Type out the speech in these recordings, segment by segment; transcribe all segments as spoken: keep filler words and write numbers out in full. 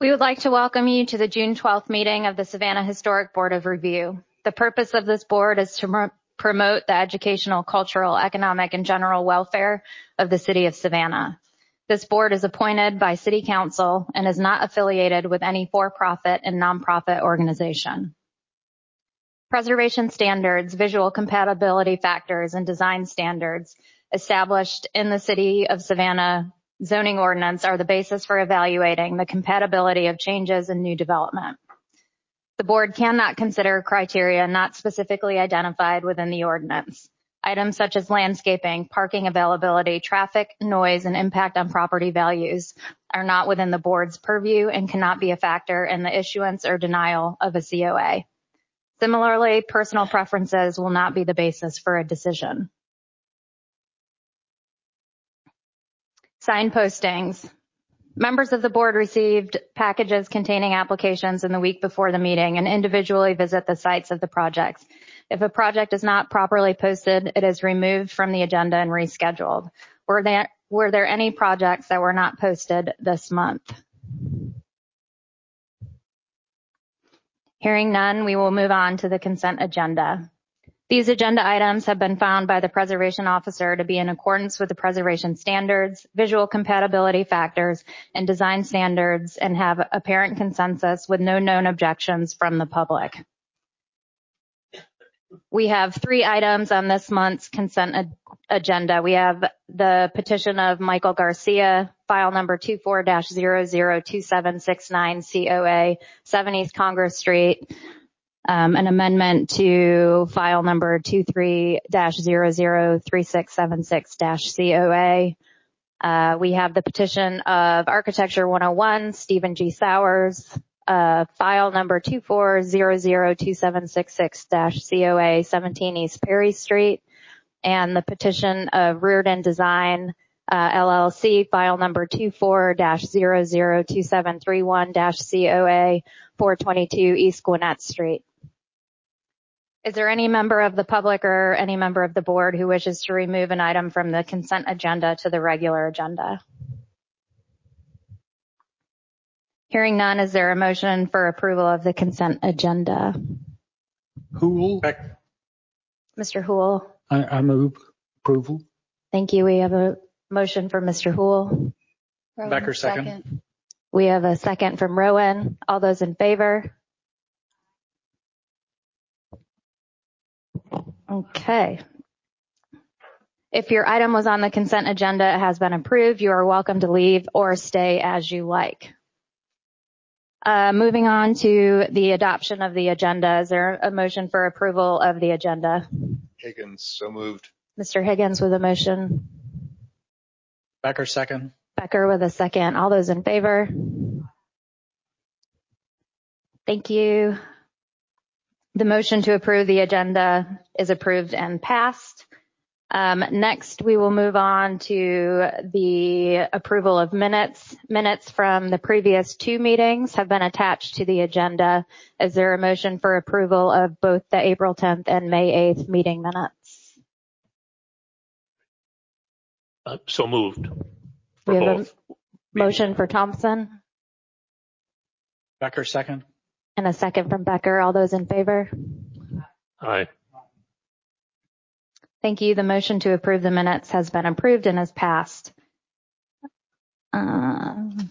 We would like to welcome you to the June twelfth meeting of the Savannah Historic Board of Review. The purpose of this board is to pr- promote the educational, cultural, economic, and general welfare of the city of Savannah. This board is appointed by City Council and is not affiliated with any for-profit and nonprofit organization. Preservation standards, visual compatibility factors, and design standards established in the City of Savannah zoning ordinance are the basis for evaluating the compatibility of changes in new development. The board cannot consider criteria not specifically identified within the ordinance. Items such as landscaping, parking availability, traffic, noise, and impact on property values are not within the board's purview and cannot be a factor in the issuance or denial of a C O A. Similarly, personal preferences will not be the basis for a decision. Sign postings. Members of the board received packages containing applications in the week before the meeting and individually visit the sites of the projects. If a project is not properly posted, it is removed from the agenda and rescheduled. Were there, were there any projects that were not posted this month? Hearing none, we will move on to the consent agenda. These agenda items have been found by the preservation officer to be in accordance with the preservation standards, visual compatibility factors, and design standards and have apparent consensus with no known objections from the public. We have three items on this month's consent ag- agenda. We have the petition of Michael Garcia, file number two four dash zero zero two seven six nine C O A, seven East Congress Street. Um, an amendment to file number two three dash zero zero three six seven six dash C O A. Uh, we have the petition of Architecture one oh one, Stephen G. Sowers, uh, file number two four zero zero two seven six six dash C O A, seventeen East Perry Street, and the petition of Reardon Design, uh, L L C, file number two four dash zero zero two seven three one dash C O A, four twenty-two East Gwinnett Street. Is there any member of the public or any member of the board who wishes to remove an item from the consent agenda to the regular agenda? Hearing none, is there a motion for approval of the consent agenda? Hool. Mister Hool. I, I move approval. Thank you. We have a motion for Mister Hool. Becker second. second. We have a second from Rowan. All those in favor? Okay. If your item was on the consent agenda, it has been approved. You are welcome to leave or stay as you like. Uh, moving on to the adoption of the agenda. Is there a motion for approval of the agenda? Higgins, so moved. Mister Higgins with a motion. Becker second. Becker with a second. All those in favor? Thank you. The motion to approve the agenda is approved and passed. Um, next, we will move on to the approval of minutes. Minutes from the previous two meetings have been attached to the agenda. Is there a motion for approval of both the April tenth and May eighth meeting minutes? Uh, so moved. We have both. a motion for Thompson. Becker second. And a second from Becker. All those in favor? Aye. Thank you. The motion to approve the minutes has been approved and is passed. Um,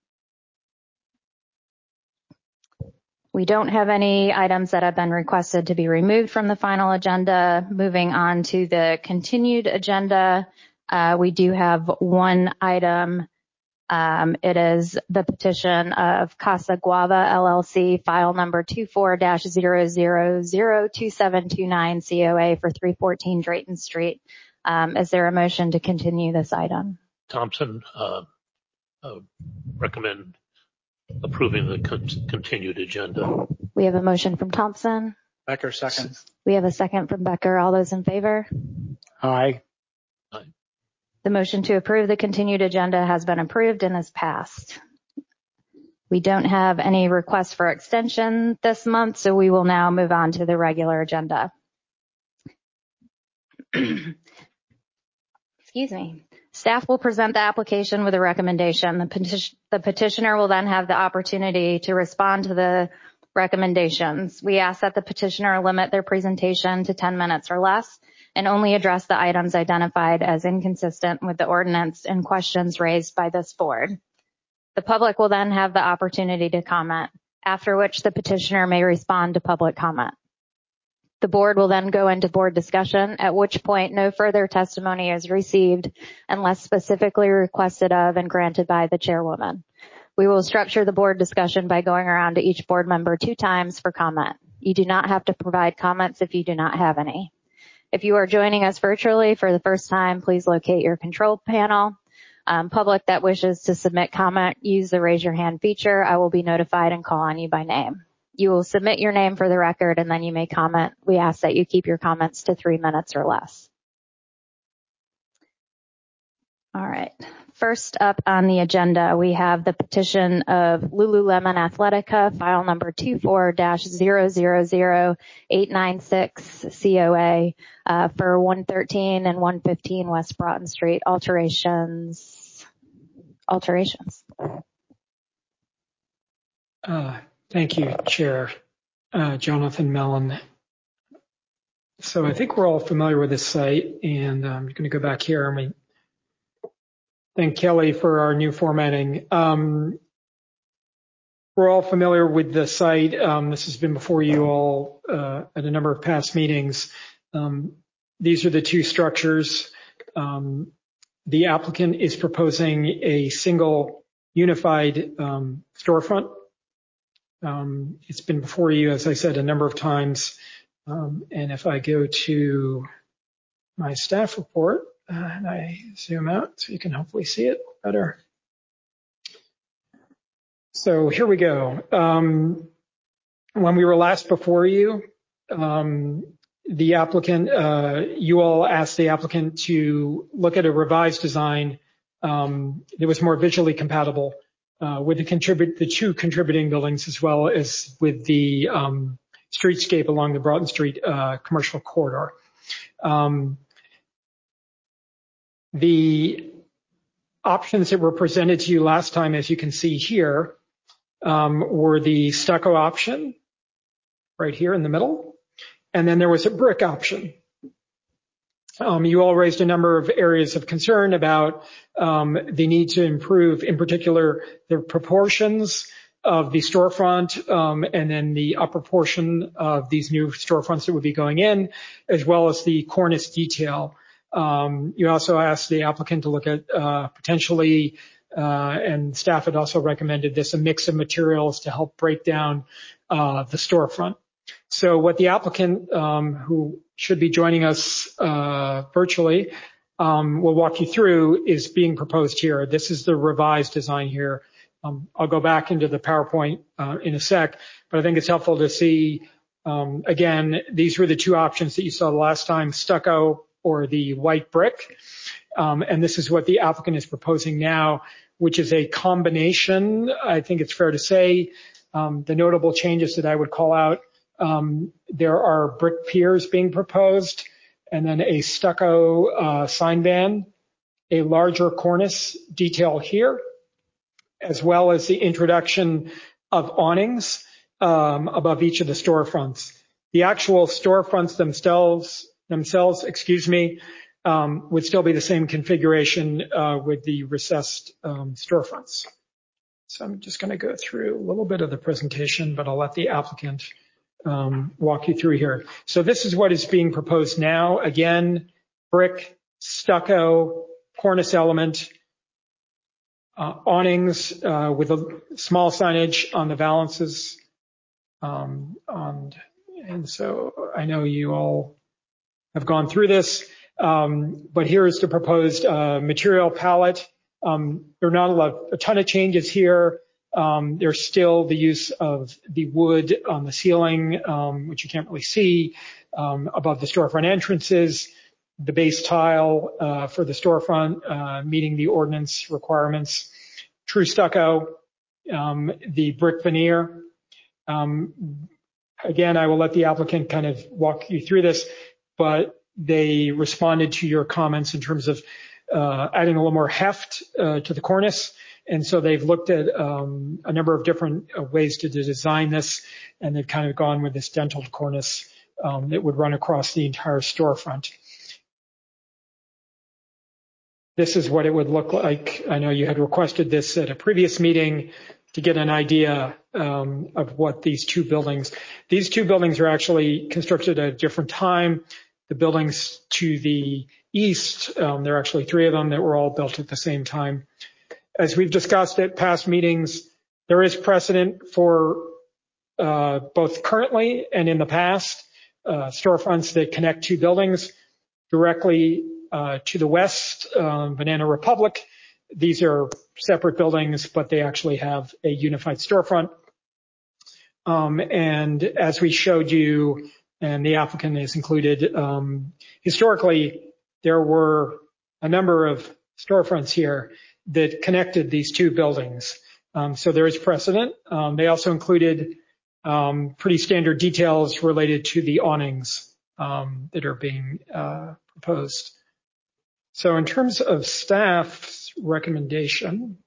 we don't have any items that have been requested to be removed from the final agenda. Moving on to the continued agenda, uh, we do have one item. Um, it is the petition of Casa Guava L L C, file number two four dash zero zero zero two seven two nine C O A for three fourteen Drayton Street. Um, is there a motion to continue this item? Thompson, uh, uh, recommend approving the con- continued agenda. We have a motion from Thompson. Becker second. We have a second from Becker. All those in favor? Aye. Aye. The motion to approve the continued agenda has been approved and is passed. We don't have any requests for extension this month, so we will now move on to the regular agenda. Excuse me. Staff will present the application with a recommendation. The, petition, the petitioner will then have the opportunity to respond to the recommendations. We ask that the petitioner limit their presentation to ten minutes or less and only address the items identified as inconsistent with the ordinance and questions raised by this board. The public will then have the opportunity to comment, after which the petitioner may respond to public comment. The board will then go into board discussion, at which point no further testimony is received unless specifically requested of and granted by the chairwoman. We will structure the board discussion by going around to each board member two times for comment. You do not have to provide comments if you do not have any. If you are joining us virtually for the first time, please locate your control panel. Um, public that wishes to submit comment, use the raise your hand feature. I will be notified and call on you by name. You will submit your name for the record and then you may comment. We ask that you keep your comments to three minutes or less. All right. First up on the agenda, we have the petition of Lululemon Athletica, file number two four dash zero zero zero eight nine six C O A uh, for one thirteen and one fifteen West Broughton Street alterations. Alterations. Uh, thank you, Chair uh, Jonathan Mellon. So I think we're all familiar with this site, and I'm going to go back here and we thank Kelly for our new formatting. Um, we're all familiar with the site. Um, this has been before you all uh, at a number of past meetings. Um, these are the two structures. Um, the applicant is proposing a single unified um, storefront. Um, it's been before you, as I said, a number of times. Um, and if I go to my staff report, Uh, and I zoom out so you can hopefully see it better. So here we go. Um, when we were last before you, um, the applicant, uh, you all asked the applicant to look at a revised design um, that was more visually compatible uh, with the, contribute, the two contributing buildings as well as with the um, streetscape along the Broughton Street uh, commercial corridor. Um, The options that were presented to you last time, as you can see here, um, were the stucco option right here in the middle, and then there was a brick option. Um, you all raised a number of areas of concern about um, the need to improve, in particular, the proportions of the storefront um, and then the upper portion of these new storefronts that would be going in, as well as the cornice detail. Um, you also asked the applicant to look at uh, potentially, uh, and staff had also recommended this, a mix of materials to help break down uh, the storefront. So what the applicant, um, who should be joining us uh, virtually, um, will walk you through is being proposed here. This is the revised design here. Um, I'll go back into the PowerPoint uh, in a sec, but I think it's helpful to see, um, again, these were the two options that you saw the last time, stucco or the white brick. Um, and this is what the applicant is proposing now, which is a combination. I think it's fair to say um, the notable changes that I would call out, um, there are brick piers being proposed, and then a stucco uh, sign band, a larger cornice detail here, as well as the introduction of awnings um, above each of the storefronts. The actual storefronts themselves themselves, excuse me, um, would still be the same configuration uh, with the recessed um, storefronts. So I'm just going to go through a little bit of the presentation, but I'll let the applicant um, walk you through here. So this is what is being proposed now. Again, brick, stucco, cornice element, uh, awnings uh, with a small signage on the valances. Um, on, and so I know you all have gone through this, um, but here is the proposed uh, material palette. Um, there are not a, lot, a ton of changes here. Um, there's still the use of the wood on the ceiling, um, which you can't really see, um, above the storefront entrances, the base tile uh, for the storefront, uh, meeting the ordinance requirements, true stucco, um, the brick veneer. Um, again, I will let the applicant kind of walk you through this, but they responded to your comments in terms of uh, adding a little more heft uh, to the cornice. And so they've looked at um, a number of different uh, ways to design this, and they've kind of gone with this dentiled cornice um, that would run across the entire storefront. This is what it would look like. I know you had requested this at a previous meeting to get an idea um, of what these two buildings, these two buildings are actually constructed at a different time. The buildings to the east, um, there are actually three of them that were all built at the same time. As we've discussed at past meetings, there is precedent for uh, both currently and in the past uh, storefronts that connect two buildings directly uh, to the west, um, Banana Republic. These are separate buildings, but they actually have a unified storefront. Um, and as we showed you, and the applicant is included, um, historically, there were a number of storefronts here that connected these two buildings. Um, so there is precedent. Um, they also included um, pretty standard details related to the awnings um, that are being uh, proposed. So in terms of staff's recommendation,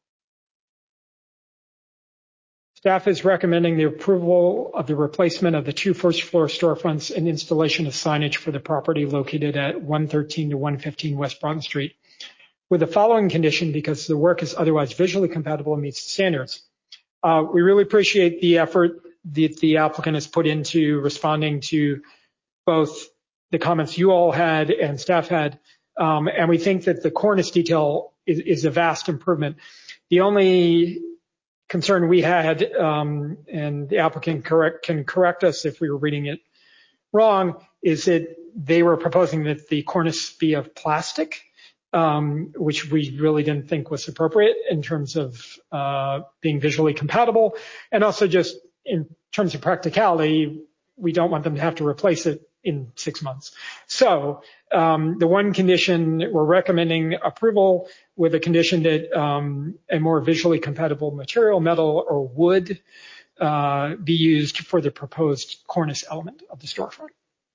staff is recommending the approval of the replacement of the two first floor storefronts and installation of signage for the property located at one thirteen to one fifteen West Broughton Street, with the following condition because the work is otherwise visually compatible and meets the standards. Uh, we really appreciate the effort that the applicant has put into responding to both the comments you all had and staff had. Um, and we think that the cornice detail is, is a vast improvement. The only concern we had, um, and the applicant correct, can correct us if we were reading it wrong, is that they were proposing that the cornice be of plastic, um, which we really didn't think was appropriate in terms of uh, being visually compatible. And also just in terms of practicality, we don't want them to have to replace it in six months. So um, the one condition, we're recommending approval with a condition that um, a more visually compatible material, metal or wood, uh, be used for the proposed cornice element of the storefront.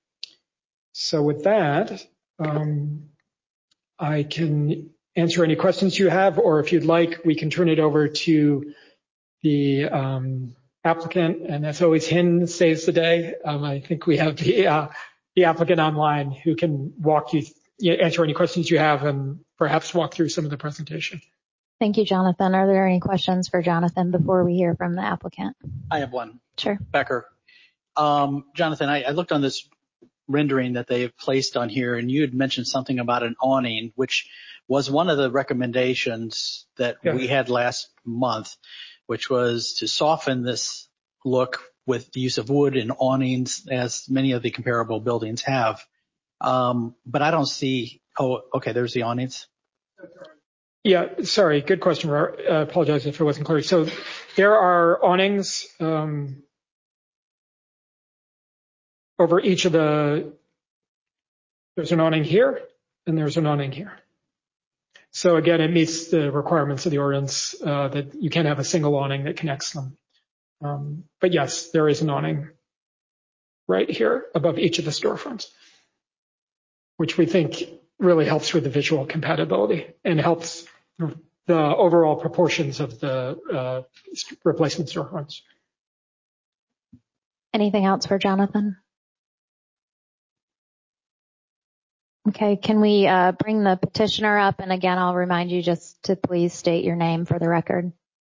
So with that, um, I can answer any questions you have, or if you'd like, we can turn it over to the um, applicant, and as always, Hin saves the day. Um, I think we have the, uh, the applicant online who can walk you, you know, answer any questions you have and perhaps walk through some of the presentation. Thank you, Jonathan. Are there any questions for Jonathan before we hear from the applicant? I have one. Sure. Becker. Um, Jonathan, I, I looked on this rendering that they have placed on here, and you had mentioned something about an awning, which was one of the recommendations that yeah. we had last month, which was to soften this look with the use of wood and awnings, as many of the comparable buildings have. Um, but I don't see, oh, okay, there's the awnings. Yeah, sorry, good question. I uh, apologize if it wasn't clear. So there are awnings um, over each of the, there's an awning here and there's an awning here. So again, it meets the requirements of the ordinance uh, that you can't have a single awning that connects them. Um, but yes, there is an awning right here above each of the storefronts, which we think really helps with the visual compatibility and helps the overall proportions of the uh, replacement storefronts. Anything else for Jonathan? Okay, can we uh, bring the petitioner up? And again, I'll remind you just to please state your name for the record.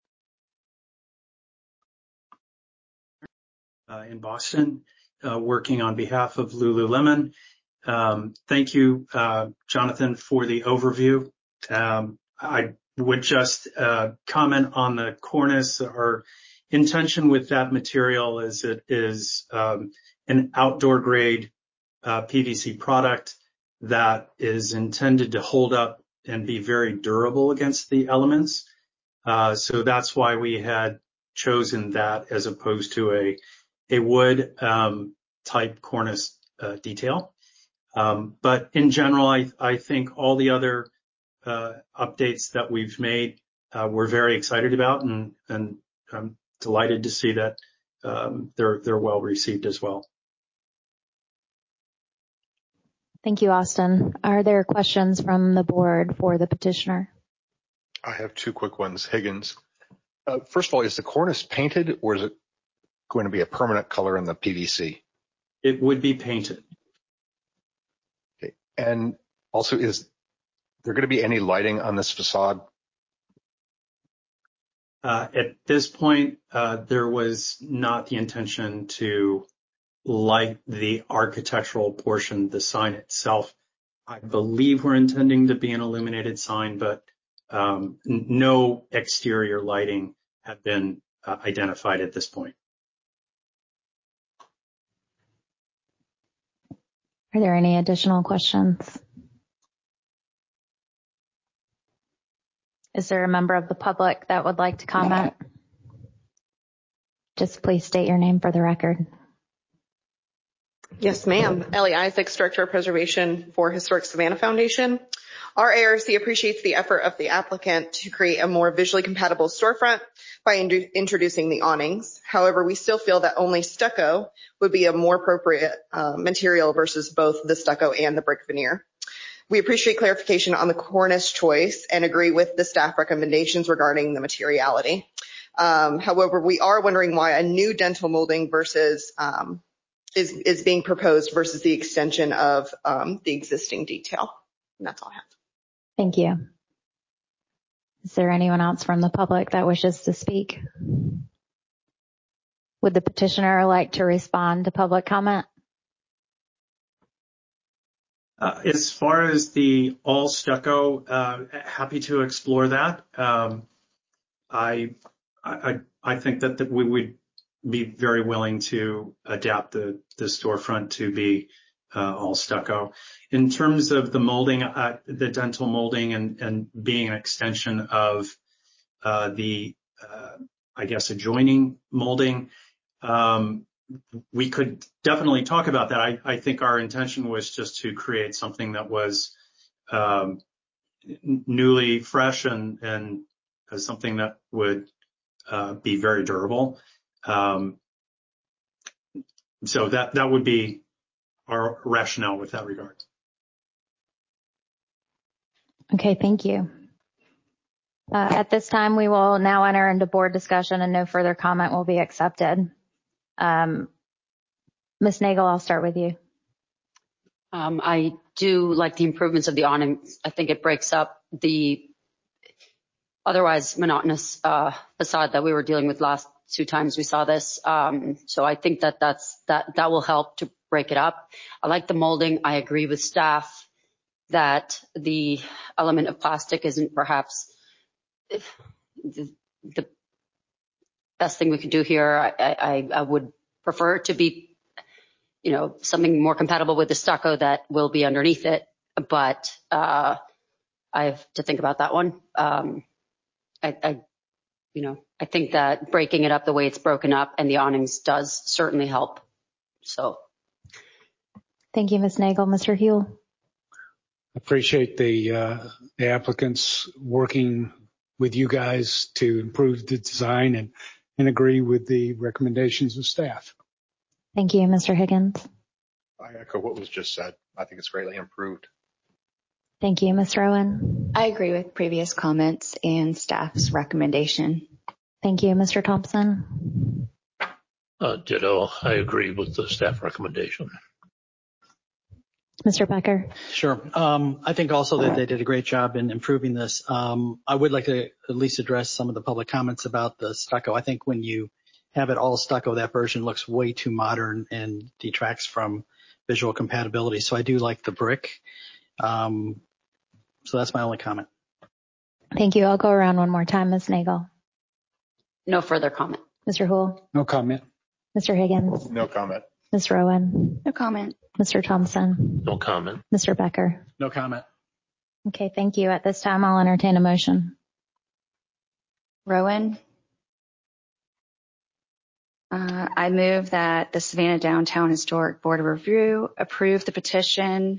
Uh, in Boston, uh, working on behalf of Lululemon. Um, thank you, uh, Jonathan, for the overview. Um, I would just uh, comment on the cornice. Our intention with that material is it is um, an outdoor grade uh, P V C product that is intended to hold up and be very durable against the elements. Uh, so that's why we had chosen that as opposed to a, a wood um, type cornice uh, detail. Um, but in general, I, I think all the other uh, updates that we've made, uh, we're very excited about, and, and I'm delighted to see that um, they're, they're well received as well. Thank you, Austin. Are there questions from the board for the petitioner? I have two quick ones. Higgins. Uh, first of all, is the cornice painted or is it going to be a permanent color in the P V C? It would be painted. Okay. And also, is there going to be any lighting on this facade? Uh, at this point, uh, there was not the intention to light the architectural portion, the sign itself. I believe we're intending to be an illuminated sign, but um, n- no exterior lighting have been uh, identified at this point. Are there any additional questions? Is there a member of the public that would like to comment? Just please state your name for the record. Yes, ma'am. Ellie Isaacs, Director of Preservation for Historic Savannah Foundation. Our A R C appreciates the effort of the applicant to create a more visually compatible storefront by in- introducing the awnings. However, we still feel that only stucco would be a more appropriate uh, material versus both the stucco and the brick veneer. We appreciate clarification on the cornice choice and agree with the staff recommendations regarding the materiality. Um, however, we are wondering why a new dental molding versus um, is, is being proposed versus the extension of um, the existing detail. And that's all I have. Thank you. Is there anyone else from the public that wishes to speak? Would the petitioner like to respond to public comment? Uh, as far as the all stucco, uh, happy to explore that. Um, I, I, I think that, that we would be very willing to adapt the, the storefront to be uh, all stucco. In terms of the molding, uh, the dental molding and, and being an extension of uh, the, uh, I guess, adjoining molding, um, we could definitely talk about that. I, I think our intention was just to create something that was um, newly fresh and, and uh, something that would uh, be very durable. Um, so that, that would be our rationale with that regard. Okay, thank you. Uh, at this time, we will now enter into board discussion and no further comment will be accepted. Um, Miz Nagel, I'll start with you. Um, I do like the improvements of the awnings. I think it breaks up the otherwise monotonous uh, facade that we were dealing with last two times we saw this. Um, so I think that that's, that, that will help to break it up. I like the molding. I agree with staff that the element of plastic isn't perhaps the, the best thing we could do here. I, I, I would prefer it to be, you know, something more compatible with the stucco that will be underneath it. But uh, I have to think about that one. Um, I, I, you know, I think that breaking it up the way it's broken up and the awnings does certainly help. So. Thank you, Miz Nagel. Mister Huell. Appreciate the, uh, the applicants working with you guys to improve the design and, and agree with the recommendations of staff. Thank you, Mister Higgins. I echo what was just said. I think it's greatly improved. Thank you, Miz Rowan. I agree with previous comments and staff's recommendation. Thank you, Mister Thompson. Uh, ditto. I agree with the staff recommendation. Mister Becker. Sure. Um, I think also that they did a great job in improving this. Um, I would like to at least address some of the public comments about the stucco. I think when you have it all stucco, that version looks way too modern and detracts from visual compatibility. So I do like the brick. Um, so that's my only comment. Thank you. I'll go around one more time. Miz Nagel. No further comment. Mister Huell. No comment. Mister Higgins. No comment. Miz Rowan. No comment. Mister Thompson. No comment. Mister Becker. No comment. Okay, thank you. At this time, I'll entertain a motion. Rowan. Uh, I move that the Savannah Downtown Historic Board of Review approve the petition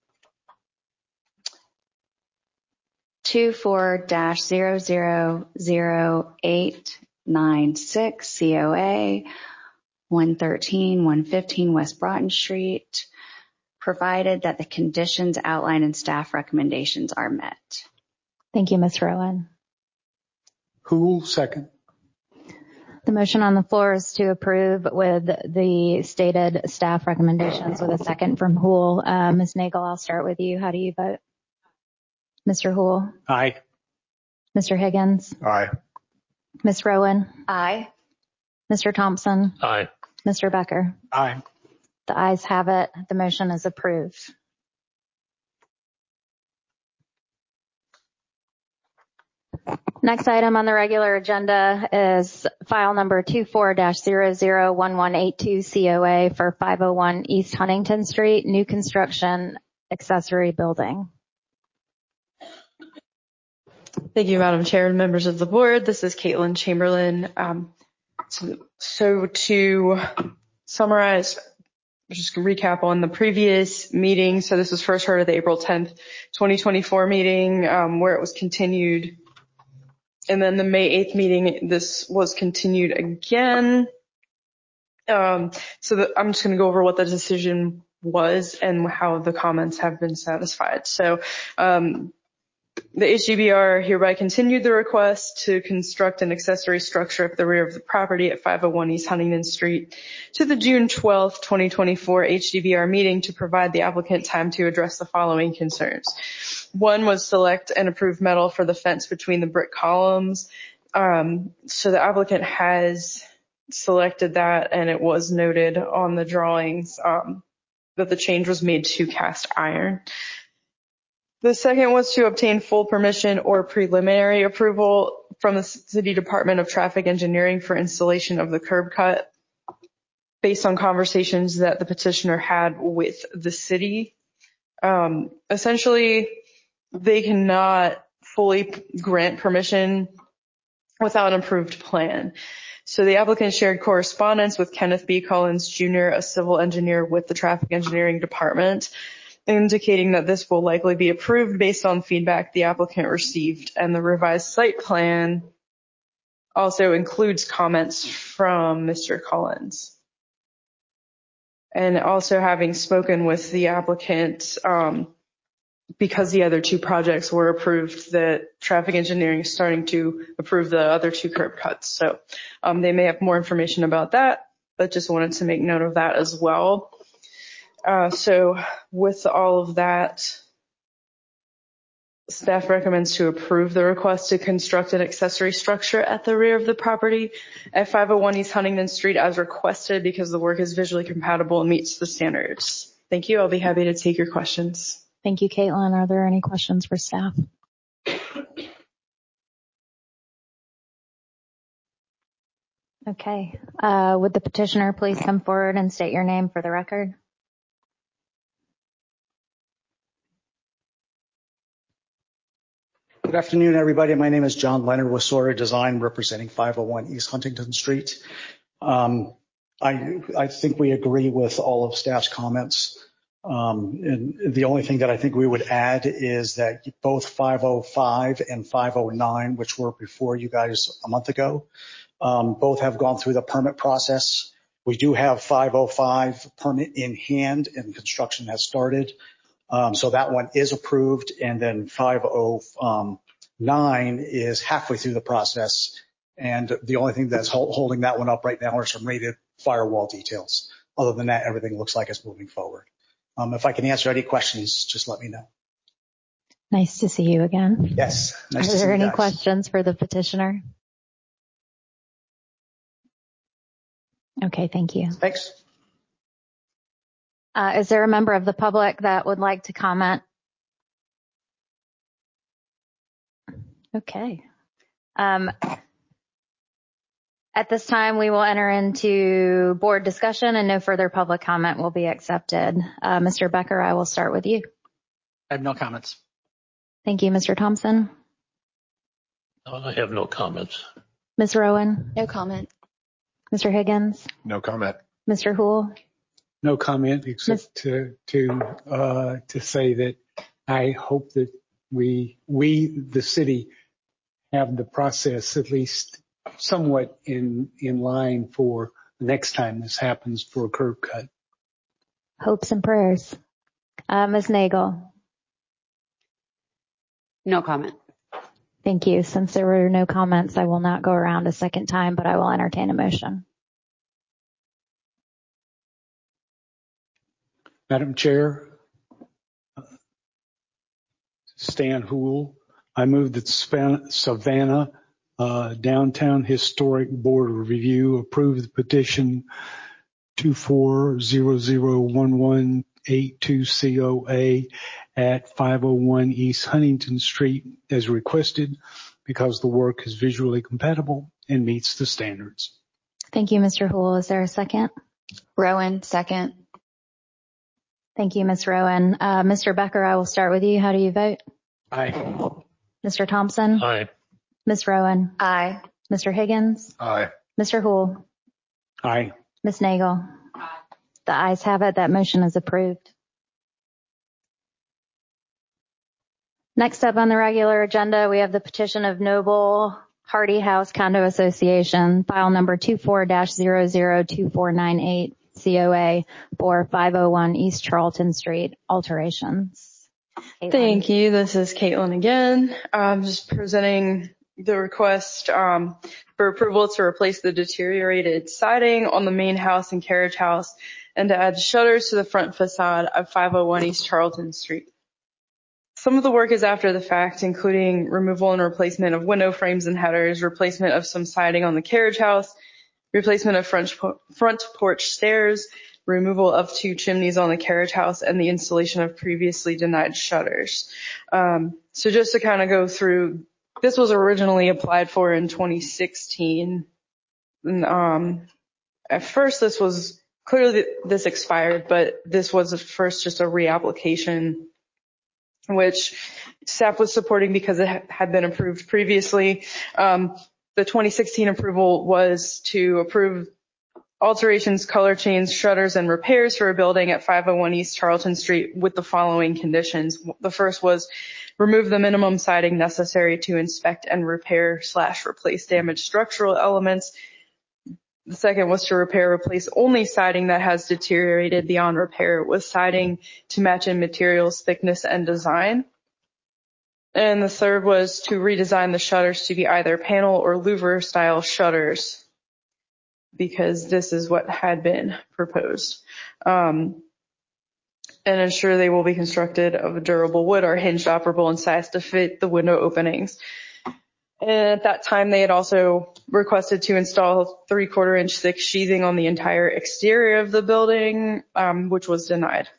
two four dash zero zero zero eight nine six C O A one thirteen one fifteen West Broughton Street, provided that the conditions outlined in staff recommendations are met. Thank you, Miz Rowan. Who will second? The motion on the floor is to approve with the stated staff recommendations with a second from Houle. Uh, Miz Nagel, I'll start with you. How do you vote? Mister Houle? Aye. Mister Higgins? Aye. Miz Rowan? Aye. Mister Thompson? Aye. Mister Becker? Aye. The ayes have it. The motion is approved. Next item on the regular agenda is file number two four dash zero zero one one eight two C O A for five oh one East Huntington Street, new construction accessory building. Thank you, Madam Chair and members of the board. This is Caitlin Chamberlain. Um, so, so to summarize, just to recap on the previous meeting. So this was first heard at the April tenth, twenty twenty-four meeting, um, where it was continued. And then the May eighth meeting, this was continued again. Um, so the, I'm just going to go over what the decision was and how the comments have been satisfied. So um, the H D B R hereby continued the request to construct an accessory structure at the rear of the property at five oh one East Huntington Street to the June twelfth, twenty twenty-four H D B R meeting to provide the applicant time to address the following concerns. One was select and approve metal for the fence between the brick columns. Um, so the applicant has selected that, and it was noted on the drawings um, that the change was made to cast iron. The second was to obtain full permission or preliminary approval from the City Department of Traffic Engineering for installation of the curb cut based on conversations that the petitioner had with the city. Um, essentially, they cannot fully grant permission without an approved plan. So the applicant shared correspondence with Kenneth B. Collins, Junior, a civil engineer with the Traffic Engineering Department, indicating that this will likely be approved based on feedback the applicant received, and the revised site plan also includes comments from Mister Collins. And also having spoken with the applicant, um, because the other two projects were approved, that traffic engineering is starting to approve the other two curb cuts. So um, they may have more information about that, but just wanted to make note of that as well. Uh, so with all of that, staff recommends to approve the request to construct an accessory structure at the rear of the property at five oh one East Huntington Street as requested, because the work is visually compatible and meets the standards. Thank you. I'll be happy to take your questions. Thank you, Caitlin. Are there any questions for staff? Okay. Uh, would the petitioner please come forward and state your name for the record? Good afternoon, everybody. My name is John Leonard with Sora Design, representing five oh one East Huntington Street. Um, I, I think we agree with all of staff's comments. Um, and the only thing that I think we would add is that both five oh five and five oh nine, which were before you guys a month ago, um, both have gone through the permit process. We do have five oh five permit in hand and construction has started. Um, so that one is approved, and then five oh nine is halfway through the process. And the only thing that's hold, holding that one up right now are some rated firewall details. Other than that, everything looks like it's moving forward. Um, if I can answer any questions, just let me know. Nice to see you again. Yes. Nice Are to see there you any guys. questions for the petitioner? Okay, thank you. Thanks. Uh, is there a member of the public that would like to comment? Okay. Um, at this time, we will enter into board discussion and no further public comment will be accepted. Uh, Mister Becker, I will start with you. I have no comments. Thank you, Mister Thompson. I have no comments. Miz Rowan? No comment. Mister Higgins? No comment. Mister Houle? No comment except to to uh, to say that I hope that we we the city have the process at least somewhat in in line for the next time this happens for a curb cut. Hopes and prayers. Uh, Miz Nagel. No comment. Thank you. Since there were no comments, I will not go around a second time, but I will entertain a motion. Madam Chair, Stan Houle, I move that Savannah uh, Downtown Historic Board of Review approve the petition two four zero zero one one eight two C O A at five oh one East Huntington Street as requested because the work is visually compatible and meets the standards. Thank you, Mister Houle. Is there a second? Rowan, second. Thank you, Miz Rowan. Uh, Mister Becker, I will start with you. How do you vote? Aye. Mister Thompson? Aye. Miz Rowan? Aye. Mister Higgins? Aye. Mister Houle? Aye. Miz Nagel? Aye. The ayes have it. That motion is approved. Next up on the regular agenda, we have the petition of Noble Hardy House Condo Association, file number two four dash zero zero two four nine eight C O A for five oh one East Charlton Street, alterations. Caitlin. Thank you. This is Caitlin again. I'm just presenting the request um, for approval to replace the deteriorated siding on the main house and carriage house and to add shutters to the front facade of five oh one East Charlton Street. Some of the work is after the fact, including removal and replacement of window frames and headers, replacement of some siding on the carriage house, replacement of front, front porch stairs, removal of two chimneys on the carriage house, and the installation of previously denied shutters. Um, so just to kind of go through, this was originally applied for in twenty sixteen. And, um, at first, this was clearly this expired, but this was at first just a reapplication, which staff was supporting because it had been approved previously. Um, the twenty sixteen approval was to approve alterations, color change, shutters, and repairs for a building at five oh one East Charlton Street with the following conditions. The first was remove the minimum siding necessary to inspect and repair slash replace damaged structural elements. The second was to repair, replace only siding that has deteriorated beyond repair with siding to match in materials, thickness, and design. And the third was to redesign the shutters to be either panel or louver style shutters, because this is what had been proposed. Um, and ensure they will be constructed of durable wood or hinged operable in size to fit the window openings. And at that time, they had also requested to install three-quarter inch thick sheathing on the entire exterior of the building, um, which was denied.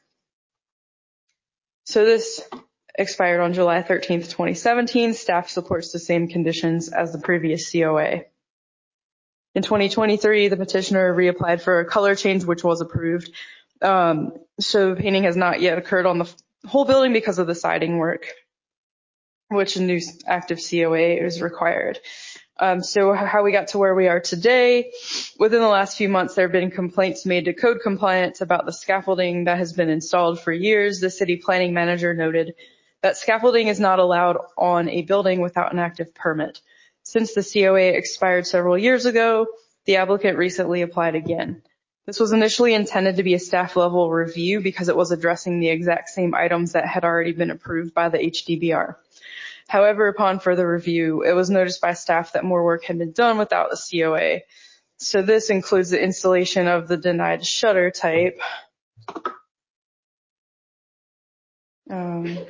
So this expired on July thirteenth, twenty seventeen. Staff supports the same conditions as the previous C O A. In twenty twenty-three, the petitioner reapplied for a color change, which was approved. Um, so painting has not yet occurred on the whole building because of the siding work, which a new active C O A is required. Um, so how we got to where we are today, within the last few months, there have been complaints made to code compliance about the scaffolding that has been installed for years. The city planning manager noted that scaffolding is not allowed on a building without an active permit. Since the C O A expired several years ago, the applicant recently applied again. This was initially intended to be a staff level review because it was addressing the exact same items that had already been approved by the H D B R. However, upon further review, it was noticed by staff that more work had been done without the C O A. So this includes the installation of the denied shutter type. Um,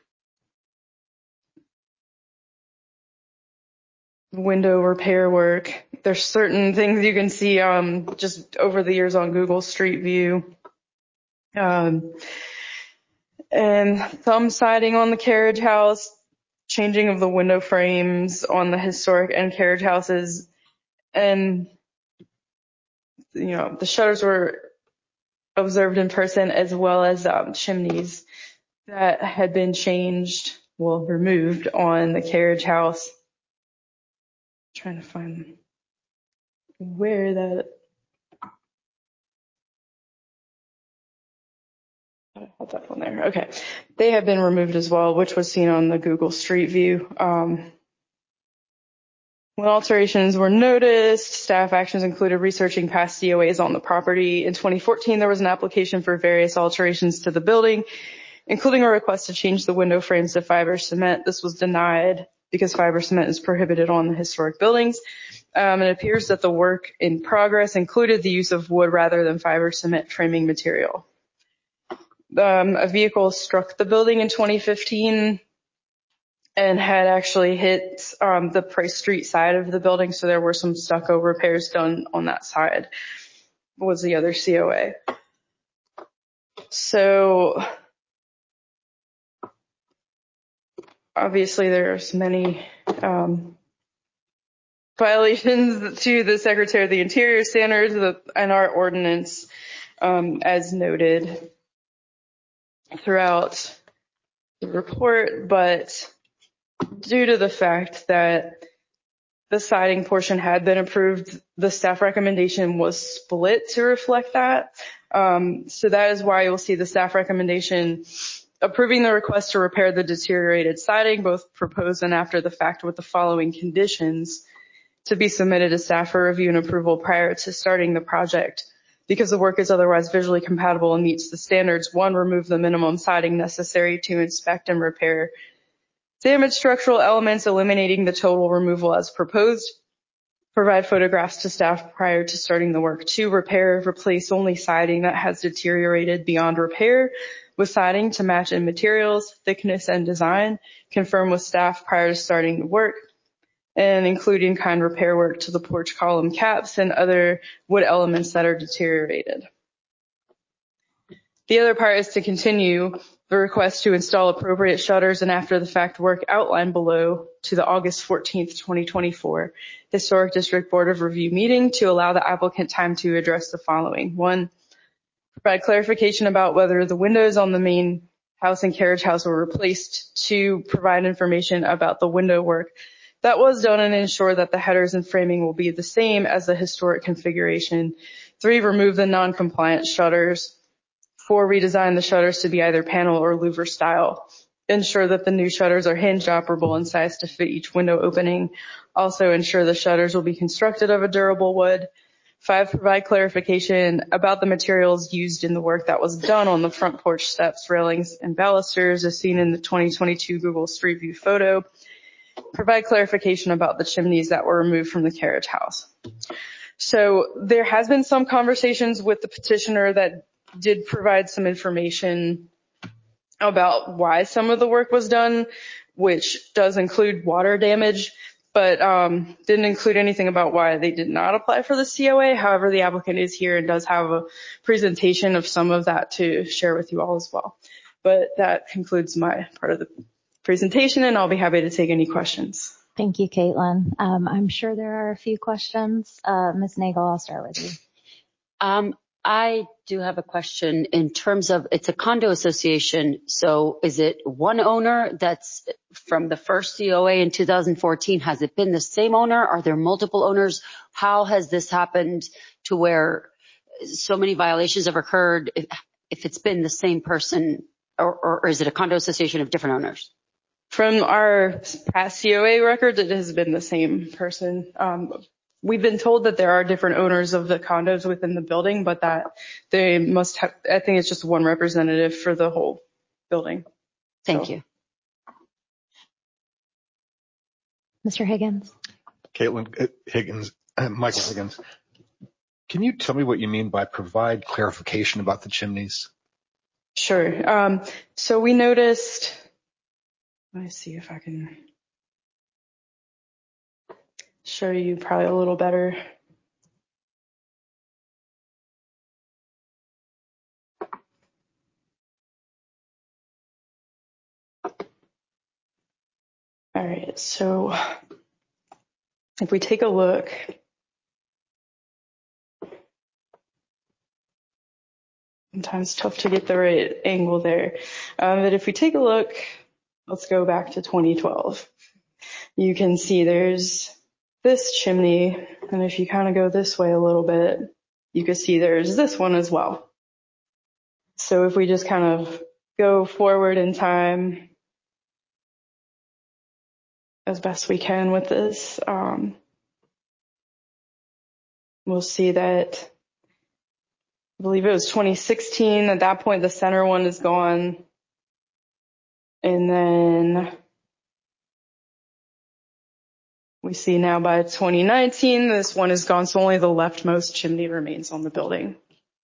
window repair work. There's certain things you can see um, just over the years on Google Street View. Um, and thumb siding on the carriage house, changing of the window frames on the historic and carriage houses, and you know the shutters were observed in person, as well as um, chimneys that had been changed, well, removed on the carriage house. I'm trying to find where that. I have that one there. Okay. They have been removed as well, which was seen on the Google Street View. Um, when alterations were noticed, staff actions included researching past C O As on the property. In twenty fourteen, there was an application for various alterations to the building, including a request to change the window frames to fiber cement. This was denied because fiber cement is prohibited on the historic buildings. Um, it appears that the work in progress included the use of wood rather than fiber cement framing material. Um, a vehicle struck the building in twenty fifteen and had actually hit um, the Price Street side of the building, so there were some stucco repairs done on that side, was the other C O A. So obviously there's many um, violations to the Secretary of the Interior standards and our ordinance, um, as noted throughout the report, but due to the fact that the siding portion had been approved, the staff recommendation was split to reflect that. Um, so that is why you'll see the staff recommendation approving the request to repair the deteriorated siding, both proposed and after the fact, with the following conditions to be submitted to staff for review and approval prior to starting the project. Because the work is otherwise visually compatible and meets the standards, one, remove the minimum siding necessary to inspect and repair damaged structural elements, eliminating the total removal as proposed. Provide photographs to staff prior to starting the work. Two, repair, replace only siding that has deteriorated beyond repair with siding to match in materials, thickness, and design. Confirm with staff prior to starting the work. And include in-kind repair work to the porch column caps and other wood elements that are deteriorated. The other part is to continue the request to install appropriate shutters and after the fact work outlined below to the August fourteenth, twenty twenty-four Historic District Board of Review meeting to allow the applicant time to address the following. One, provide clarification about whether the windows on the main house and carriage house were replaced. Two, provide information about the window work that was done and ensure that the headers and framing will be the same as the historic configuration. Three, remove the non-compliant shutters. Four, redesign the shutters to be either panel or louver style. Ensure that the new shutters are hinge operable in size to fit each window opening. Also ensure the shutters will be constructed of a durable wood. Five, provide clarification about the materials used in the work that was done on the front porch steps, railings, and balusters as seen in the twenty twenty-two Google Street View photo. Provide clarification about the chimneys that were removed from the carriage house. So there has been some conversations with the petitioner that did provide some information about why some of the work was done, which does include water damage, but um, didn't include anything about why they did not apply for the C O A. However, the applicant is here and does have a presentation of some of that to share with you all as well. But that concludes my part of the presentation, and I'll be happy to take any questions. Thank you, Caitlin. Um, I'm sure there are a few questions. Uh, Miz Nagel, I'll start with you. Um, I do have a question in terms of, it's a condo association. So is it one owner that's from the first C O A in two thousand fourteen? Has it been the same owner? Are there multiple owners? How has this happened to where so many violations have occurred if, if it's been the same person, or, or is it a condo association of different owners? From our past C O A records, it has been the same person. Um, we've been told that there are different owners of the condos within the building, but that they must have, I think it's just one representative for the whole building. Thank so. you. Mister Higgins. Caitlin uh, Higgins, uh, Michael Higgins. Can you tell me what you mean by provide clarification about the chimneys? Sure. Um, so we noticed, let me see if I can show you probably a little better. All right, so if we take a look, sometimes it's tough to get the right angle there. Um, but if we take a look, let's go back to twenty twelve. You can see there's this chimney, and if you kind of go this way a little bit, you can see there's this one as well. So if we just kind of go forward in time as best we can with this, um, we'll see that, I believe it was twenty sixteen. At that point, the center one is gone. And then we see now by twenty nineteen, this one is gone, so only the leftmost chimney remains on the building.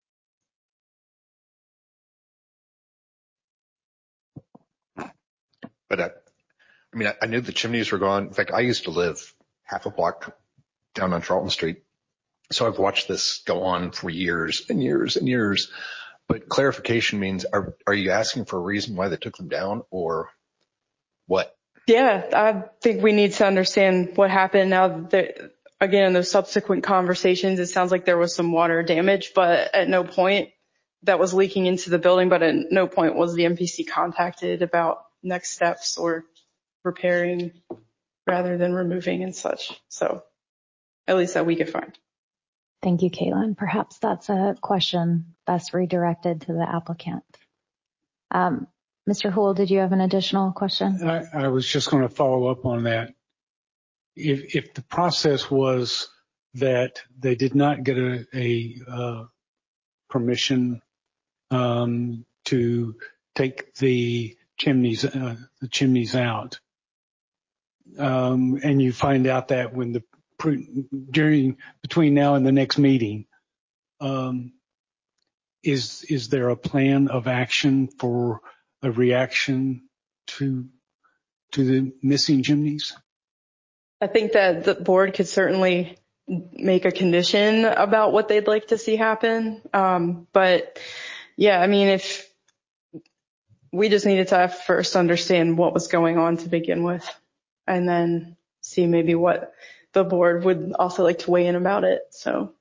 But I, I mean, I, I knew the chimneys were gone. In fact, I used to live half a block down on Charlton Street. So I've watched this go on for years and years and years. But clarification means, are, are you asking for a reason why they took them down or what? Yeah, I think we need to understand what happened. Now that, again, in those subsequent conversations, it sounds like there was some water damage, but at no point that was leaking into the building, but at no point was the M P C contacted about next steps or repairing rather than removing and such. So at least that we could find. Thank you, Caitlin. Perhaps that's a question best redirected to the applicant. Um, Mister Houle, did you have an additional question? I, I was just going to follow up on that. If, if the process was that they did not get a, a uh, permission um, to take the chimneys, uh, the chimneys out, um, and you find out that when the during between now and the next meeting, um, is is there a plan of action for a reaction to to the missing chimneys? I think that the board could certainly make a condition about what they'd like to see happen. Um, but yeah, I mean, if we just needed to first understand what was going on to begin with, and then see maybe what the board would also like to weigh in about it. So,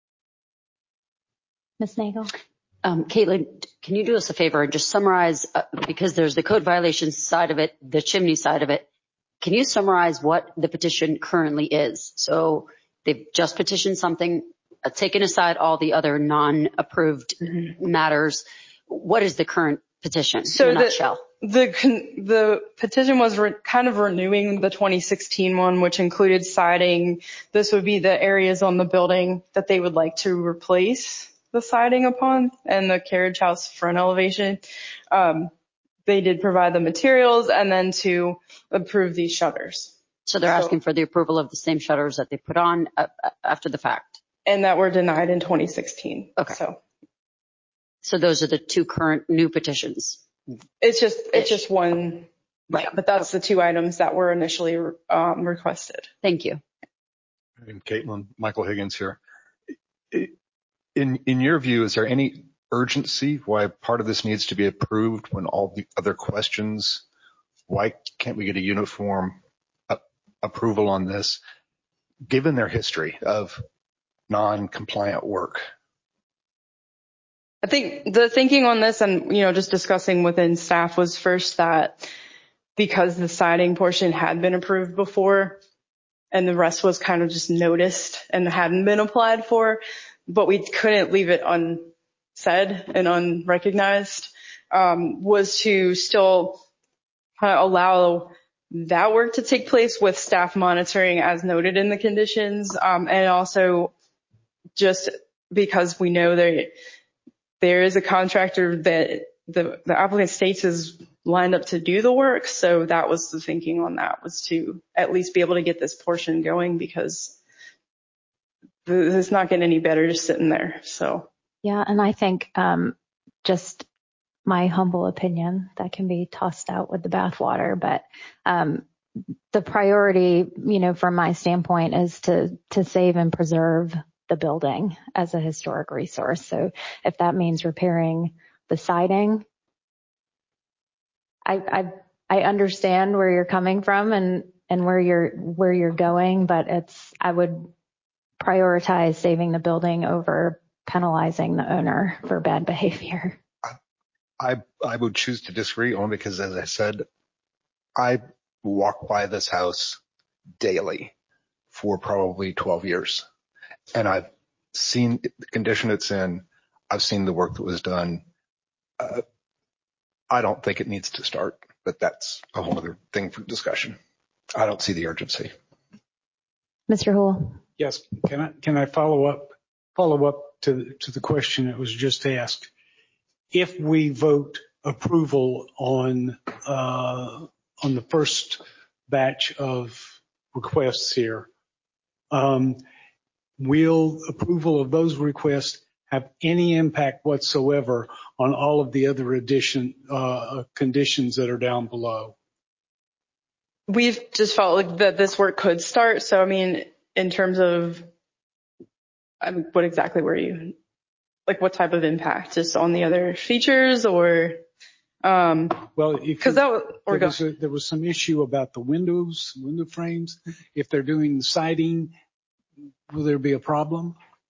Miz Nagel. Um, Caitlin, can you do us a favor and just summarize, uh, because there's the code violations side of it, the chimney side of it. Can you summarize what the petition currently is? So they've just petitioned something, uh, taken aside all the other non-approved mm-hmm. matters. What is the current petition so in a the, nutshell? The, the petition was re- kind of renewing the twenty sixteen one, which included siding. This would be the areas on the building that they would like to replace the siding upon, and the carriage house front elevation. Um, they did provide the materials and then to approve these shutters. So they're so, asking for the approval of the same shutters that they put on uh, after the fact. And that were denied in twenty sixteen. Okay. So, so those are the two current new petitions. It's just, it's just one. Right. Yeah, but that's okay. The two items that were initially um, requested. Thank you. And Caitlin, Michael Higgins here. In, in your view, is there any urgency why part of this needs to be approved when all the other questions, why can't we get a uniform uh, approval on this, given their history of non-compliant work? I think the thinking on this and, you know, just discussing within staff was first that because the siding portion had been approved before and the rest was kind of just noticed and hadn't been applied for, but we couldn't leave it unsaid and unrecognized, um, was to still kind of allow that work to take place with staff monitoring as noted in the conditions. Um, and also just because we know that there is a contractor that the, the applicant states is lined up to do the work. So that was the thinking on that, was to at least be able to get this portion going, because it's not getting any better just sitting there. So yeah, and I think um, just my humble opinion that can be tossed out with the bathwater, but um, the priority, you know, from my standpoint, is to to save and preserve the building as a historic resource. So if that means repairing the siding, I I, I understand where you're coming from and and where you're where you're going, but it's I would prioritize saving the building over penalizing the owner for bad behavior. I I would choose to disagree, only because, as I said, I walk by this house daily for probably twelve years, and I've seen the condition it's in. I've seen the work that was done. Uh, I don't think it needs to start, but that's a whole other thing for discussion. I don't see the urgency. Mister Houle. Yes. Can I can I follow up follow up to to the question that was just asked? If we vote approval on uh, on the first batch of requests here. Um, will approval of those requests have any impact whatsoever on all of the other addition uh, conditions that are down below? We've just felt like that this work could start. So, I mean, in terms of I mean, what exactly were you, like what type of impact? Just on the other features or? Um, well, because that or there, was a, there was some issue about the windows, window frames. If they're doing siding, will there be a problem?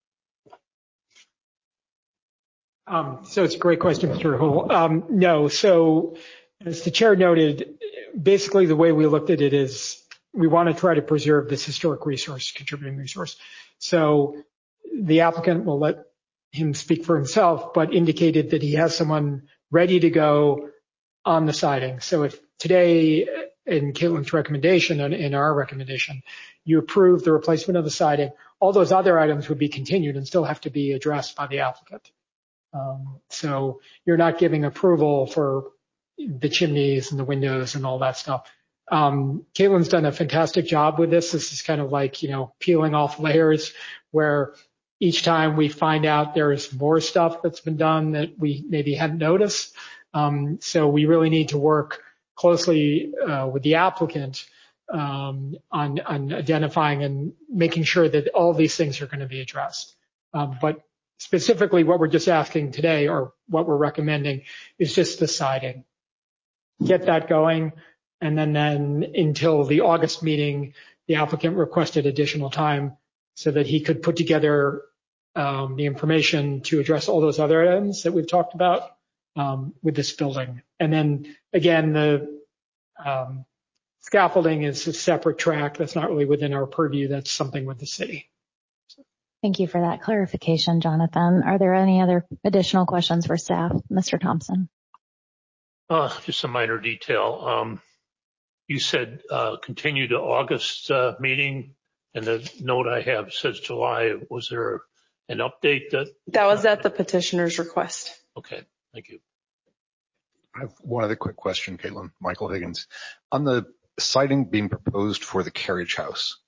Um, so it's a great question, Mister Hull. Um, no. So as the chair noted, basically the way we looked at it is we want to try to preserve this historic resource, contributing resource. So the applicant will let him speak for himself, but indicated that he has someone ready to go on the siding. So if today, in Caitlin's recommendation and in our recommendation, you approve the replacement of the siding, all those other items would be continued and still have to be addressed by the applicant. Um, so you're not giving approval for the chimneys and the windows and all that stuff. Um, Caitlin's done a fantastic job with this. This is kind of like, you know, peeling off layers where each time we find out there's more stuff that's been done that we maybe hadn't noticed. Um, so we really need to work closely uh, with the applicant um, on, on identifying and making sure that all these things are going to be addressed. Um, but specifically what we're just asking today, or what we're recommending, is just the siding. Get that going, and then, then until the August meeting, the applicant requested additional time so that he could put together um, the information to address all those other items that we've talked about um, with this building. And then again, the um, scaffolding is a separate track. That's not really within our purview. That's something with the city. Thank you for that clarification, Jonathan. Are there any other additional questions for staff? Mister Thompson. Uh, just a minor detail. Um, you said uh, continue to August uh, meeting, and the note I have says July. Was there an update that? That was at the petitioner's request. Okay, thank you. I have one other quick question, Caitlin. Michael Higgins. On the siding being proposed for the carriage house,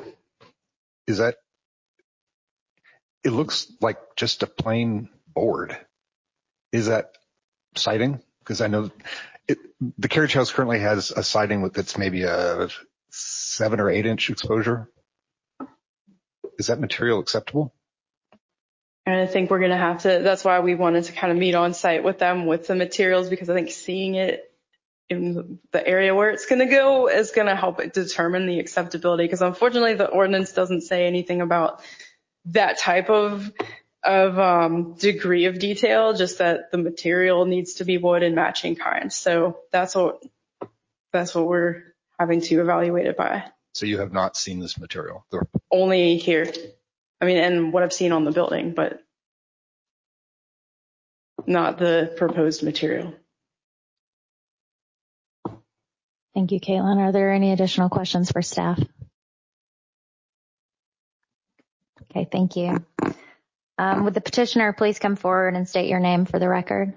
is that, it looks like just a plain board. Is that siding? Because I know it, the carriage house currently has a siding with that's maybe a seven or eight inch exposure. Is that material acceptable? And I think we're going to have to, that's why we wanted to kind of meet on site with them with the materials, because I think seeing it in the area where it's going to go is going to help it determine the acceptability. Because unfortunately, the ordinance doesn't say anything about that type of of um, degree of detail, just that the material needs to be wood and matching kinds. So that's what that's what we're having to evaluate it by. So you have not seen this material? Only here. I mean, and what I've seen on the building, but not the proposed material. Thank you, Caitlin. Are there any additional questions for staff? Okay, thank you. Um, would the petitioner please come forward and state your name for the record?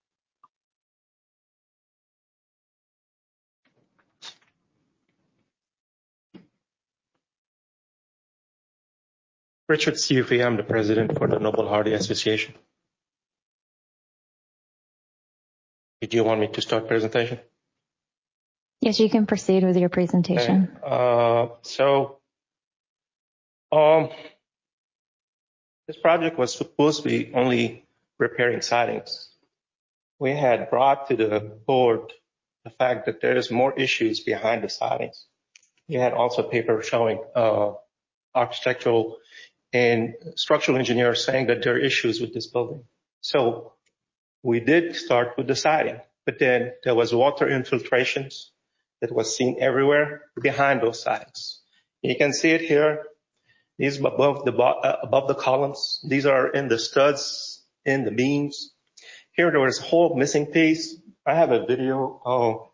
Richard Ciufi, I'm the president for the Noble Hardy Association. Did you want me to start presentation? Yes, you can proceed with your presentation. Okay. Uh, so, um, this project was supposed to be only repairing sidings. We had brought to the board the fact that there is more issues behind the sidings. We had also paper showing uh, architectural and structural engineers saying that there are issues with this building. So we did start with the siding, but then there was water infiltrations that was seen everywhere behind those sidings. You can see it here. These above the uh, above the columns. These are in the studs, in the beams. Here there was a whole missing piece. I have a video. Oh.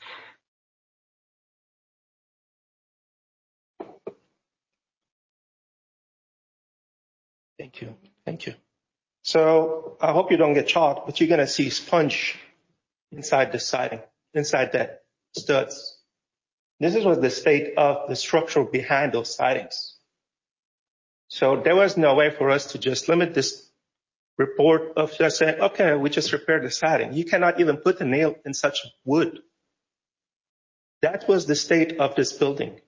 Thank you. Thank you. So I hope you don't get chalk, but you're going to see sponge inside the siding, inside that studs. This is what the state of the structure behind those sidings. So there was no way for us to just limit this report of just saying, okay, we just repaired the siding. You cannot even put a nail in such wood. That was the state of this building.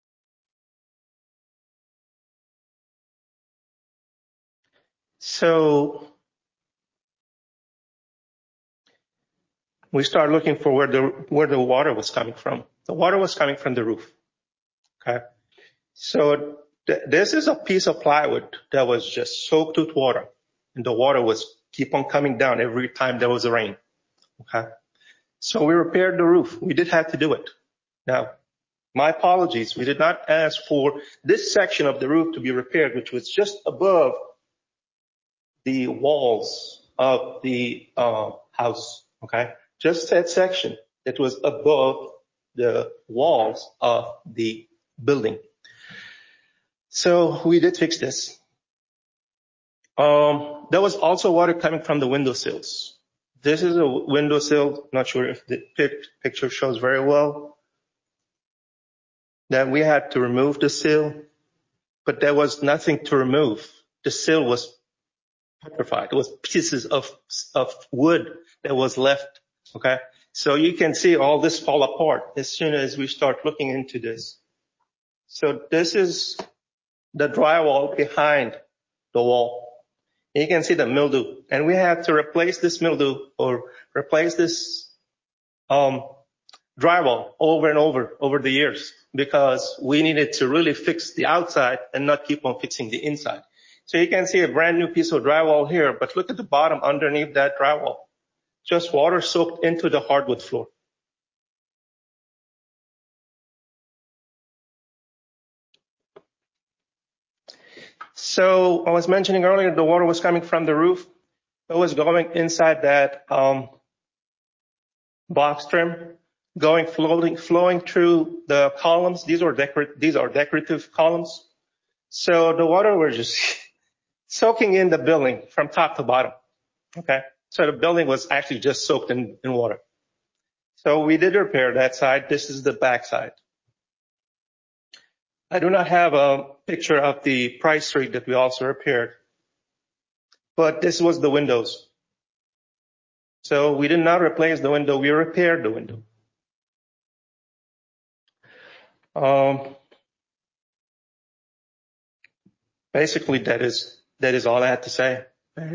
So we started looking for where the where the water was coming from. The water was coming from the roof. Okay. So th- this is a piece of plywood that was just soaked with water, and the water was keep on coming down every time there was a rain. Okay. So we repaired the roof. We did have to do it. Now, my apologies. We did not ask for this section of the roof to be repaired, which was just above the walls of the uh, house. Okay. Just that section that was above the walls of the building. So we did fix this. Um, there was also water coming from the windowsills. This is a windowsill. Not sure if the picture shows very well. That we had to remove the sill, but there was nothing to remove. The sill was petrified. It was pieces of, of wood that was left. Okay. So you can see all this fall apart as soon as we start looking into this. So this is the drywall behind the wall. You can see the mildew, and we had to replace this mildew or replace this um, drywall over and over over the years because we needed to really fix the outside and not keep on fixing the inside. So you can see a brand new piece of drywall here, but look at the bottom underneath that drywall. Just water soaked into the hardwood floor. So I was mentioning earlier the water was coming from the roof. It was going inside that um, box trim, going flowing, flowing through the columns. These are decor- these are decorative columns. So the water was just soaking in the building from top to bottom. Okay. So the building was actually just soaked in, in water. So we did repair that side. This is the back side. I do not have a picture of the Price Street that we also repaired, but this was the windows. So we did not replace the window. We repaired the window. Um, basically, that is, that is all I had to say.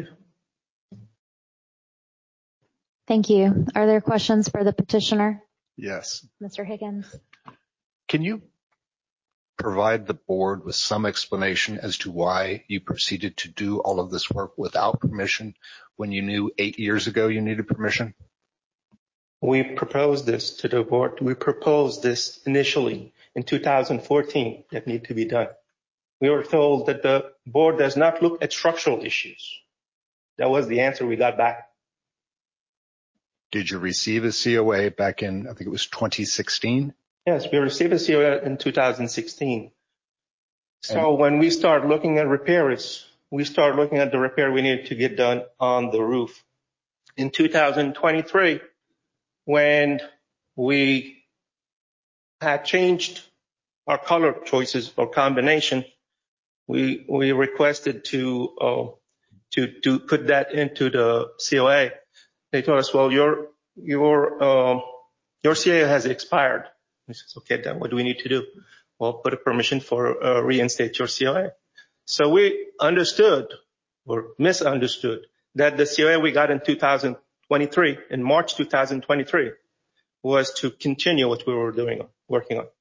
Thank you. Are there questions for the petitioner? Yes. Mister Higgins? Can you provide the board with some explanation as to why you proceeded to do all of this work without permission when you knew eight years ago you needed permission? We proposed this to the board. We proposed this initially in two thousand fourteen that need to be done. We were told that the board does not look at structural issues. That was the answer we got back. Did you receive a C O A back in, I think it was twenty sixteen? Yes, we received a C O A in two thousand sixteen. So and when we start looking at repairs, we start looking at the repair we needed to get done on the roof. In two thousand twenty-three, when we had changed our color choices or combination, we we requested to uh, to to put that into the C O A. They told us, well, your your uh, your C O A has expired. We said, okay, then what do we need to do? Well, put a permission for uh, reinstate your C O A. So we understood or misunderstood that the C O A we got in two thousand twenty-three, in March two thousand twenty-three, was to continue what we were doing, working on.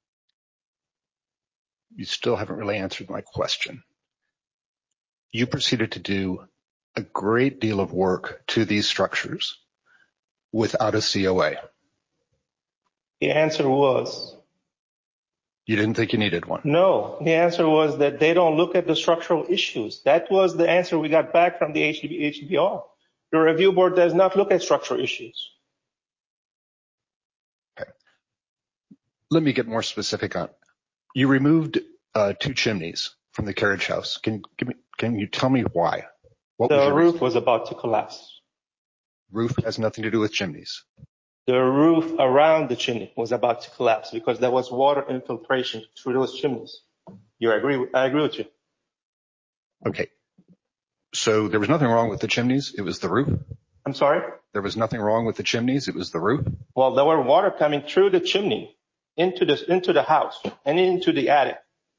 You still haven't really answered my question. You proceeded to do a great deal of work to these structures without a C O A. The answer was... You didn't think you needed one? No. The answer was that they don't look at the structural issues. That was the answer we got back from the H D B R. The review board does not look at structural issues. Okay. Let me get more specific on it. You removed uh, two chimneys from the carriage house. Can, give me, can you tell me why? What the was roof was about to collapse. Roof has nothing to do with chimneys. The roof around the chimney was about to collapse because there was water infiltration through those chimneys. You agree? With, I agree with you. Okay. So there was nothing wrong with the chimneys. It was the roof. I'm sorry? There was nothing wrong with the chimneys. It was the roof. Well, there were water coming through the chimney into the, into the house and into the attic.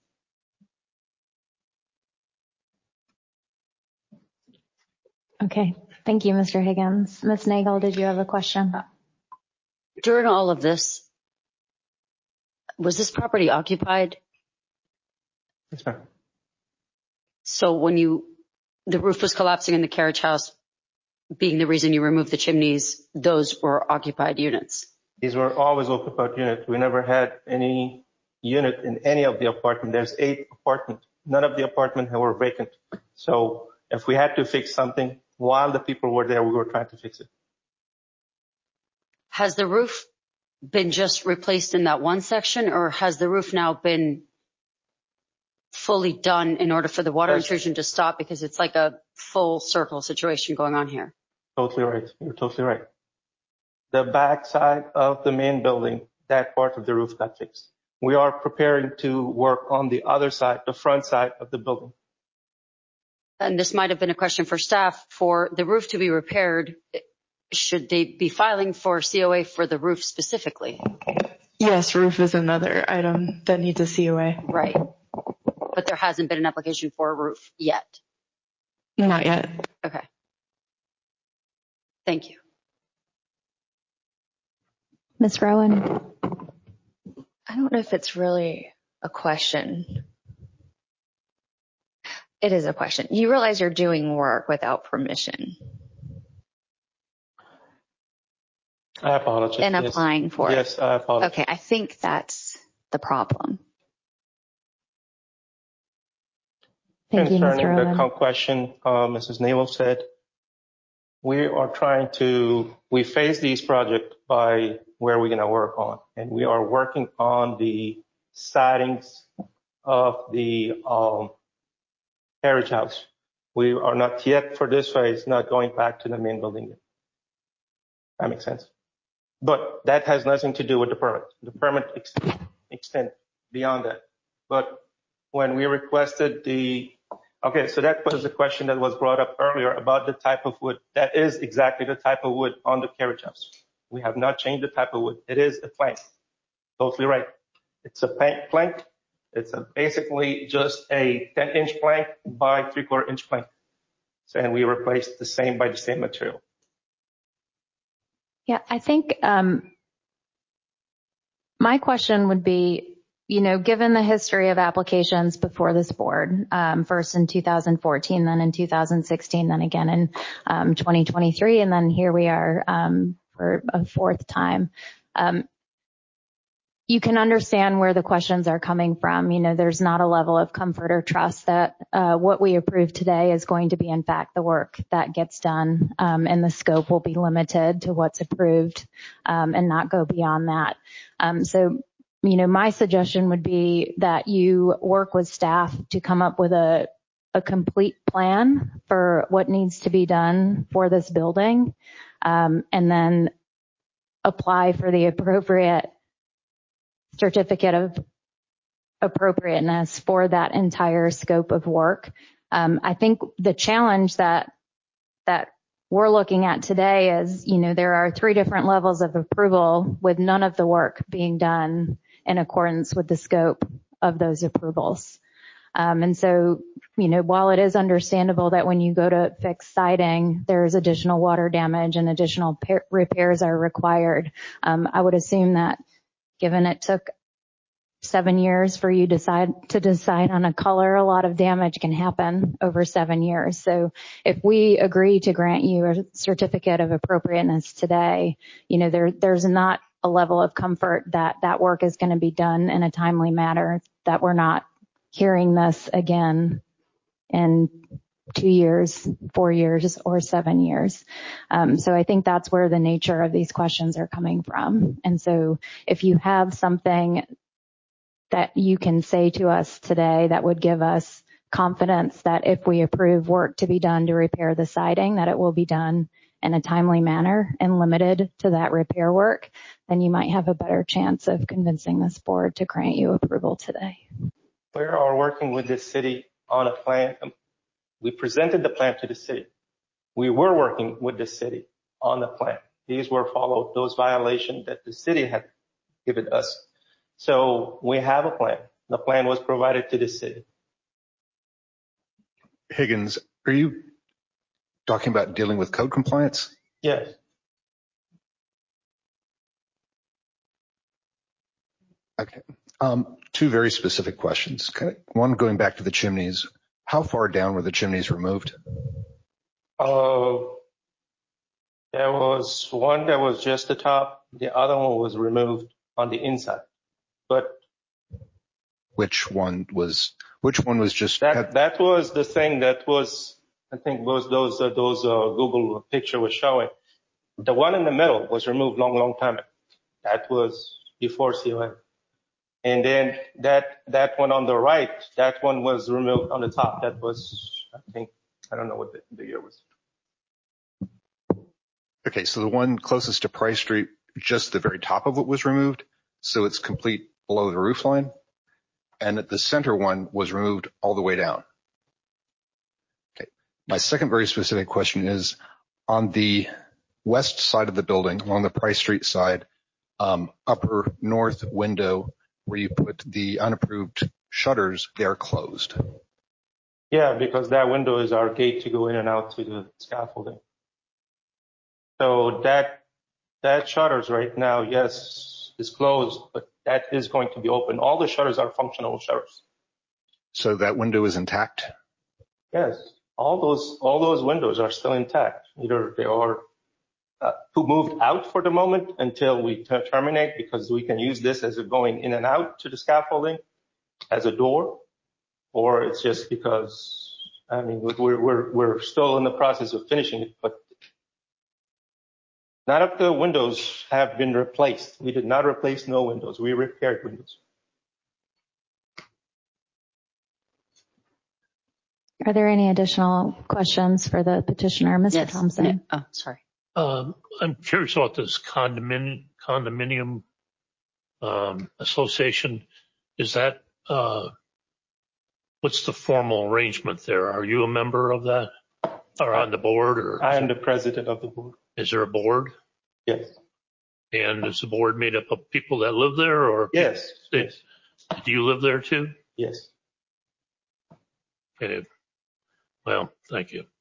Okay. Thank you, Mister Higgins. Miz Nagel, did you have a question? During all of this, was this property occupied? Yes, ma'am. So when you, the roof was collapsing in the carriage house, being the reason you removed the chimneys, those were occupied units? These were always occupied units. We never had any unit in any of the apartments. There's eight apartments. None of the apartments were vacant. So if we had to fix something while the people were there, we were trying to fix it. Has the roof been just replaced in that one section, or has the roof now been fully done in order for the water Yes. intrusion to stop? Because it's like a full circle situation going on here. Totally right. You're totally right. The back side of the main building, that part of the roof got fixed. We are preparing to work on the other side, the front side of the building. And this might have been a question for staff. For the roof to be repaired, should they be filing for C O A for the roof specifically? Yes, roof is another item that needs a C O A. Right. But there hasn't been an application for a roof yet. Not yet. Okay. Thank you. Miz Rowan? I don't know if it's really a question. It is a question. You realize you're doing work without permission I apologize. and Yes. applying for Yes, it. I apologize. Okay, I think that's the problem. Thank you, Miz Concerning the Rowan. com- question, uh, Missus Nagel said, we are trying to, we phase these projects by where we're going to work on. And we are working on the sidings of the um, carriage house. We are not yet, for this phase, not going back to the main building yet. That makes sense. But that has nothing to do with the permit. The permit ex- extends beyond that. But when we requested the, okay, so that was the question that was brought up earlier about the type of wood. That is exactly the type of wood on the carriage house. We have not changed the type of wood. It is a plank. Totally right. It's a plank. It's a basically just a ten inch plank by three quarter inch plank. So, and we replaced the same by the same material. Yeah, I think um, my question would be, you know, given the history of applications before this board, um, first in two thousand fourteen, then in two thousand sixteen, then again in um, twenty twenty-three, and then here we are um, for a fourth time. Um, you can understand where the questions are coming from. You know, there's not a level of comfort or trust that uh, what we approve today is going to be, in fact, the work that gets done, um, and the scope will be limited to what's approved um, and not go beyond that. Um, so, you know, my suggestion would be that you work with staff to come up with a, a complete plan for what needs to be done for this building, um, and then apply for the appropriate certificate of appropriateness for that entire scope of work. Um, I think the challenge that that we're looking at today is, you know, there are three different levels of approval with none of the work being done in accordance with the scope of those approvals. Um, and so, you know, while it is understandable that when you go to fix siding, there's additional water damage and additional pa- repairs are required, um, I would assume that given it took seven years for you decide to decide on a color, a lot of damage can happen over seven years. So if we agree to grant you a certificate of appropriateness today, you know, there, there's not a level of comfort that that work is going to be done in a timely manner, that we're not hearing this again in two years, four years, or seven years. Um, so I think that's where the nature of these questions are coming from. And so if you have something that you can say to us today that would give us confidence that if we approve work to be done to repair the siding, that it will be done in a timely manner and limited to that repair work, then you might have a better chance of convincing this board to grant you approval today. We are working with the city on a plan. We presented the plan to the city. We were working with the city on the plan. These were followed, those violations that the city had given us. So we have a plan. The plan was provided to the city. Higgins, are you talking about dealing with code compliance? Yes. Okay. Um, two very specific questions. One, going back to the chimneys. How far down were the chimneys removed? Uh, there was one that was just the top. The other one was removed on the inside. But which one was? Which one was just? That had, that was the thing that was. I think was those uh, those uh, Google picture was showing. The one in the middle was removed long, long time ago. That was before C O A. And then that that one on the right, that one was removed on the top. That was, I think, I don't know what the, the year was. Okay, so the one closest to Price Street, just the very top of it was removed, so it's complete below the roof line. And the center one was removed all the way down. Okay, my second very specific question is, on the west side of the building, along the Price Street side, um, upper north window, where you put the unapproved shutters, they're closed. Yeah, because that window is our gate to go in and out to the scaffolding. So that that shutters right now, yes, is closed, but that is going to be open. All the shutters are functional shutters. So that window is intact? Yes, all those all those windows are still intact. Either they are uh, moved out for the moment until we ter- terminate, because we can use this as a going in and out to the scaffolding as a door, or it's just because, I mean, we're we're we're still in the process of finishing it, but none of the windows have been replaced. We did not replace no windows. We repaired windows. Are there any additional questions for the petitioner, Mister Yes. Thompson? No. Oh, sorry. Um, I'm curious about this condominium, condominium um, association. Is that, uh, what's the formal arrangement there? Are you a member of that or on the board? Or I am the president of the board. Is there a board? Yes. And is the board made up of people that live there, or? Yes. They, yes. Do you live there too? Yes. Okay. Well, thank you.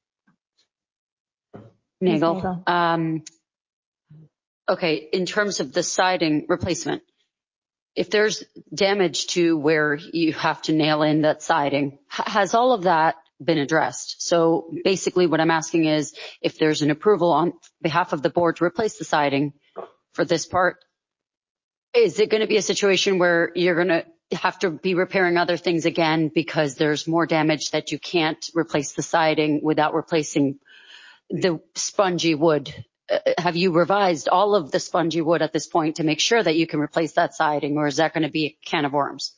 Nagel. Um, okay, in terms of the siding replacement, if there's damage to where you have to nail in that siding, has all of that been addressed? So basically what I'm asking is, if there's an approval on behalf of the board to replace the siding for this part, is it going to be a situation where you're going to have to be repairing other things again because there's more damage that you can't replace the siding without replacing the spongy wood? Uh, have you revised all of the spongy wood at this point to make sure that you can replace that siding, or is that going to be a can of worms?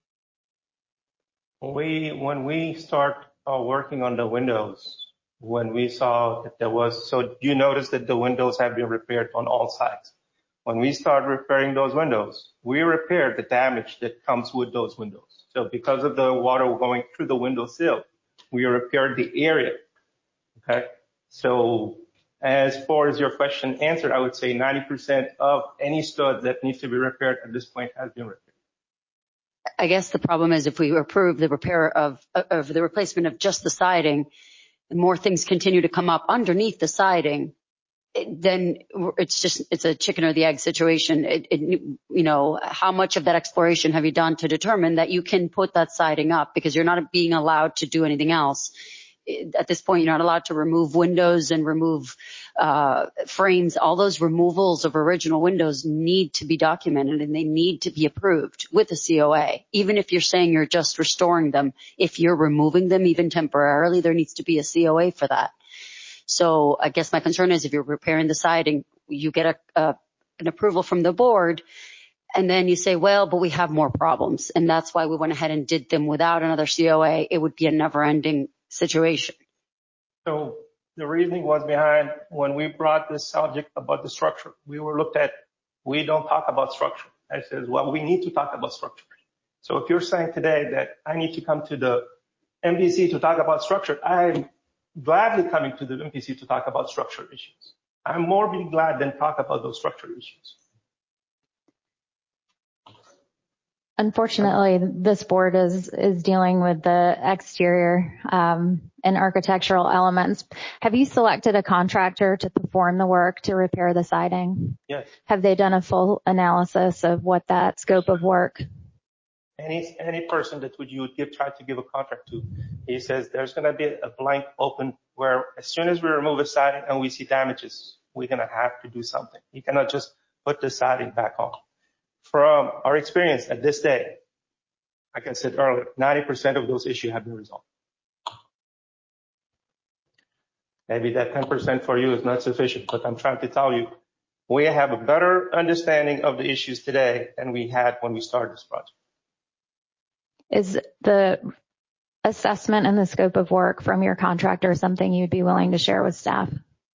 We, when we start uh, working on the windows, when we saw that there was, so you notice that the windows have been repaired on all sides. When we start repairing those windows, we repaired the damage that comes with those windows. So because of the water going through the window sill, we repaired the area. Okay. So as far as your question answered, I would say ninety percent of any stud that needs to be repaired at this point has been repaired. I guess the problem is, if we approve the repair of, of the replacement of just the siding, and more things continue to come up underneath the siding, it, then it's just, it's a chicken or the egg situation. It, it, you know, how much of that exploration have you done to determine that you can put that siding up, because you're not being allowed to do anything else? At this point, you're not allowed to remove windows and remove uh, frames. All those removals of original windows need to be documented, and they need to be approved with a C O A. Even if you're saying you're just restoring them, if you're removing them even temporarily, there needs to be a C O A for that. So I guess my concern is, if you're repairing the siding, you get a, a, an approval from the board, and then you say, well, but we have more problems, and that's why we went ahead and did them without another C O A. It would be a never-ending situation. So the reasoning was behind when we brought this subject about the structure. We were looked at, we don't talk about structure. I said, well, we need to talk about structure. So if you're saying today that I need to come to the M P C to talk about structure, I'm gladly coming to the M P C to talk about structure issues. I'm more be glad than talk about those structure issues. Unfortunately, this board is is dealing with the exterior um, and architectural elements. Have you selected a contractor to perform the work to repair the siding? Yes. Have they done a full analysis of what that scope of work? Any any person that would you would give try to give a contract to, he says there's going to be a blank open where as soon as we remove a siding and we see damages, we're going to have to do something. You cannot just put the siding back on. From our experience at this day, like I said earlier, ninety percent of those issues have been resolved. Maybe that ten percent for you is not sufficient, but I'm trying to tell you, we have a better understanding of the issues today than we had when we started this project. Is the assessment and the scope of work from your contractor something you'd be willing to share with staff?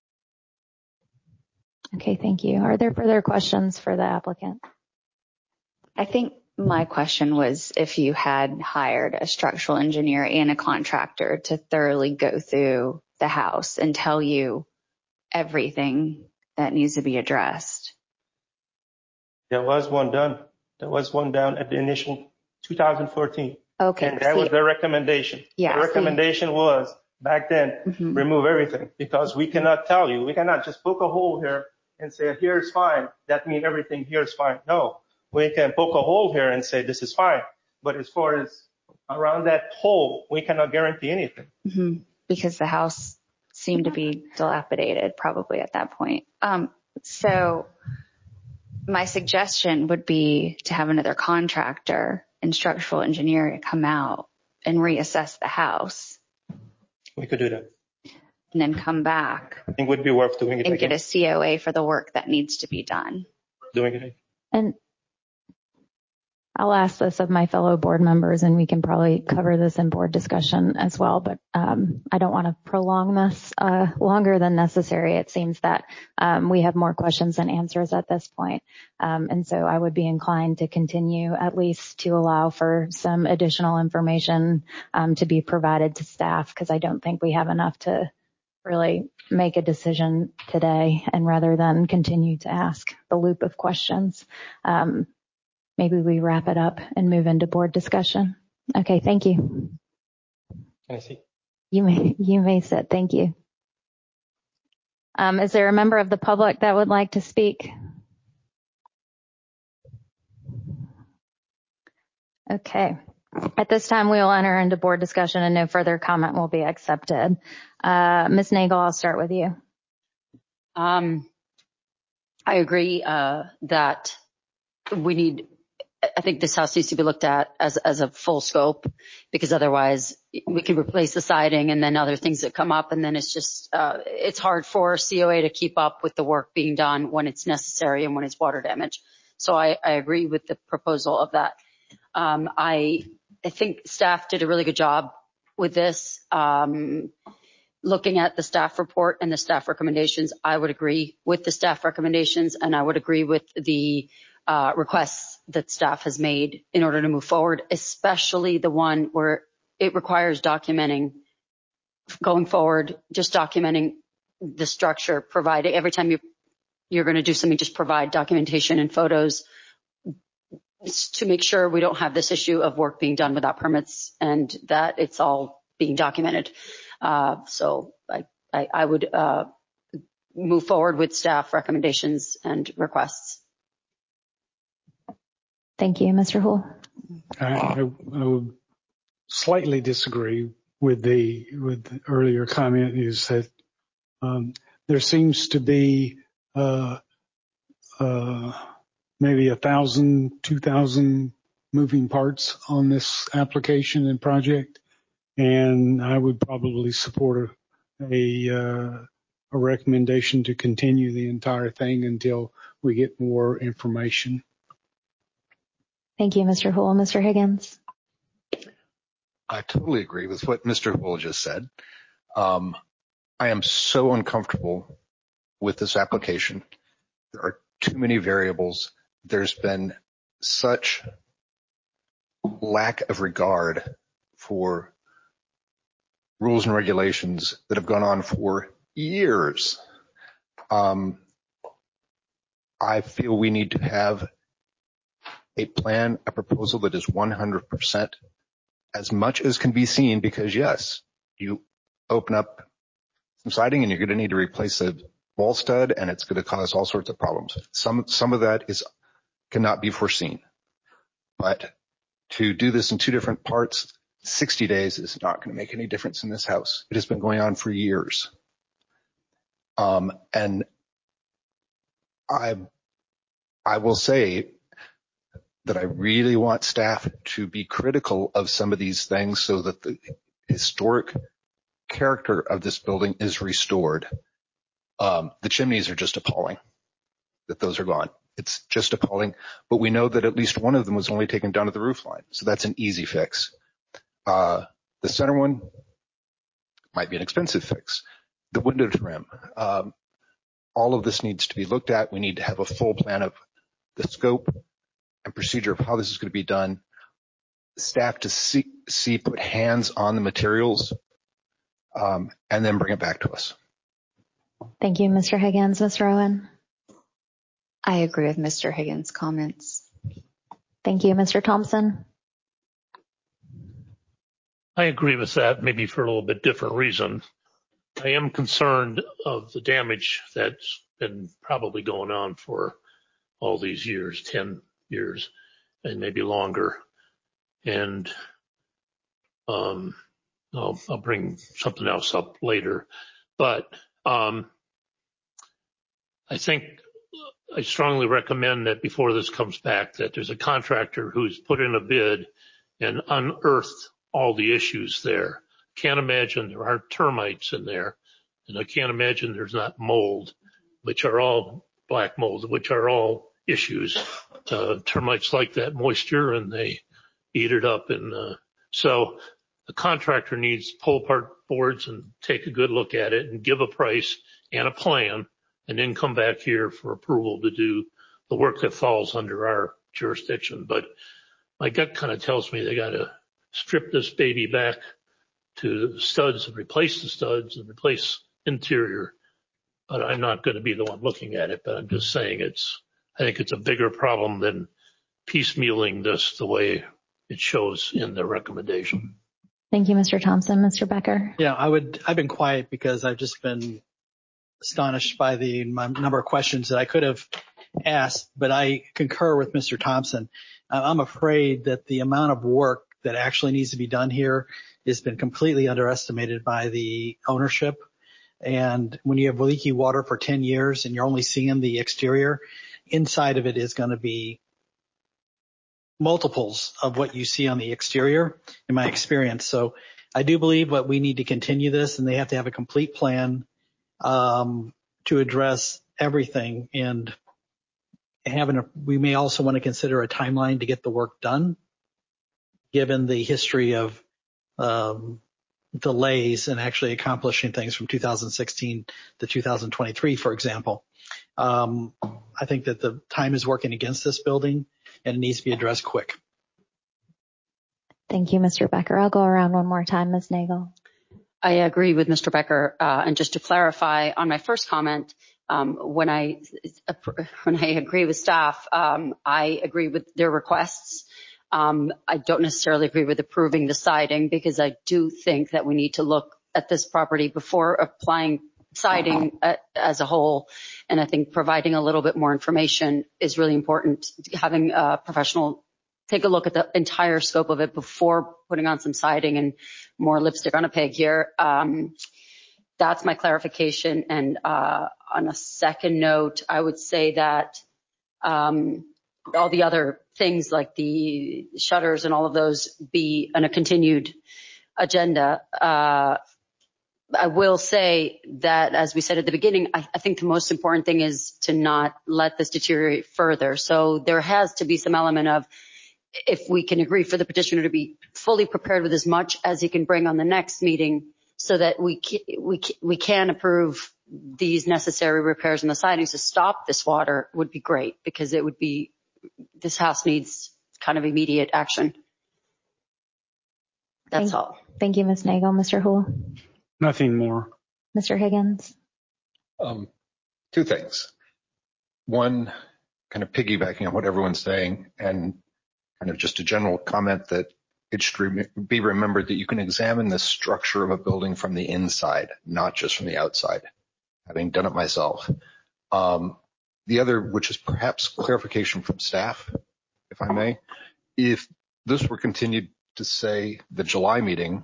Okay, thank you. Are there further questions for the applicant? I think my question was if you had hired a structural engineer and a contractor to thoroughly go through the house and tell you everything that needs to be addressed. There was one done. There was one done at the initial two thousand fourteen. Okay. And that see, was their recommendation. Yeah, the recommendation see. was back then, mm-hmm. remove everything because we cannot tell you. We cannot just poke a hole here and say, here's fine. That means everything here is fine. No. We can poke a hole here and say this is fine, but as far as around that hole, we cannot guarantee anything. Mm-hmm. Because the house seemed to be dilapidated probably at that point. Um, so my suggestion would be to have another contractor and structural engineer come out and reassess the house. We could do that. And then come back. I think it would be worth doing it and again. get a C O A for the work that needs to be done. Doing it again. And I'll ask this of my fellow board members, and we can probably cover this in board discussion as well, but um, I don't want to prolong this uh, longer than necessary. It seems that um, we have more questions than answers at this point. Um, and so I would be inclined to continue at least to allow for some additional information um, to be provided to staff, because I don't think we have enough to really make a decision today, and rather than continue to ask the loop of questions. Um, Maybe we wrap it up and move into board discussion. Okay, thank you. Can I see? You may, you may sit. Thank you. Um, is there a member of the public that would like to speak? Okay. At this time, we will enter into board discussion and no further comment will be accepted. Uh, Miz Nagel, I'll start with you. Um, I agree uh, that we need I think this house needs to be looked at as, as a full scope, because otherwise we could replace the siding and then other things that come up. And then it's just, uh, it's hard for C O A to keep up with the work being done when it's necessary and when it's water damage. So I, I agree with the proposal of that. Um, I, I think staff did a really good job with this. Um, looking at the staff report and the staff recommendations, I would agree with the staff recommendations, and I would agree with the uh, requests that staff has made in order to move forward, especially the one where it requires documenting going forward, just documenting the structure, providing every time you, you're going to do something, just provide documentation and photos to make sure we don't have this issue of work being done without permits and that it's all being documented. Uh, so I, I, I would uh, move forward with staff recommendations and requests. Thank you, Mister Houle. I, I, I would slightly disagree with the with the earlier comment. Is that um, there seems to be uh, uh, maybe a thousand, two thousand moving parts on this application and project, and I would probably support a a, uh, a recommendation to continue the entire thing until we get more information. Thank you, Mister Houle. Mister Higgins. I totally agree with what Mister Houle just said. Um, I am so uncomfortable with this application. There are too many variables. There's been such lack of regard for rules and regulations that have gone on for years. Um, I feel we need to have a plan, a proposal that is one hundred percent as much as can be seen, because yes, you open up some siding and you're going to need to replace a wall stud and it's going to cause all sorts of problems. Some, some of that is cannot be foreseen, but to do this in two different parts, sixty days is not going to make any difference in this house. It has been going on for years. Um, and I, I will say that I really want staff to be critical of some of these things so that the historic character of this building is restored. Um, the chimneys are just appalling that those are gone. It's just appalling, but we know that at least one of them was only taken down to the roof line. So that's an easy fix. Uh, the center one might be an expensive fix. The window trim, um, all of this needs to be looked at. We need to have a full plan of the scope and procedure of how this is going to be done. Staff to see, see put hands on the materials, um, and then bring it back to us. Thank you, Mister Higgins. Mister Owen. I agree with Mister Higgins' comments. Thank you, Mister Thompson. I agree with that, maybe for a little bit different reason. I am concerned of the damage that's been probably going on for all these years, ten years, and maybe longer. And um, I'll, I'll bring something else up later. But um, I think I strongly recommend that before this comes back, that there's a contractor who's put in a bid and unearthed all the issues there. Can't imagine there aren't termites in there, and I can't imagine there's not mold, which are all black mold, which are all issues. Uh, termites like that moisture and they eat it up. And uh, so the contractor needs to pull apart boards and take a good look at it and give a price and a plan, and then come back here for approval to do the work that falls under our jurisdiction. But my gut kind of tells me they got to strip this baby back to the studs and replace the studs and replace interior. But I'm not going to be the one looking at it, but I'm just saying it's, I think it's a bigger problem than piecemealing this the way it shows in the recommendation. Thank you, Mister Thompson. Mister Becker. Yeah, I would, I've been quiet because I've just been astonished by the number of questions that I could have asked, but I concur with Mister Thompson. I'm afraid that the amount of work that actually needs to be done here has been completely underestimated by the ownership. And when you have leaky water for ten years and you're only seeing the exterior, inside of it is going to be multiples of what you see on the exterior, in my experience. So I do believe that we need to continue this, and they have to have a complete plan um, to address everything. And having a, we may also want to consider a timeline to get the work done, given the history of um, delays in actually accomplishing things from two thousand sixteen to two thousand twenty-three, for example. Um, I think that the time is working against this building and it needs to be addressed quick. Thank you, Mister Becker. I'll go around one more time, Miz Nagel. I agree with Mister Becker. Uh, and just to clarify on my first comment, um, when I when I agree with staff, um, I agree with their requests. Um, I don't necessarily agree with approving the siding, because I do think that we need to look at this property before applying siding uh, as a whole. And I think providing a little bit more information is really important. Having a professional take a look at the entire scope of it before putting on some siding and more lipstick on a pig here. Um, that's my clarification. And uh, on a second note, I would say that um, all the other things like the shutters and all of those be on a continued agenda. Uh, I will say that, as we said at the beginning, I, I think the most important thing is to not let this deteriorate further. So there has to be some element of, if we can agree for the petitioner to be fully prepared with as much as he can bring on the next meeting, so that we can, we can, we can approve these necessary repairs in the sidings to stop this water would be great, because it would be, this house needs kind of immediate action. That's Thank, all. Thank you, Miz Nagel. Mister Houle? Nothing more. Mister Higgins? Um, two things. One, kind of piggybacking on what everyone's saying, and kind of just a general comment that it should re- be remembered that you can examine the structure of a building from the inside, not just from the outside, having done it myself. Um, the other, which is perhaps clarification from staff, if I may, if this were continued to say the July meeting,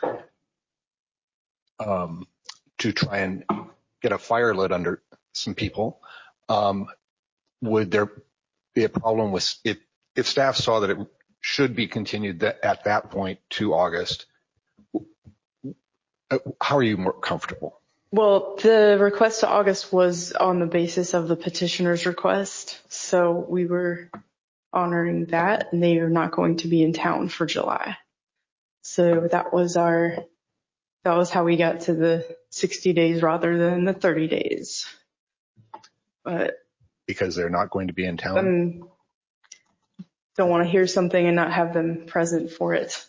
um, to try and get a fire lit under some people, um, would there be a problem with if, if staff saw that it should be continued that, at that point to August? How are you more comfortable? Well, the request to August was on the basis of the petitioner's request, so we were honoring that, and they are not going to be in town for July. So that was our, that was how we got to the sixty days rather than the thirty days. But because they're not going to be in town? Um, don't want to hear something and not have them present for it.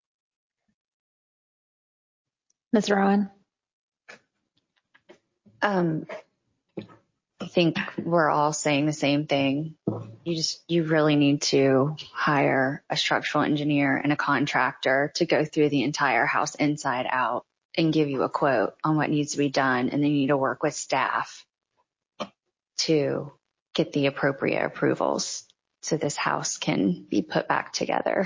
Miz Rowan? Um, I think we're all saying the same thing. You just, you really need to hire a structural engineer and a contractor to go through the entire house inside out and give you a quote on what needs to be done. And then you need to work with staff to get the appropriate approvals so this house can be put back together.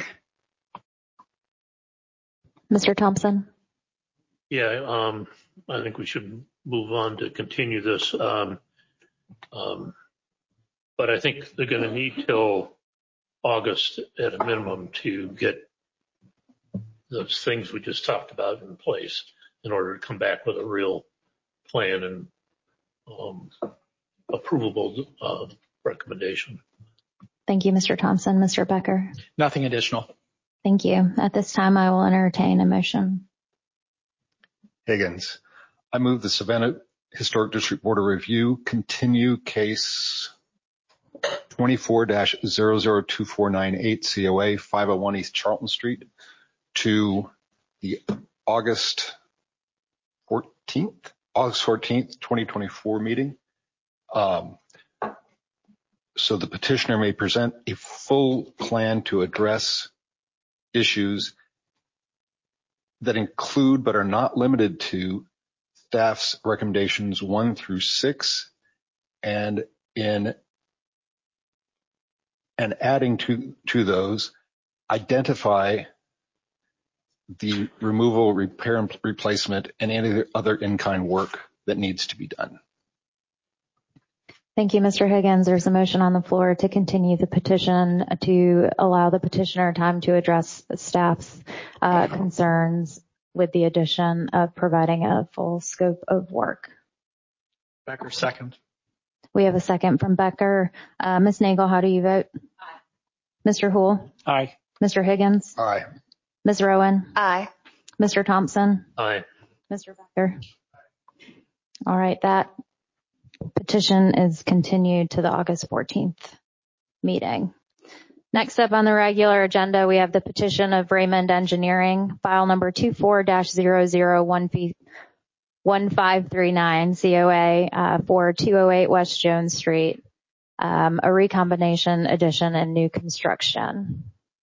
Mister Thompson? Yeah, um, I think we should move on to continue this. Um, um, but I think they're going to need till August at a minimum to get those things we just talked about in place in order to come back with a real plan and um, approvable uh, recommendation. Thank you, Mister Thompson. Mister Becker? Nothing additional. Thank you. At this time, I will entertain a motion. Higgins. I move the Savannah Historic District Board of Review continue case twenty-four dash zero zero two four nine eight C O A five oh one East Charlton Street to the August fourteenth, August fourteenth, twenty twenty-four meeting. Um, so the petitioner may present a full plan to address issues that include but are not limited to staff's recommendations one through six, and in and adding to to those, identify the removal, repair, and replacement, and any other in-kind work that needs to be done. Thank you, Mister Higgins. There's a motion on the floor to continue the petition to allow the petitioner time to address staff's uh, concerns with the addition of providing a full scope of work. Becker, second. We have a second from Becker. Uh, Miz Nagel, how do you vote? Aye. Mister Houle? Aye. Mister Higgins? Aye. Miz Rowan? Aye. Mister Thompson? Aye. Mister Becker? All right, that petition is continued to the August fourteenth meeting. Next up on the regular agenda, we have the petition of Raymond Engineering, file number two four dash zero zero one five three nine C O A uh, for two oh eight West Jones Street, um, a recombination addition and new construction.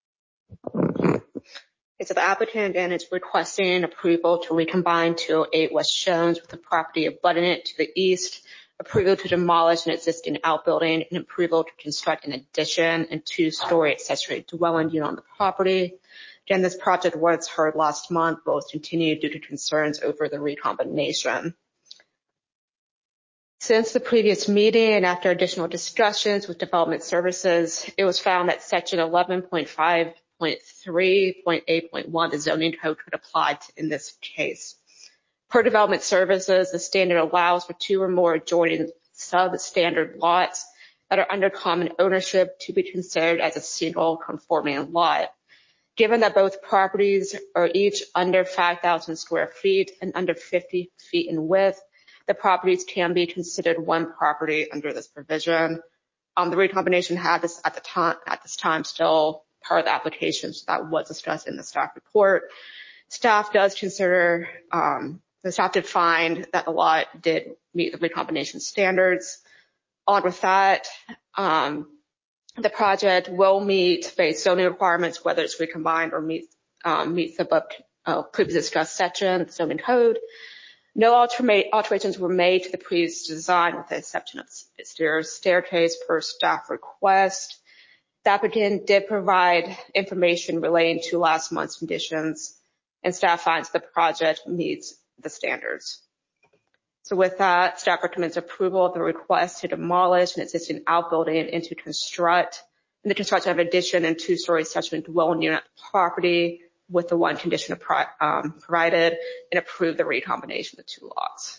It's the applicant and it's requesting approval to recombine two oh eight West Jones with the property abutting it to the east, approval to demolish an existing outbuilding, and approval to construct an addition and two-story accessory dwelling unit on the property. Again, this project was heard last month, but was continued due to concerns over the recombination. Since the previous meeting and after additional discussions with development services, it was found that section eleven point five point three point eight point one, the zoning code, could apply to, in this case. Per development services, the standard allows for two or more adjoining substandard lots that are under common ownership to be considered as a single conforming lot. Given that both properties are each under five thousand square feet and under fifty feet in width, the properties can be considered one property under this provision. Um, the recombination had this at the time, at this time still part of the application, so that was discussed in the staff report. Staff does consider, um, the staff did find that the lot did meet the recombination standards. On with that, um, the project will meet base zoning requirements, whether it's recombined or meet, um, meets the above, uh, previously discussed section, the zoning code. No alterations were made to the previous design with the exception of exterior staircase per staff request. The applicant did provide information relating to last month's conditions, and staff finds the project meets the standards. So with that, staff recommends approval of the request to demolish an existing outbuilding and to construct in the construction of addition and two-story accessory dwelling unit property with the one condition of, um, provided, and approve the recombination of the two lots.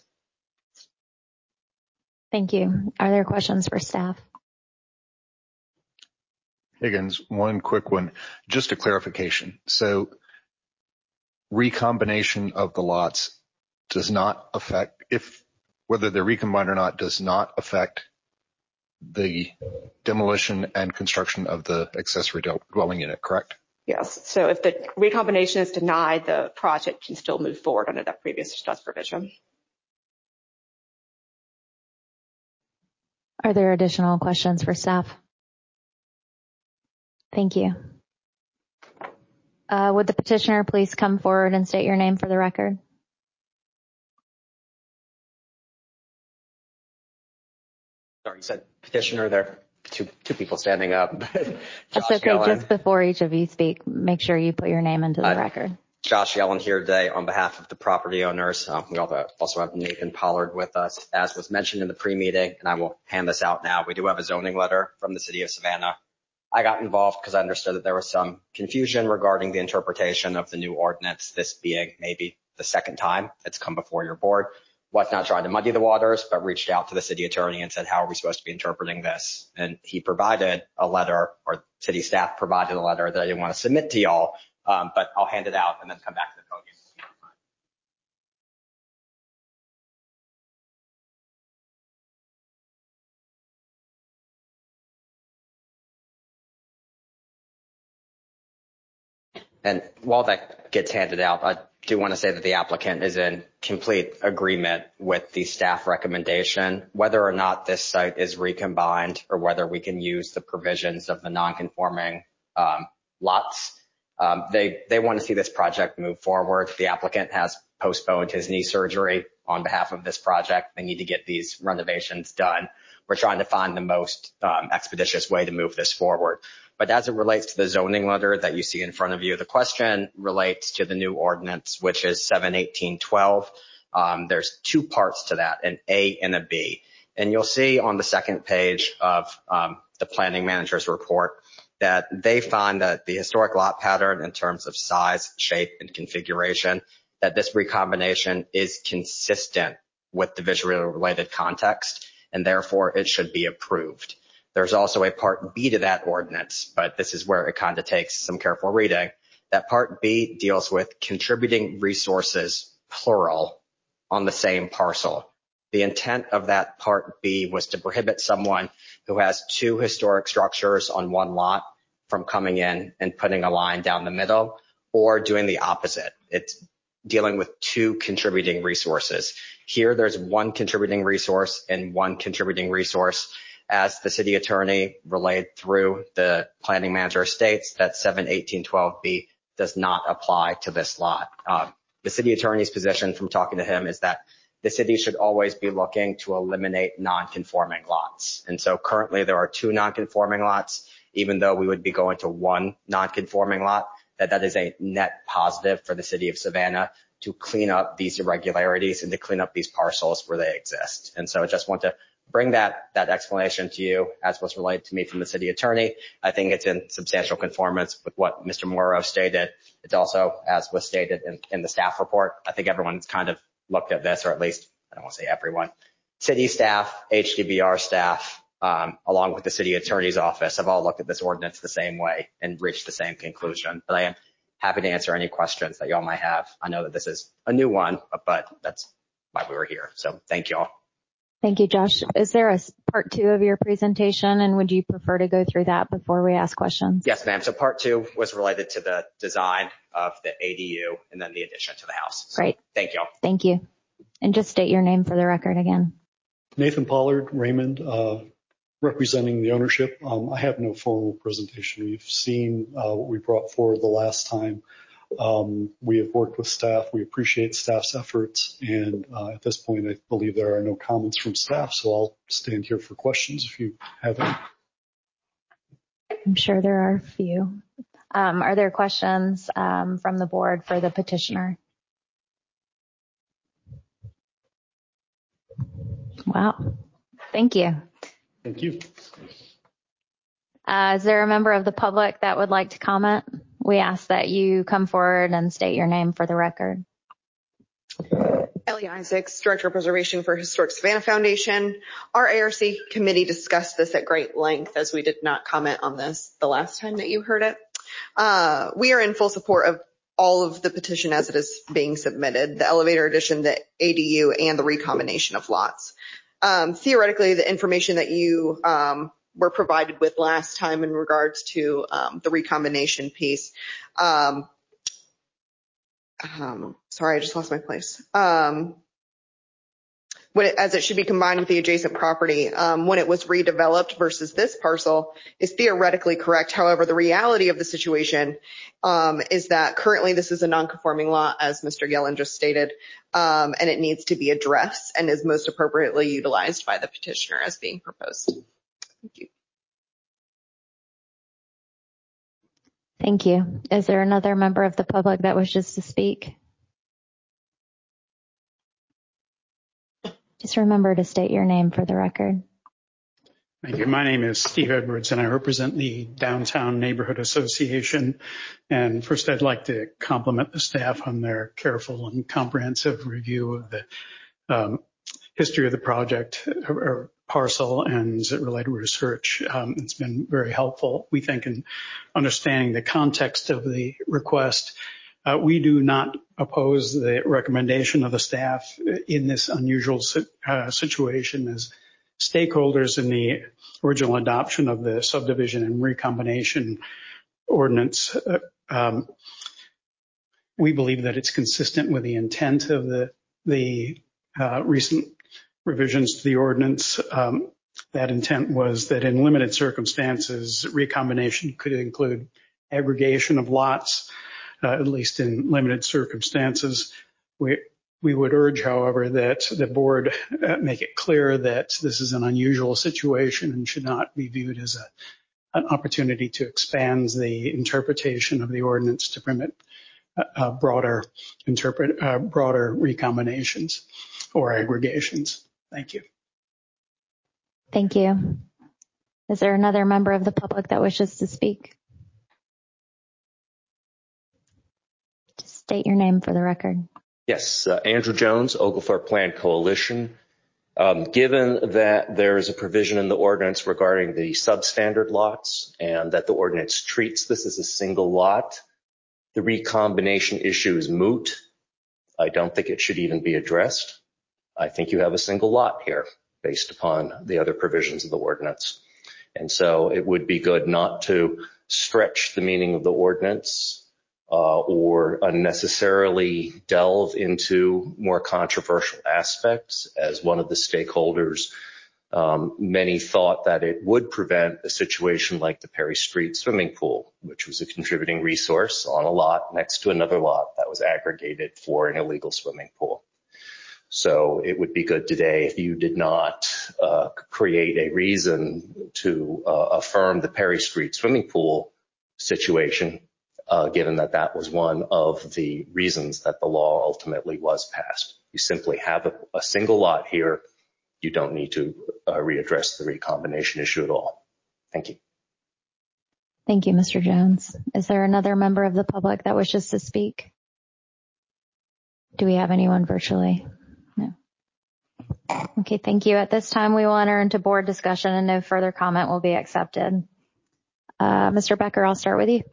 Thank you. Are there questions for staff? Higgins, one quick one, just a clarification. So recombination of the lots does not affect, if whether they're recombined or not, does not affect the demolition and construction of the accessory dwelling unit, correct? Yes. So if the recombination is denied, the project can still move forward under that previous discussed provision. Are there additional questions for staff? Thank you. Uh, would the petitioner please come forward and state your name for the record? Sorry, you said petitioner there. Two two people standing up. That's okay. Yellen. Just before each of you speak, make sure you put your name into the uh, record. Josh Yellen here today on behalf of the property owners. Um, we also have Nathan Pollard with us, as was mentioned in the pre-meeting, and I will hand this out now. We do have a zoning letter from the city of Savannah. I got involved because I understood that there was some confusion regarding the interpretation of the new ordinance, this being maybe the second time it's come before your board. Was not trying to muddy the waters, but reached out to the city attorney and said, how are we supposed to be interpreting this? And he provided a letter, or city staff provided a letter that I didn't want to submit to y'all, um, but I'll hand it out and then come back to the podium. And while that gets handed out, I do want to say that the applicant is in complete agreement with the staff recommendation, whether or not this site is recombined or whether we can use the provisions of the non-conforming um, lots. Um, they, they want to see this project move forward. The applicant has postponed his knee surgery on behalf of this project. They need to get these renovations done. We're trying to find the most um, expeditious way to move this forward. But as it relates to the zoning letter that you see in front of you, the question relates to the new ordinance, which is seven eighteen twelve. Um, there's two parts to that, an A and a B. And you'll see on the second page of um, the planning manager's report that they find that the historic lot pattern in terms of size, shape, and configuration, that this recombination is consistent with the visually related context, and therefore it should be approved. There's also a part B to that ordinance, but this is where it kind of takes some careful reading. That part B deals with contributing resources, plural, on the same parcel. The intent of that part B was to prohibit someone who has two historic structures on one lot from coming in and putting a line down the middle, or doing the opposite. It's dealing with two contributing resources. Here, there's one contributing resource and one contributing resource. As the city attorney relayed through, the planning manager states that seven eighteen twelve B does not apply to this lot. Uh, the city attorney's position from talking to him is that the city should always be looking to eliminate non-conforming lots. And so currently there are two non-conforming lots, even though we would be going to one non-conforming lot, that that is a net positive for the city of Savannah to clean up these irregularities and to clean up these parcels where they exist. And so I just want to bring that that explanation to you as was relayed to me from the city attorney. I think it's in substantial conformance with what Mister Morrow stated. It's also, as was stated in, in the staff report, I think everyone's kind of looked at this, or at least, I don't want to say everyone, city staff, H D B R staff, um, along with the city attorney's office, have all looked at this ordinance the same way and reached the same conclusion. But I am happy to answer any questions that y'all might have. I know that this is a new one, but that's why we were here. So thank y'all. Thank you, Josh. Is there a part two of your presentation, and would you prefer to go through that before we ask questions? Yes, ma'am. So part two was related to the design of the A D U and then the addition to the house. So Great. Thank y'all. Thank you. And just state your name for the record again. Nathan Pollard, Raymond, uh, representing the ownership. Um, I have no formal presentation. We've seen uh, what we brought forward the last time. Um, we have worked with staff. We appreciate staff's efforts. And uh, at this point, I believe there are no comments from staff. So I'll stand here for questions if you have any. I'm sure there are a few. Um, are there questions um, from the board for the petitioner? Wow. Thank you. Thank you. Uh, is there a member of the public that would like to comment? We ask that you come forward and state your name for the record. Ellie Isaacs, Director of Preservation for Historic Savannah Foundation. Our A R C committee discussed this at great length, as we did not comment on this the last time that you heard it. Uh, we are in full support of all of the petition as it is being submitted, the elevator addition, the A D U, and the recombination of lots. Um, theoretically, the information that you um, were provided with last time in regards to um, the recombination piece. Um, um, sorry, I just lost my place. Um, when it, as it should be combined with the adjacent property, um, when it was redeveloped versus this parcel is theoretically correct. However, the reality of the situation um, is that currently this is a non-conforming lot, as Mister Gillen just stated, um, and it needs to be addressed and is most appropriately utilized by the petitioner as being proposed. Thank you. Thank you. Is there another member of the public that wishes to speak? Just remember to state your name for the record. Thank you. My name is Steve Edwards, and I represent the Downtown Neighborhood Association. And first, I'd like to compliment the staff on their careful and comprehensive review of the um, history of the project or, or parcel and related research. Um, it's been very helpful, we think, in understanding the context of the request. Uh, we do not oppose the recommendation of the staff in this unusual uh, situation. As stakeholders in the original adoption of the subdivision and recombination ordinance, uh, um, we believe that it's consistent with the intent of the, the uh, recent revisions to the ordinance. Um, that intent was that in limited circumstances, recombination could include aggregation of lots, uh, at least in limited circumstances. We, we would urge, however, that the board uh, make it clear that this is an unusual situation and should not be viewed as a, an opportunity to expand the interpretation of the ordinance to permit uh, broader interpret uh, broader recombinations or aggregations. Thank you. Thank you. Is there another member of the public that wishes to speak? Just state your name for the record. Yes, uh, Andrew Jones, Oglethorpe Plan Coalition. Um, given that there is a provision in the ordinance regarding the substandard lots and that the ordinance treats this as a single lot, the recombination issue is moot. I don't think it should even be addressed. I think you have a single lot here based upon the other provisions of the ordinance. And so it would be good not to stretch the meaning of the ordinance uh, or unnecessarily delve into more controversial aspects. As one of the stakeholders, um, many thought that it would prevent a situation like the Perry Street swimming pool, which was a contributing resource on a lot next to another lot that was aggregated for an illegal swimming pool. So it would be good today if you did not uh, create a reason to uh, affirm the Perry Street swimming pool situation, uh, given that that was one of the reasons that the law ultimately was passed. You simply have a, a single lot here. You don't need to uh, readdress the recombination issue at all. Thank you. Thank you, Mister Jones. Is there another member of the public that wishes to speak? Do we have anyone virtually? No. Okay, thank you. At this time, we will enter into board discussion and no further comment will be accepted. Uh, Mister Becker, I'll start with you.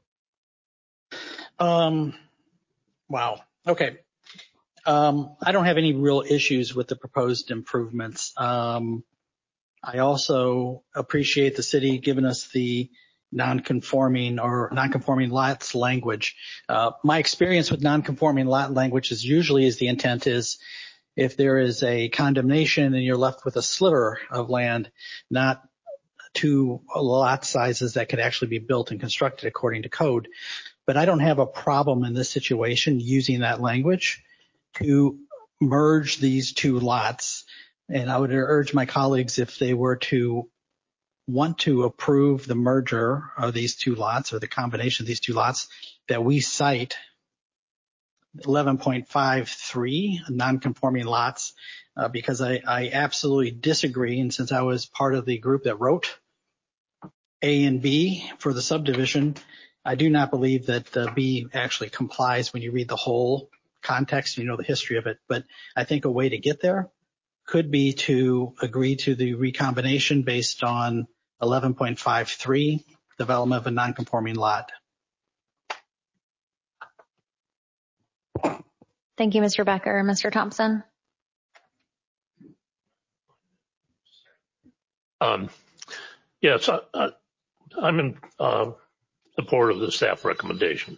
Um, wow. Okay. Um, I don't have any real issues with the proposed improvements. Um, I also appreciate the city giving us the non-conforming or non-conforming lots language. Uh, my experience with non-conforming lot language is usually is the intent is if there is a condemnation and you're left with a sliver of land, not two lot sizes that could actually be built and constructed according to code. But I don't have a problem in this situation using that language to merge these two lots. And I would urge my colleagues, if they were to want to approve the merger of these two lots or the combination of these two lots, that we cite eleven point five three non-conforming lots, uh, because I, I absolutely disagree. And since I was part of the group that wrote A and B for the subdivision, I do not believe that uh, B actually complies when you read the whole context, you know, the history of it. But I think a way to get there could be to agree to the recombination based on eleven point five three, development of a non-conforming lot. Thank you, Mister Becker. Mister Thompson? Um, yes, I, I, I'm in uh, support of the staff recommendation.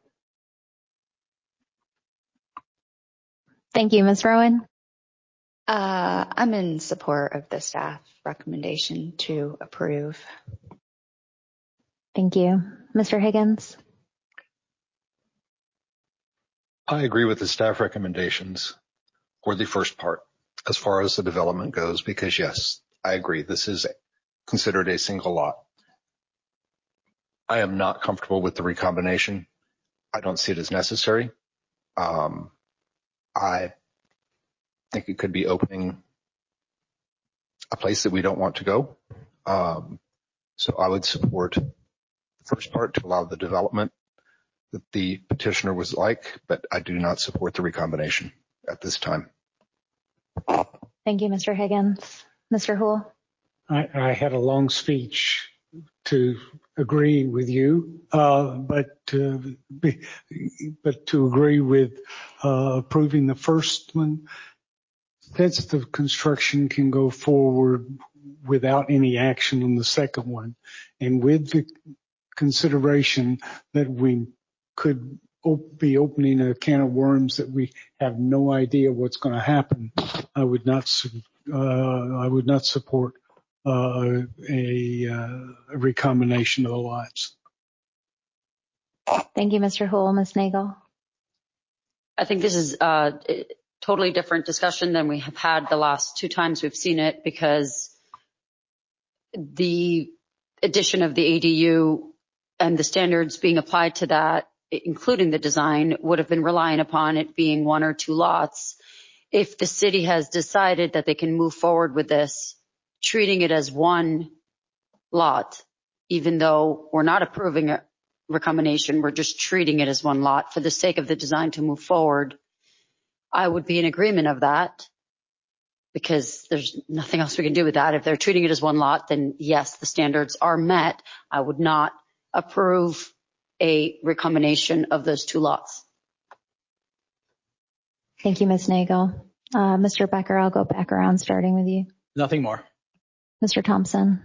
Thank you, Miz Rowan. Uh, I'm in support of the staff recommendation to approve. Thank you. Mister Higgins? I agree with the staff recommendations for the first part as far as the development goes, because yes, I agree. This is considered a single lot. I am not comfortable with the recombination. I don't see it as necessary. Um, I think it could be opening a place that we don't want to go. Um, so I would support the first part to allow the development that the petitioner was like, but I do not support the recombination at this time. Thank you, Mister Higgins. Mister Houle? I, I had a long speech to agree with you, uh, but to be, but to agree with uh, approving the first one, sensitive construction can go forward without any action on the second one, and with the consideration that we could op- be opening a can of worms that we have no idea what's going to happen, I would not. Uh, I would not support uh, a, uh, a recombination of the lots. Thank you, Mister Houle. Miz Nagel? I think this is a totally different discussion than we have had the last two times we've seen it, because the addition of the A D U and the standards being applied to that, including the design, would have been relying upon it being one or two lots. If the city has decided that they can move forward with this, treating it as one lot, even though we're not approving a recombination, we're just treating it as one lot for the sake of the design to move forward, I would be in agreement of that, because there's nothing else we can do with that. If they're treating it as one lot, then yes, the standards are met. I would not approve a recombination of those two lots. Thank you, Miz Nagel. Uh, Mister Becker, I'll go back around starting with you. Nothing more. Mister Thompson?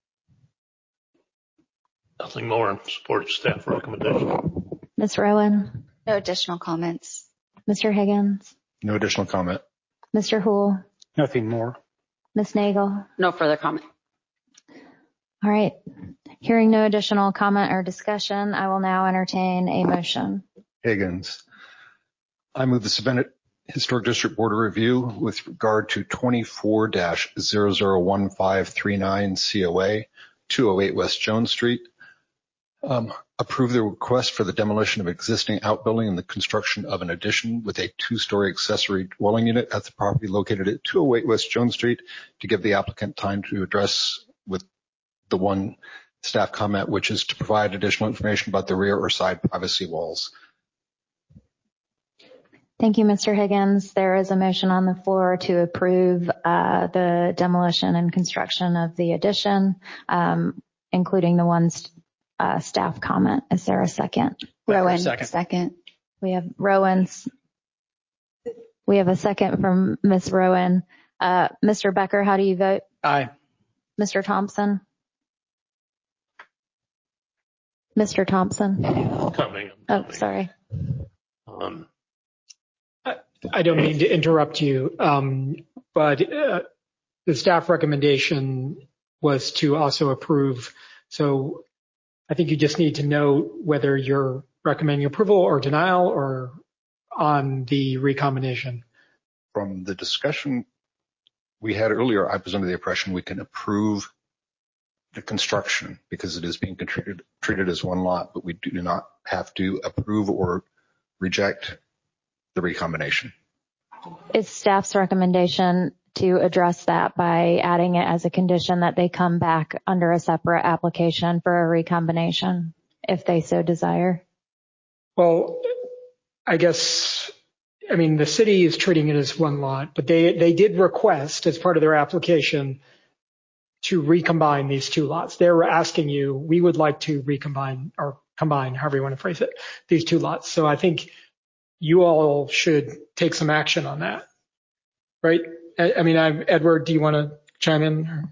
Nothing more. Support staff recommendation. Miz Rowan? No additional comments. Mister Higgins? No additional comment. Mister Houle? Nothing more. Miz Nagel? No further comment. All right. Hearing no additional comment or discussion, I will now entertain a motion. Higgins. I move the Savannah Historic District Board of Review with regard to twenty-four dash zero zero one five three nine C O A, two oh eight West Jones Street. Um, approve the request for the demolition of existing outbuilding and the construction of an addition with a two-story accessory dwelling unit at the property located at two oh eight West Jones Street, to give the applicant time to address with the one staff comment, which is to provide additional information about the rear or side privacy walls. Thank you, Mister Higgins. There is a motion on the floor to approve uh, the demolition and construction of the addition, um, including the one's uh, staff comment. Is there a second? Rowan, second. Second. We have Rowan's. We have a second from Miz Rowan. Uh, Mister Becker, how do you vote? Aye. Mister Thompson? Mister Thompson? I'm coming. I'm Oh, coming. sorry. Um, I don't mean to interrupt you, um, but uh, the staff recommendation was to also approve. So I think you just need to know whether you're recommending approval or denial or on the recombination. From the discussion we had earlier, I was under the impression we can approve the construction because it is being treated, treated as one lot, but we do not have to approve or reject the recombination. It's staff's recommendation to address that by adding it as a condition that they come back under a separate application for a recombination if they so desire. Well, I guess, I mean, the city is treating it as one lot, but they, they did request as part of their application to recombine these two lots. They were asking you, we would like to recombine or combine, however you want to phrase it, these two lots. So I think you all should take some action on that, right? I, I mean, I'm, Edward, do you want to chime in?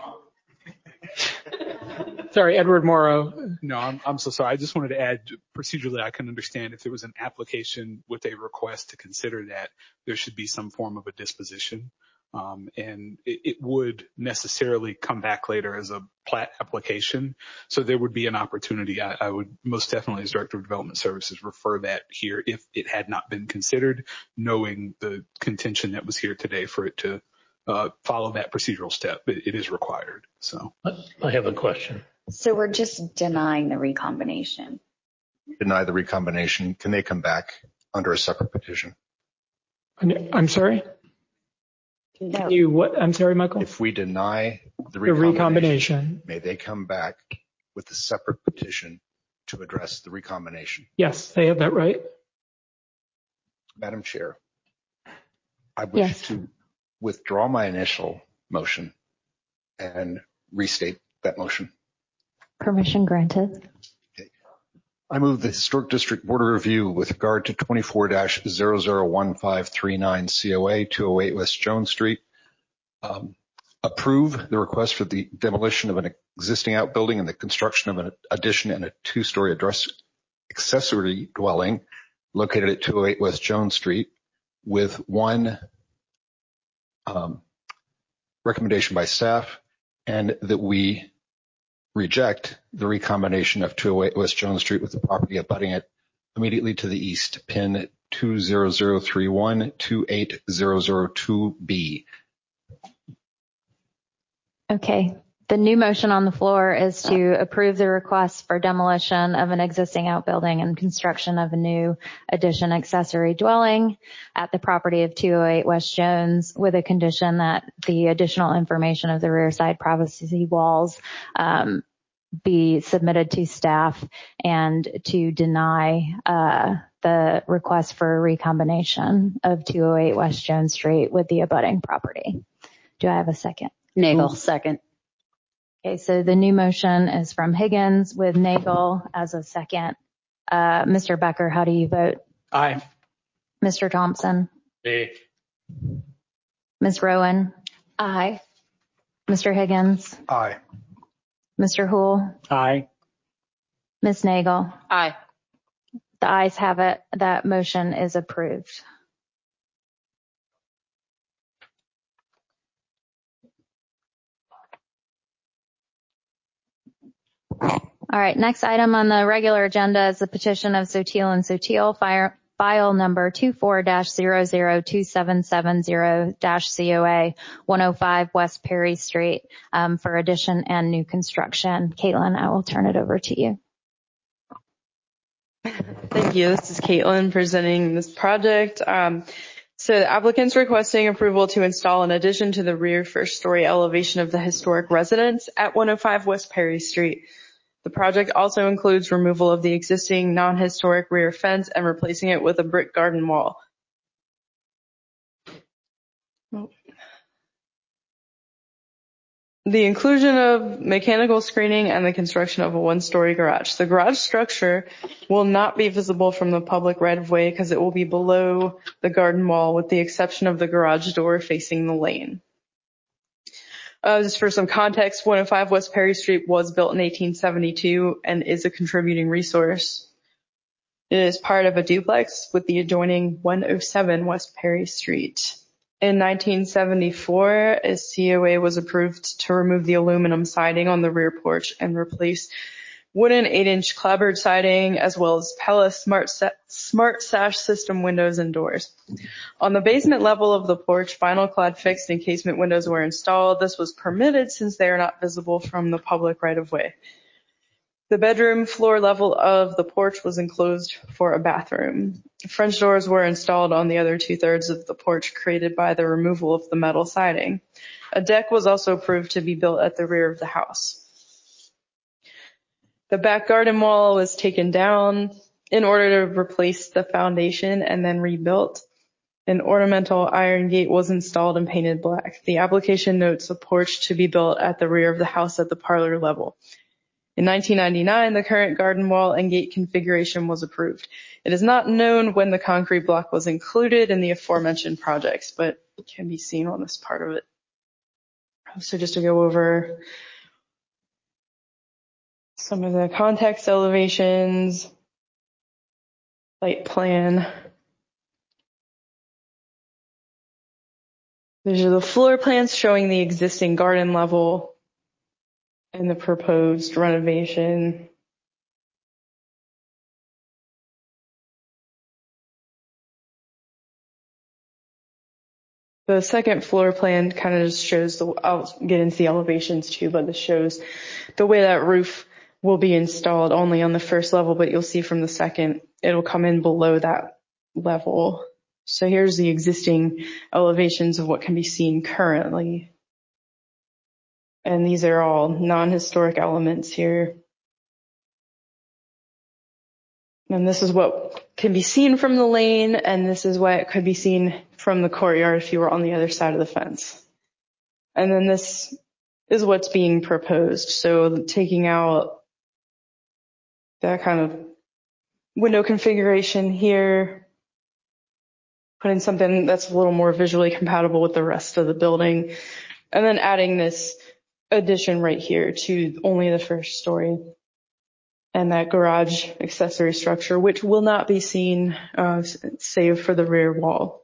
Sorry, Edward Morrow. No, I'm, I'm so sorry. I just wanted to add procedurally, I can understand if there was an application with a request to consider that, there should be some form of a disposition. Um, and it, it would necessarily come back later as a plat application. So there would be an opportunity. I, I would most definitely, as Director of Development Services, refer that here if it had not been considered, knowing the contention that was here today for it to uh, follow that procedural step. It, it is required. So I have a question. So we're just denying the recombination. Deny the recombination. Can they come back under a separate petition? I'm sorry? No. You what? I'm sorry, Michael? If we deny the The recombination, recombination. may they come back with a separate petition to address the recombination? Yes, they have that right. Madam Chair, I wish Yes. to withdraw my initial motion and restate that motion. Permission granted. I move the Historic District Board of Review with regard to twenty-four dash zero zero one five three nine C O A two oh eight West Jones Street. Um, approve the request for the demolition of an existing outbuilding and the construction of an addition and a two-story address accessory dwelling located at two oh eight West Jones Street with one um, recommendation by staff, and that we reject the recombination of two oh eight West Jones Street with the property abutting it immediately to the east, pin two zero zero three one two eight zero zero two B. Okay. The new motion on the floor is to approve the request for demolition of an existing outbuilding and construction of a new addition accessory dwelling at the property of two oh eight West Jones with a condition that the additional information of the rear side privacy walls um, be submitted to staff and to deny uh, the request for recombination of two oh eight West Jones Street with the abutting property. Do I have a second? Nagel, second. Okay, so the new motion is from Higgins with Nagel as a second. Uh, Mister Becker, how do you vote? Aye. Mister Thompson? Nay. Miz Rowan? Aye. Mister Higgins? Aye. Mister Houle? Aye. Miz Nagel? Aye. The ayes have it. That motion is approved. All right, next item on the regular agenda is the petition of Sotil and Sotil, fire, file number two four dash zero zero two seven seven zero dash C O A one oh five West Perry Street um, for addition and new construction. Caitlin, I will turn it over to you. Thank you. This is Caitlin presenting this project. Um, so the applicant's requesting approval to install an addition to the rear first story elevation of the historic residence at one oh five West Perry Street. The project also includes removal of the existing non-historic rear fence and replacing it with a brick garden wall. the inclusion of mechanical screening and the construction of a one-story garage. The garage structure will not be visible from the public right-of-way because it will be below the garden wall with the exception of the garage door facing the lane. Uh, just for some context, one oh five West Perry Street was built in eighteen seventy-two and is a contributing resource. It is part of a duplex with the adjoining one oh seven West Perry Street. In nineteen seventy-four, a C O A was approved to remove the aluminum siding on the rear porch and replace wooden eight-inch clapboard siding as well as Pella Smart, Sa- Smart Sash system windows and doors. On the basement level of the porch, vinyl-clad fixed and casement windows were installed. This was permitted since they are not visible from the public right-of-way. The bedroom floor level of the porch was enclosed for a bathroom. French doors were installed on the other two-thirds of the porch created by the removal of the metal siding. A deck was also approved to be built at the rear of the house. The back garden wall was taken down in order to replace the foundation and then rebuilt. An ornamental iron gate was installed and painted black. The application notes a porch to be built at the rear of the house at the parlor level. In nineteen ninety-nine, the current garden wall and gate configuration was approved. It is not known when the concrete block was included in the aforementioned projects, but it can be seen on this part of it. So just to go over some of the context elevations, site plan. These are the floor plans showing the existing garden level and the proposed renovation. The second floor plan kind of just shows the, I'll get into the elevations too, but this shows the way that roof will be installed only on the first level, but you'll see from the second, it'll come in below that level. So here's the existing elevations of what can be seen currently. And these are all non-historic elements here. And this is what can be seen from the lane, and this is what could be seen from the courtyard if you were on the other side of the fence. And then this is what's being proposed. So taking out that kind of window configuration here, putting something that's a little more visually compatible with the rest of the building, and then adding this addition right here to only the first story and that garage accessory structure, which will not be seen uh, save for the rear wall.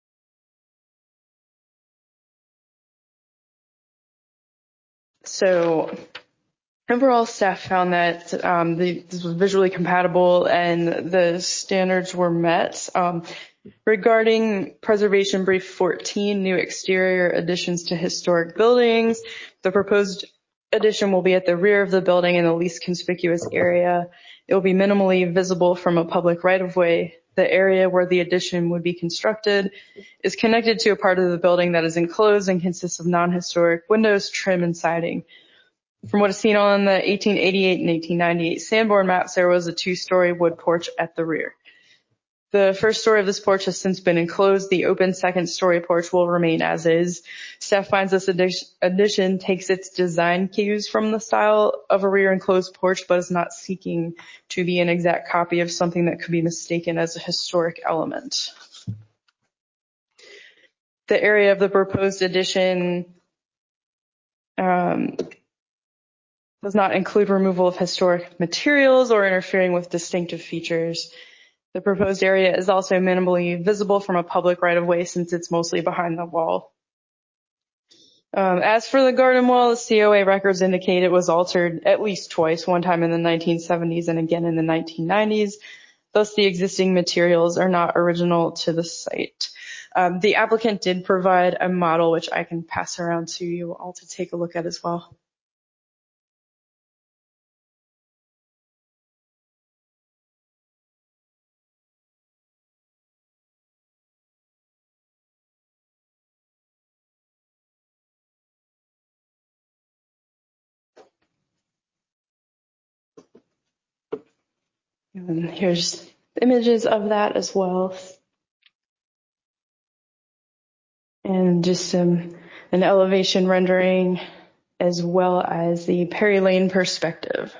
So overall, staff found that um, the, this was visually compatible and the standards were met. Um, regarding preservation brief fourteen, new exterior additions to historic buildings, the proposed addition will be at the rear of the building in the least conspicuous area. It will be minimally visible from a public right-of-way. The area where the addition would be constructed is connected to a part of the building that is enclosed and consists of non-historic windows, trim, and siding. From what is seen on the eighteen eighty-eight and eighteen ninety-eight Sanborn maps, there was a two-story wood porch at the rear. The first story of this porch has since been enclosed. The open second story porch will remain as is. Staff finds this addition takes its design cues from the style of a rear enclosed porch, but is not seeking to be an exact copy of something that could be mistaken as a historic element. The area of the proposed addition um, does not include removal of historic materials or interfering with distinctive features. The proposed area is also minimally visible from a public right-of-way since it's mostly behind the wall. Um, as for the garden wall, the C O A records indicate it was altered at least twice, one time in the nineteen seventies and again in the nineteen nineties. Thus, the existing materials are not original to the site. Um, the applicant did provide a model which I can pass around to you all to take a look at as well. And here's images of that as well. And just some, an elevation rendering as well as the Perry Lane perspective.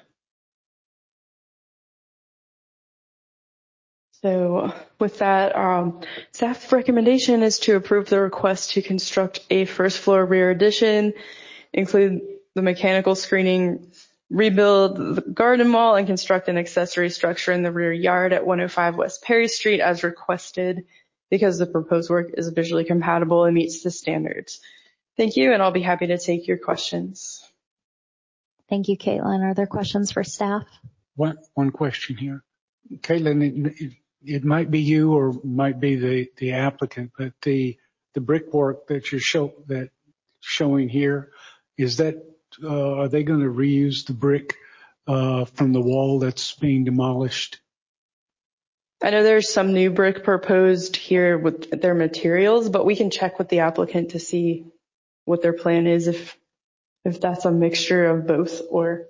So with that, um, staff recommendation is to approve the request to construct a first floor rear addition, include the mechanical screening, rebuild the garden wall, and construct an accessory structure in the rear yard at one oh five West Perry Street as requested, because the proposed work is visually compatible and meets the standards. Thank you, and I'll be happy to take your questions. Thank you, Caitlin. Are there questions for staff? One, one question here. Caitlin, it, it, it might be you or might be the, the applicant, but the, the brickwork that you're show, that showing here, is that, uh, are they going to reuse the brick uh, from the wall that's being demolished? I know there's some new brick proposed here with their materials, but we can check with the applicant to see what their plan is, if if that's a mixture of both, or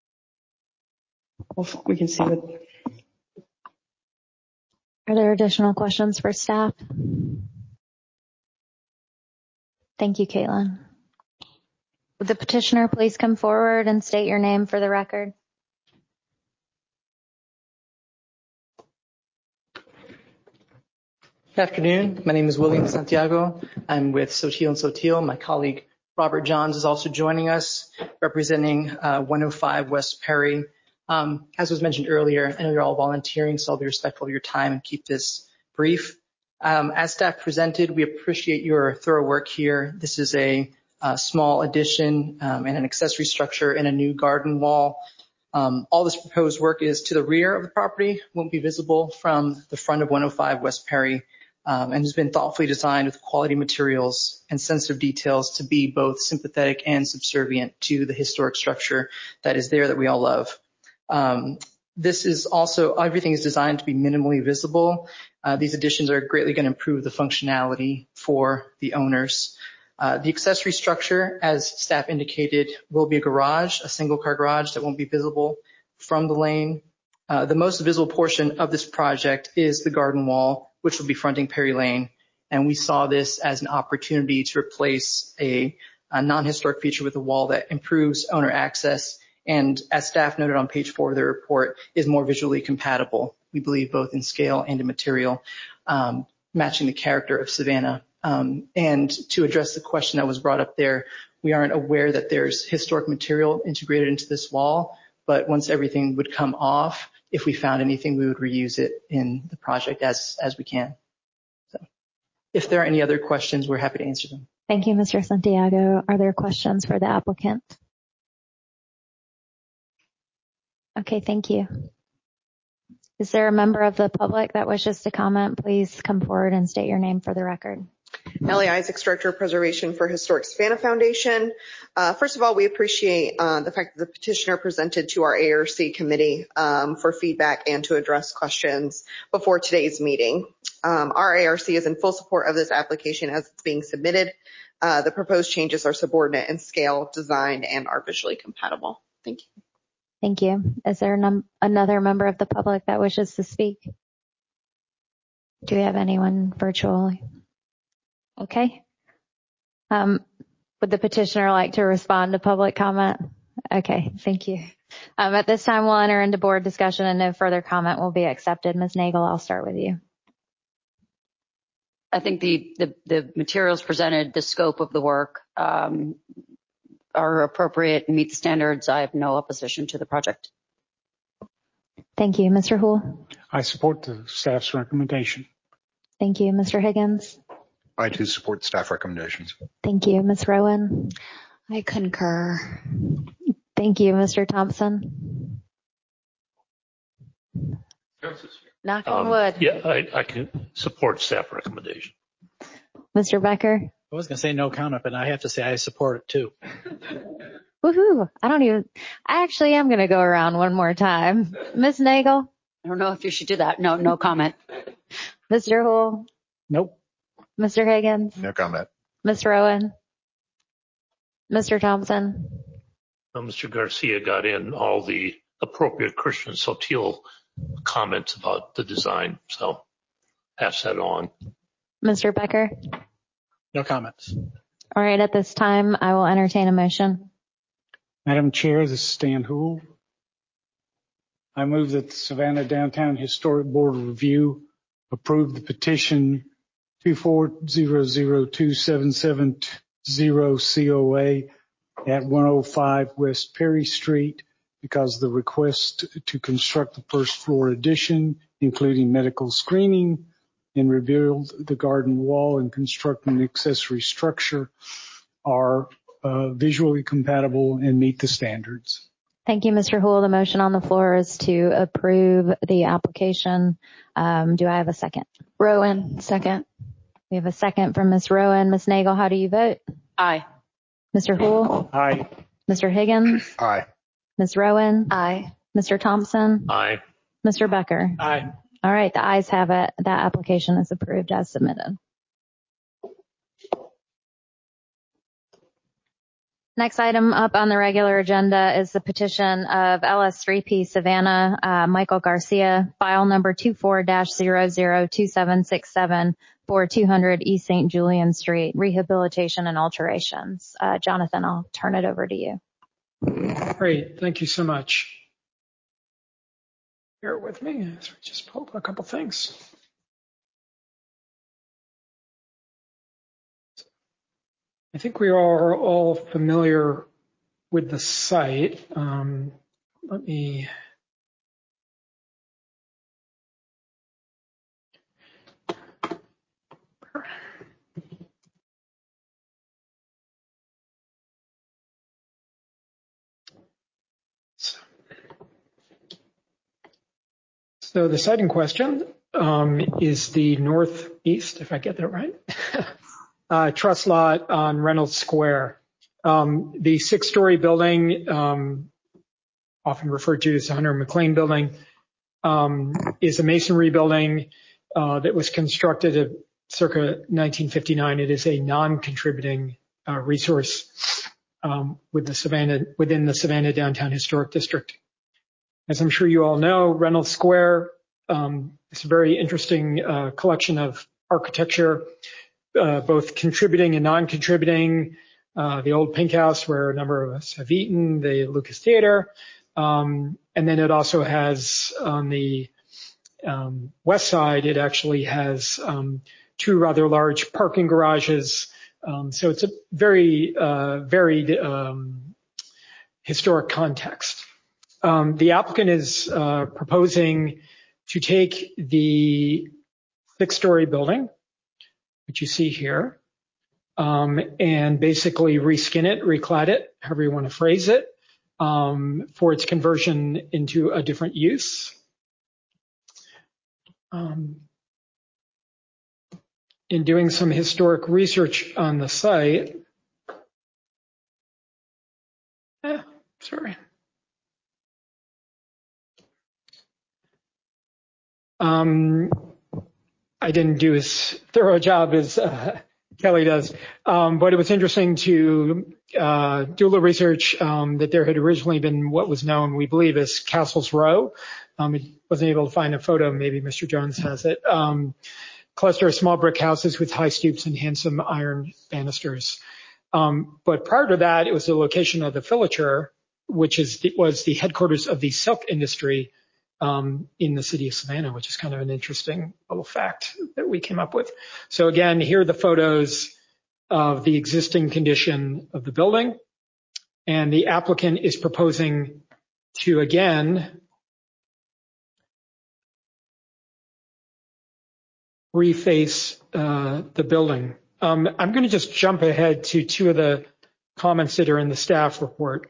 we can see what. Are there additional questions for staff? Thank you, Caitlin. Would the petitioner please come forward and state your name for the record? Good afternoon. My name is William Santiago. I'm with Sotil and Sotil. My colleague Robert Johns is also joining us, representing uh, one oh five West Perry. Um, as was mentioned earlier, I know you're all volunteering, so I'll be respectful of your time and keep this brief. Um, as staff presented, we appreciate your thorough work here. This is a, a small addition um, and an accessory structure and a new garden wall. Um, all this proposed work is to the rear of the property, won't be visible from the front of one oh five West Perry, um, and has been thoughtfully designed with quality materials and sensitive details to be both sympathetic and subservient to the historic structure that is there that we all love. Um, this is also, everything is designed to be minimally visible. Uh, these additions are greatly going to improve the functionality for the owners. Uh, the accessory structure, as staff indicated, will be a garage, a single car garage that won't be visible from the lane. Uh, the most visible portion of this project is the garden wall, which will be fronting Perry Lane. And we saw this as an opportunity to replace a, a non-historic feature with a wall that improves owner access, and as staff noted on page four of the report, is more visually compatible, we believe, both in scale and in material, um, matching the character of Savannah. Um, and to address the question that was brought up there, we aren't aware that there's historic material integrated into this wall, but once everything would come off, if we found anything, we would reuse it in the project as, as we can. So if there are any other questions, we're happy to answer them. Thank you, Mister Santiago. Are there questions for the applicant? Okay, thank you. Is there a member of the public that wishes to comment? Please come forward and state your name for the record. Ellie Isaacs, Director of Preservation for Historic Savannah Foundation. Uh, first of all, we appreciate uh, the fact that the petitioner presented to our A R C committee um, for feedback and to address questions before today's meeting. Um, our A R C is in full support of this application as it's being submitted. Uh, the proposed changes are subordinate in scale, design, and are visually compatible. Thank you. Thank you. Is there num- another member of the public that wishes to speak? Do we have anyone virtually? Okay. Um, would the petitioner like to respond to public comment? Okay, thank you. Um, at this time, we'll enter into board discussion and no further comment will be accepted. Miz Nagel, I'll start with you. I think the, the, the materials presented, the scope of the work, um, are appropriate and meet the standards. I have no opposition to the project. Thank you. Mister Houle? I support the staff's recommendation. Thank you. Mister Higgins? I too support staff recommendations. Thank you. Miz Rowan? I concur. Thank you. Mister Thompson? Knock on Um, wood. Yeah, I, I can support staff recommendation. Mister Becker? I was going to say no comment, but I have to say I support it too. Woohoo. I don't even, I actually am going to go around one more time. Miz Nagel? I don't know if you should do that. No, no comment. Mister Houle? Nope. Mister Higgins? No comment. Miz Rowan? Mister Thompson? Well, Mister Garcia got in all the appropriate Christian Sotil comments about the design, so pass that on. Mister Becker? No comments. All right, at this time, I will entertain a motion. Madam Chair, this is Stan Houle. I move that the Savannah Downtown Historic Board of Review approve the petition two four zero zero two seven seven zero C O A at one oh five West Perry Street because the request to construct the first floor addition, including medical screening, and rebuild the garden wall and construct an accessory structure are uh, visually compatible and meet the standards. Thank you, Mister Houle. The motion on the floor is to approve the application. Um, do I have a second? Rowan, second. We have a second from Miz Rowan. Miz Nagel, how do you vote? Aye. Mister Houle? Aye. Mister Higgins? Aye. Miz Rowan? Aye. Mister Thompson? Aye. Mister Becker? Aye. All right, the ayes have it. That application is approved as submitted. Next item up on the regular agenda is the petition of L S three P Savannah, uh, Michael Garcia, file number two four zero zero two seven six seven for two hundred East Saint Julian Street, rehabilitation and alterations. Uh, Jonathan, I'll turn it over to you. Great. Thank you so much. Bear with me as we just pull up a couple things. I think we are all familiar with the site. Um, let me So the site in question um, is the northeast, if I get that right, uh, trust lot on Reynolds Square. Um, the six-story building, um, often referred to as the Hunter McLean building, um, is a masonry building uh, that was constructed at circa nineteen fifty-nine. It is a non-contributing uh, resource um, with the Savannah, within the Savannah Downtown Historic District. As I'm sure you all know, Reynolds Square um, is a very interesting uh, collection of architecture, uh, both contributing and non-contributing. Uh, the old Pink House, where a number of us have eaten, the Lucas Theater, um, and then it also has on the um, west side, it actually has um, two rather large parking garages. Um, so it's a very uh, varied um, historic context. Um, the applicant is uh, proposing to take the six-story building, which you see here, um, and basically reskin it, reclad it, however you want to phrase it, um, for its conversion into a different use. Um, in doing some historic research on the site, eh, sorry. Um, I didn't do as thorough a job as uh, Kelly does, um, but it was interesting to uh, do a little research um, that there had originally been what was known, we believe, as Castles Row. Um, I wasn't able to find a photo. Maybe Mister Jones has it. Um, cluster of small brick houses with high stoops and handsome iron banisters. Um, but prior to that, it was the location of the filature, which is the, was the headquarters of the silk industry Um, in the city of Savannah, which is kind of an interesting little fact that we came up with. So again, here are the photos of the existing condition of the building. And the applicant is proposing to, again, reface uh, the building. Um, I'm going to just jump ahead to two of the comments that are in the staff report,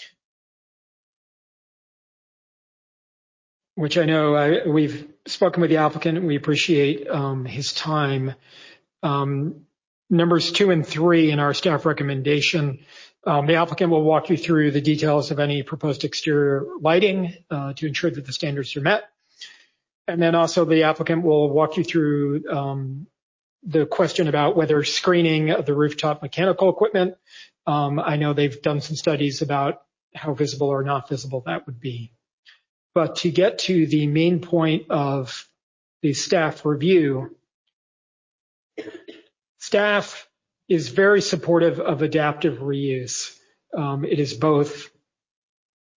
which I know I, we've spoken with the applicant and we appreciate um, his time. Um, numbers two and three in our staff recommendation, um, the applicant will walk you through the details of any proposed exterior lighting uh, to ensure that the standards are met. And then also the applicant will walk you through um, the question about whether screening of the rooftop mechanical equipment. Um, I know they've done some studies about how visible or not visible that would be. But to get to the main point of the staff review, staff is very supportive of adaptive reuse. Um, it is both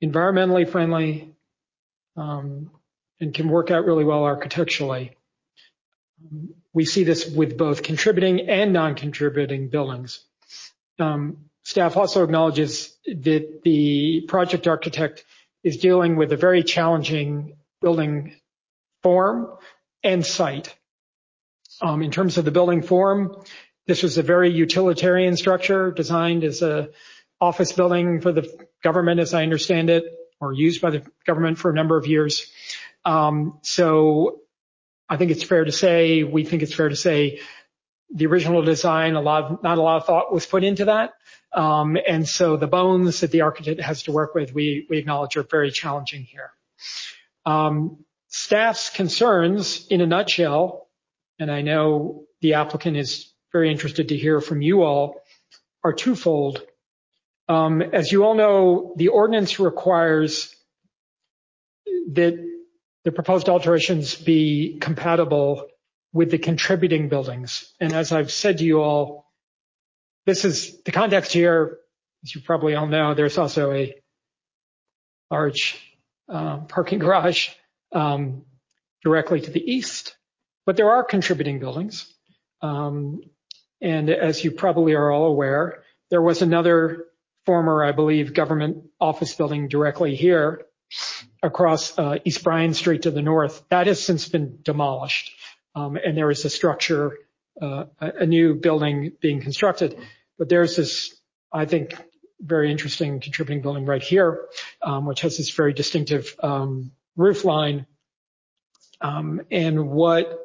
environmentally friendly, um, and can work out really well architecturally. We see this with both contributing and non-contributing buildings. Um, staff also acknowledges that the project architect is dealing with a very challenging building form and site. Um, in terms of the building form, this was a very utilitarian structure designed as a office building for the government, as I understand it, or used by the government for a number of years. Um, so I think it's fair to say, we think it's fair to say, the original design, a lot of, not a lot of thought was put into that. Um, and so the bones that the architect has to work with, we, we acknowledge are very challenging here. Um, staff's concerns, in a nutshell, and I know the applicant is very interested to hear from you all, are twofold. Um, as you all know, the ordinance requires that the proposed alterations be compatible with the contributing buildings. And as I've said to you all, this is the context here. As you probably all know, there's also a large uh, parking garage um, directly to the east, but there are contributing buildings. Um, and as you probably are all aware, there was another former, I believe, government office building directly here across uh, East Bryan Street to the north. That has since been demolished. Um, and there is a structure, uh, a new building being constructed. But there's this, I think, very interesting contributing building right here, um, which has this very distinctive um, roof line. Um, and what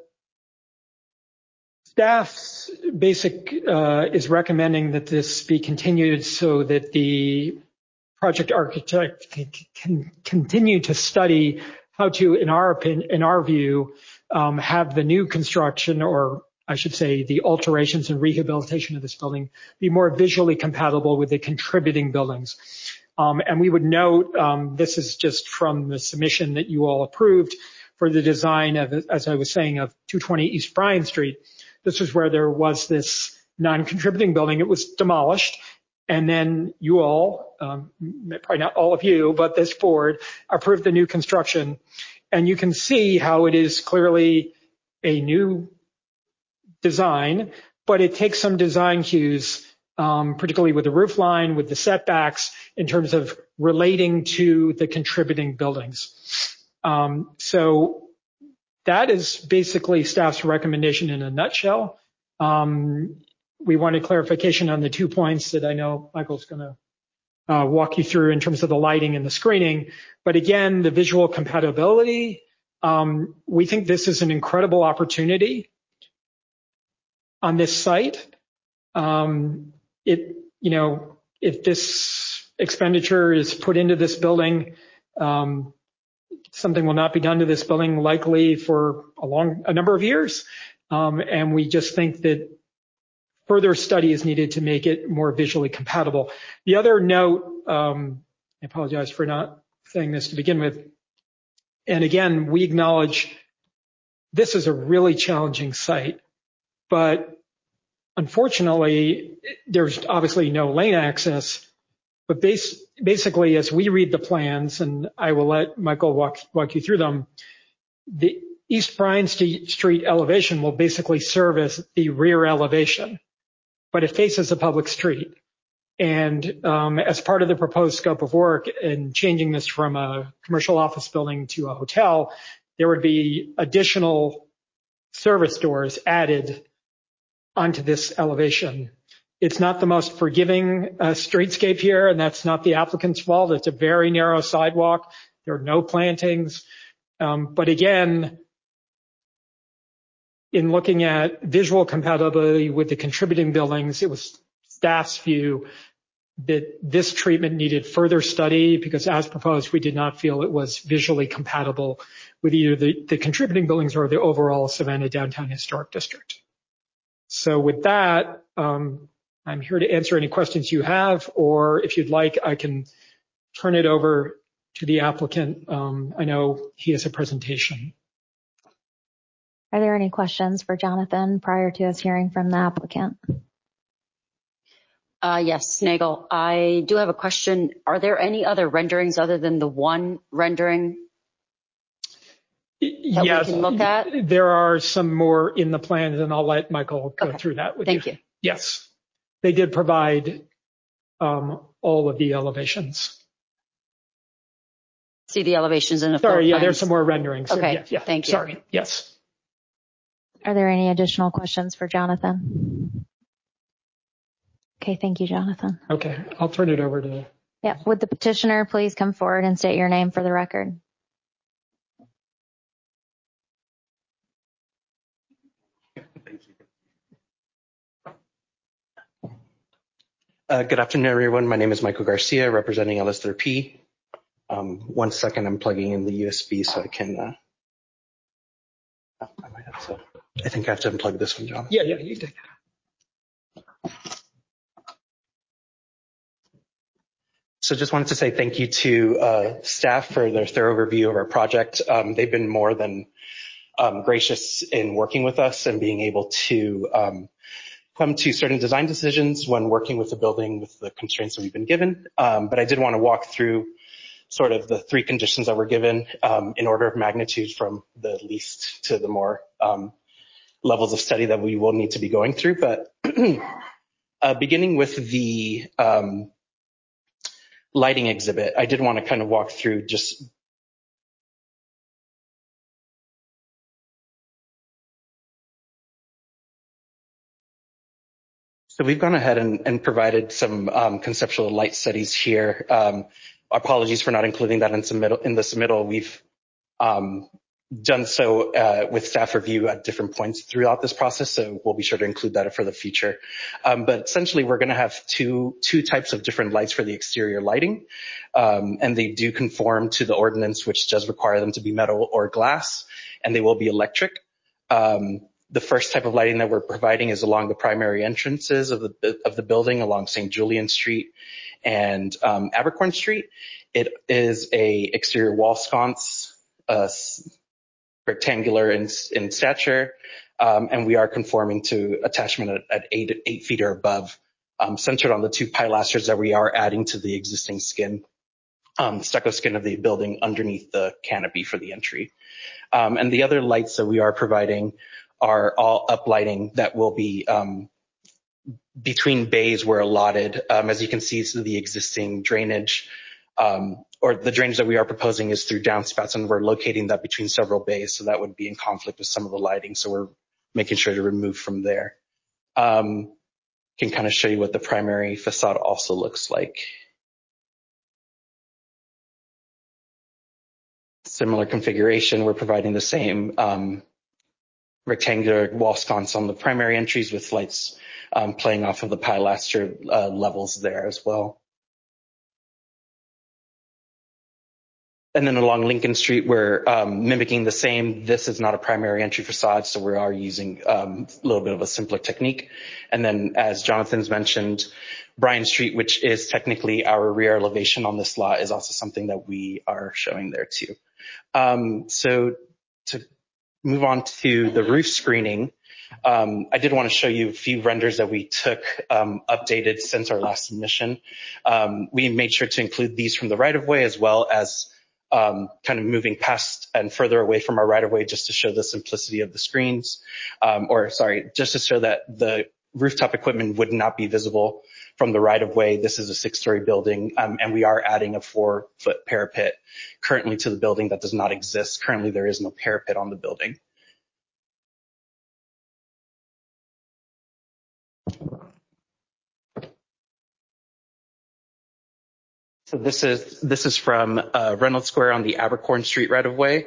staff's basic uh, is recommending that this be continued so that the project architect can, can continue to study how to, in our opinion, in our view, um, have the new construction, or I should say the alterations and rehabilitation of this building, be more visually compatible with the contributing buildings. Um, and we would note, um, this is just from the submission that you all approved for the design of, as I was saying, of two twenty East Bryan Street. This is where there was this non-contributing building. It was demolished. And then you all, um, probably not all of you, but this board approved the new construction. And you can see how it is clearly a new design, but it takes some design cues, um, particularly with the roof line, with the setbacks, in terms of relating to the contributing buildings. Um, so that is basically staff's recommendation in a nutshell. Um, we wanted clarification on the two points that I know Michael's going to uh, walk you through in terms of the lighting and the screening. But again, the visual compatibility, um, we think this is an incredible opportunity on this site. Um, it, you know, if this expenditure is put into this building, um, something will not be done to this building likely for a long, a number of years. Um, and we just think that further study is needed to make it more visually compatible. The other note, um, I apologize for not saying this to begin with. And again, we acknowledge this is a really challenging site, but unfortunately, there's obviously no lane access. But base, basically, as we read the plans, and I will let Michael walk, walk you through them, the East Bryan Street elevation will basically serve as the rear elevation, but it faces a public street. And um, as part of the proposed scope of work and changing this from a commercial office building to a hotel, there would be additional service doors added onto this elevation. It's not the most forgiving uh, streetscape here, and that's not the applicant's fault. It's a very narrow sidewalk. There are no plantings. Um, but again, in looking at visual compatibility with the contributing buildings, it was staff's view that this treatment needed further study because as proposed, we did not feel it was visually compatible with either the, the contributing buildings or the overall Savannah Downtown Historic District. So with that, um, I'm here to answer any questions you have, or if you'd like, I can turn it over to the applicant. Um, I know he has a presentation. Are there any questions for Jonathan prior to us hearing from the applicant? Uh, yes, Nagel. I do have a question. Are there any other renderings other than the one rendering that yes, we can look at? There are some more in the plans, and I'll let Michael go okay. through that with Thank you. you. Yes, they did provide um, all of the elevations. See the elevations in the Sorry, yeah, plans. there's some more renderings. Okay, yeah, yeah, thank you. Sorry, yes. Are there any additional questions for Jonathan? Okay, thank you, Jonathan. Okay, I'll turn it over to... Yeah, would the petitioner please come forward and state your name for the record? Uh, good afternoon, everyone. My name is Michael Garcia, representing L S three P. Um, one second, I'm plugging in the U S B so I can... Uh, oh, I might have to... I think I have to unplug this one, John. Yeah, yeah, you take it. So just wanted to say thank you to uh, staff for their thorough review of our project. Um, they've been more than um, gracious in working with us and being able to um, come to certain design decisions when working with the building with the constraints that we've been given. Um, but I did want to walk through sort of the three conditions that were given um, in order of magnitude from the least to the more um, levels of study that we will need to be going through. But uh, beginning with the um, lighting exhibit, I did want to kind of walk through just so we've gone ahead and, and provided some um, conceptual light studies here. Um, apologies for not including that in, submittal, in the submittal. We've um, done so uh, with staff review at different points throughout this process, so we'll be sure to include that for the future. Um, but essentially, we're going to have two two types of different lights for the exterior lighting, um, and they do conform to the ordinance, which does require them to be metal or glass, and they will be electric. Um, the first type of lighting that we're providing is along the primary entrances of the of the building, along Saint Julian Street and um, Abercorn Street. It is a exterior wall sconce, uh, rectangular in, in stature, um, and we are conforming to attachment at, at eight, eight feet or above, um, centered on the two pilasters that we are adding to the existing skin, um, stucco skin of the building underneath the canopy for the entry. Um, and the other lights that we are providing are all uplighting that will be um, between bays were allotted. Um, as you can see, so the existing drainage um, or the drainage that we are proposing is through downspouts, and we're locating that between several bays, so that would be in conflict with some of the lighting, so we're making sure to remove from there. Um, can kind of show you what the primary facade also looks like. Similar configuration, we're providing the same um, rectangular wall sconce on the primary entries with lights um, playing off of the pilaster uh, levels there as well. And then along Lincoln Street, we're um, mimicking the same. This is not a primary entry facade, so we are using um, a little bit of a simpler technique. And then, as Jonathan's mentioned, Bryan Street, which is technically our rear elevation on this lot, is also something that we are showing there too. Um, so to move on to the roof screening, um, I did want to show you a few renders that we took um, updated since our last submission. Um, we made sure to include these from the right-of-way as well as Um, kind of moving past and further away from our right-of-way just to show the simplicity of the screens, um, or sorry, just to show that the rooftop equipment would not be visible from the right-of-way. This is a six-story building, um, and we are adding a four-foot parapet currently to the building that does not exist. Currently, there is no parapet on the building. So this is this is from uh, Reynolds Square on the Abercorn Street right-of-way.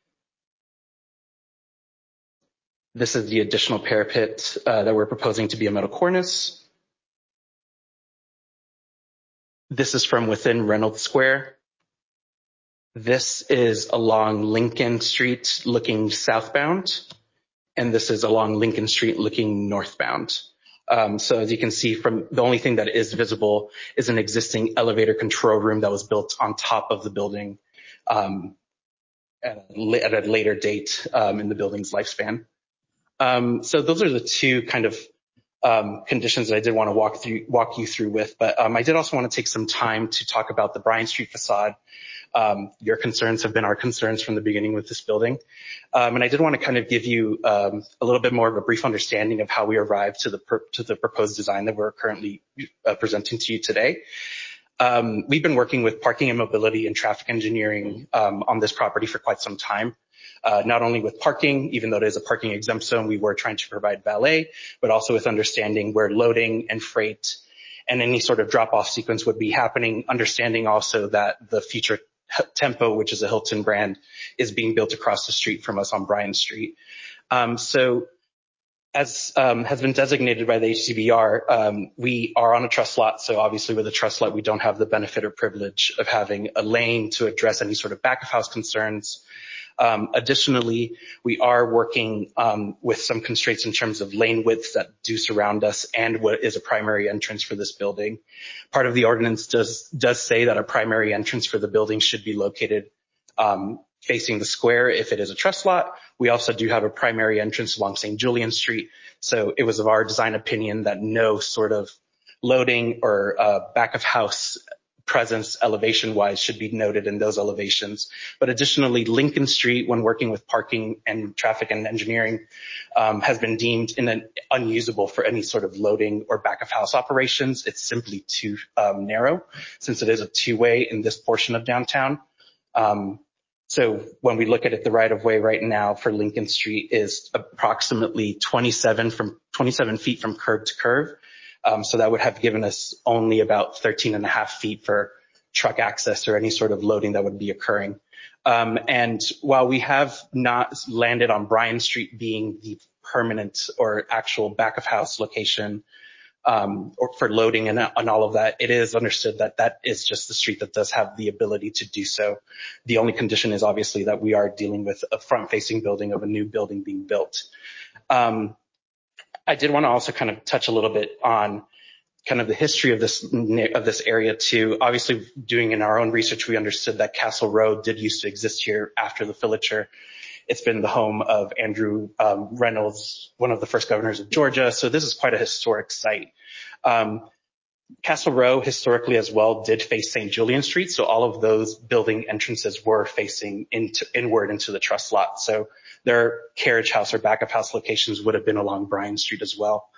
This is the additional parapet uh, that we're proposing to be a metal cornice. This is from within Reynolds Square. This is along Lincoln Street looking southbound, and this is along Lincoln Street looking northbound. Um, so as you can see, from the only thing that is visible is an existing elevator control room that was built on top of the building um, at, a, at a later date um, in the building's lifespan. Um, so those are the two kind of um, conditions that I did want to walk through, walk you through with. But um, I did also want to take some time to talk about the Bryan Street facade. Um, your concerns have been our concerns from the beginning with this building. Um, and I did want to kind of give you um, a little bit more of a brief understanding of how we arrived to the, per- to the proposed design that we're currently uh, presenting to you today. Um, we've been working with parking and mobility and traffic engineering um, on this property for quite some time. Uh, not only with parking, even though it is a parking exempt zone, we were trying to provide valet, but also with understanding where loading and freight and any sort of drop-off sequence would be happening, understanding also that the future Tempo, which is a Hilton brand, is being built across the street from us on Bryan Street. Um, so as um, has been designated by the H C V R, um, we are on a trust lot. So obviously with a trust lot, we don't have the benefit or privilege of having a lane to address any sort of back of house concerns. Um, additionally, we are working um, with some constraints in terms of lane widths that do surround us and what is a primary entrance for this building. Part of the ordinance does does say that a primary entrance for the building should be located um, facing the square if it is a trust lot. We also do have a primary entrance along Saint Julian Street. So it was of our design opinion that no sort of loading or uh, back of house presence elevation wise should be noted in those elevations. But additionally, Lincoln Street, when working with parking and traffic and engineering, um, has been deemed in an unusable for any sort of loading or back of house operations. It's simply too um, narrow since it is a two-way in this portion of downtown. Um, so when we look at it, the right of way right now for Lincoln Street is approximately twenty-seven from twenty-seven feet from curb to curb. Um, so that would have given us only about thirteen and a half feet for truck access or any sort of loading that would be occurring. Um, and while we have not landed on Bryan Street being the permanent or actual back of house location um, or for loading and, and all of that, it is understood that that is just the street that does have the ability to do so. The only condition is obviously that we are dealing with a front-facing building of a new building being built. Um, I did want to also kind of touch a little bit on kind of the history of this of this area too. Obviously, doing in our own research, we understood that Castle Road did used to exist here after the filature. It's been the home of Andrew um, Reynolds, one of the first governors of Georgia. So this is quite a historic site. Um, Castle Row historically as well did face Saint Julian Street. So all of those building entrances were facing into, inward into the trust lot. So their carriage house or back of house locations would have been along Bryan Street as well.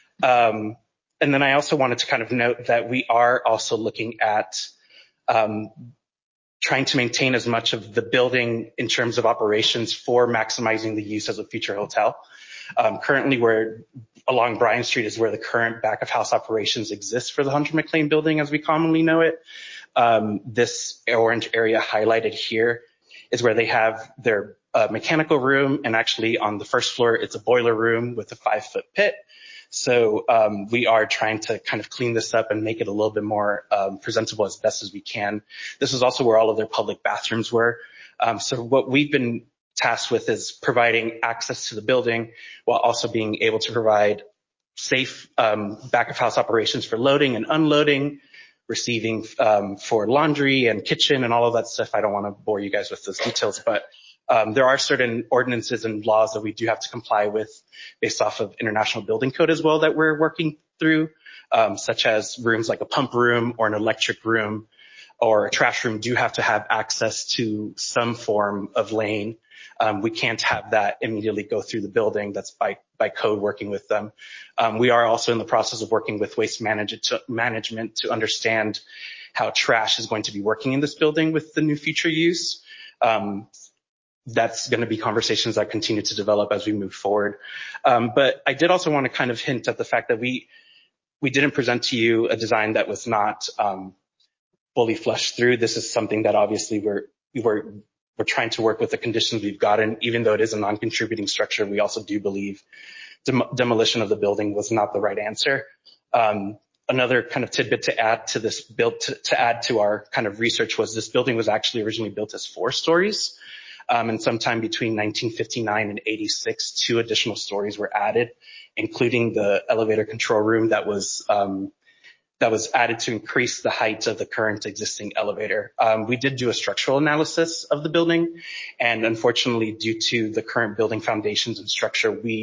Um, and then I also wanted to kind of note that we are also looking at um, trying to maintain as much of the building in terms of operations for maximizing the use as a future hotel. Um, currently, we're along Bryan Street is where the current back of house operations exist for the Hunter McLean building as we commonly know it. Um, this orange area highlighted here is where they have their uh, mechanical room, and actually on the first floor, it's a boiler room with a five foot pit. So um, we are trying to kind of clean this up and make it a little bit more um, presentable as best as we can. This is also where all of their public bathrooms were. Um, so what we've been tasked with is providing access to the building while also being able to provide safe um, back of house operations for loading and unloading, receiving um, for laundry and kitchen and all of that stuff. I don't want to bore you guys with those details, but um, there are certain ordinances and laws that we do have to comply with based off of International Building Code as well that we're working through, um, such as rooms like a pump room or an electric room or a trash room do have to have access to some form of lane. Um, we can't have that immediately go through the building. That's by, by code working with them. Um, we are also in the process of working with waste manage- to, management to understand how trash is going to be working in this building with the new future use. Um, that's going to be conversations that continue to develop as we move forward. Um, but I did also want to kind of hint at the fact that we, we didn't present to you a design that was not, um, fully flushed through. This is something that obviously we're, we're, we're trying to work with the conditions we've gotten. Even though it is a non-contributing structure, we also do believe dem- demolition of the building was not the right answer. Um, another kind of tidbit to add to this build, to, to add to our kind of research was this building was actually originally built as four stories. Um, and sometime between nineteen fifty-nine and eighty-six, two additional stories were added, including the elevator control room that was, um, that was added to increase the height of the current existing elevator. Um, we did do a structural analysis of the building, and unfortunately, due to the current building foundations and structure, we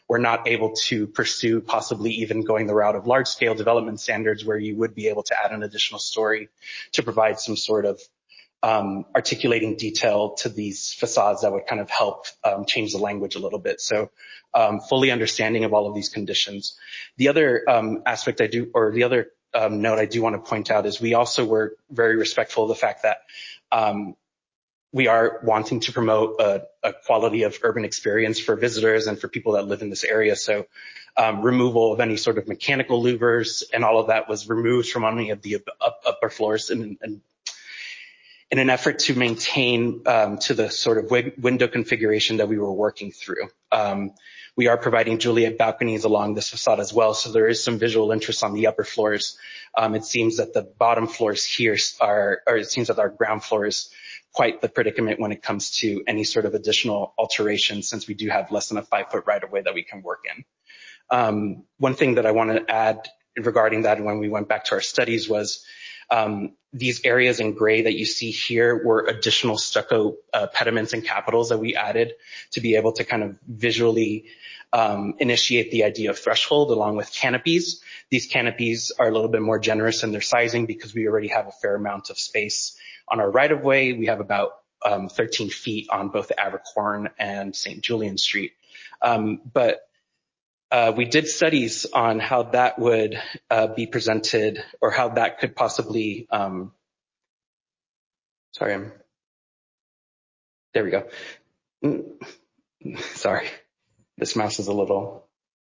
we're not able to pursue possibly even going the route of large scale development standards where you would be able to add an additional story to provide some sort of um, articulating detail to these facades that would kind of help um, change the language a little bit. So um, fully understanding of all of these conditions. The other um, aspect I do, or the other um, note I do want to point out is we also were very respectful of the fact that um, we are wanting to promote a, a quality of urban experience for visitors and for people that live in this area. So um, removal of any sort of mechanical louvers and all of that was removed from any of the up, upper floors in, in, in an effort to maintain um, to the sort of window configuration that we were working through. Um, we are providing Juliet balconies along this facade as well, so there is some visual interest on the upper floors. Um, it seems that the bottom floors here are, or it seems that our ground floor is quite the predicament when it comes to any sort of additional alteration, since we do have less than a five foot right of way that we can work in. Um, one thing that I want to add regarding that, when we went back to our studies, was um, these areas in gray that you see here were additional stucco uh, pediments and capitals that we added to be able to kind of visually um, initiate the idea of threshold along with canopies. These canopies are a little bit more generous in their sizing because we already have a fair amount of space on our right of way. We have about um, thirteen feet on both Abercorn and Saint Julian Street. Um, but uh, we did studies on how that would uh, be presented, or how that could possibly, um, sorry, I'm, there we go. Sorry, this mouse is a little.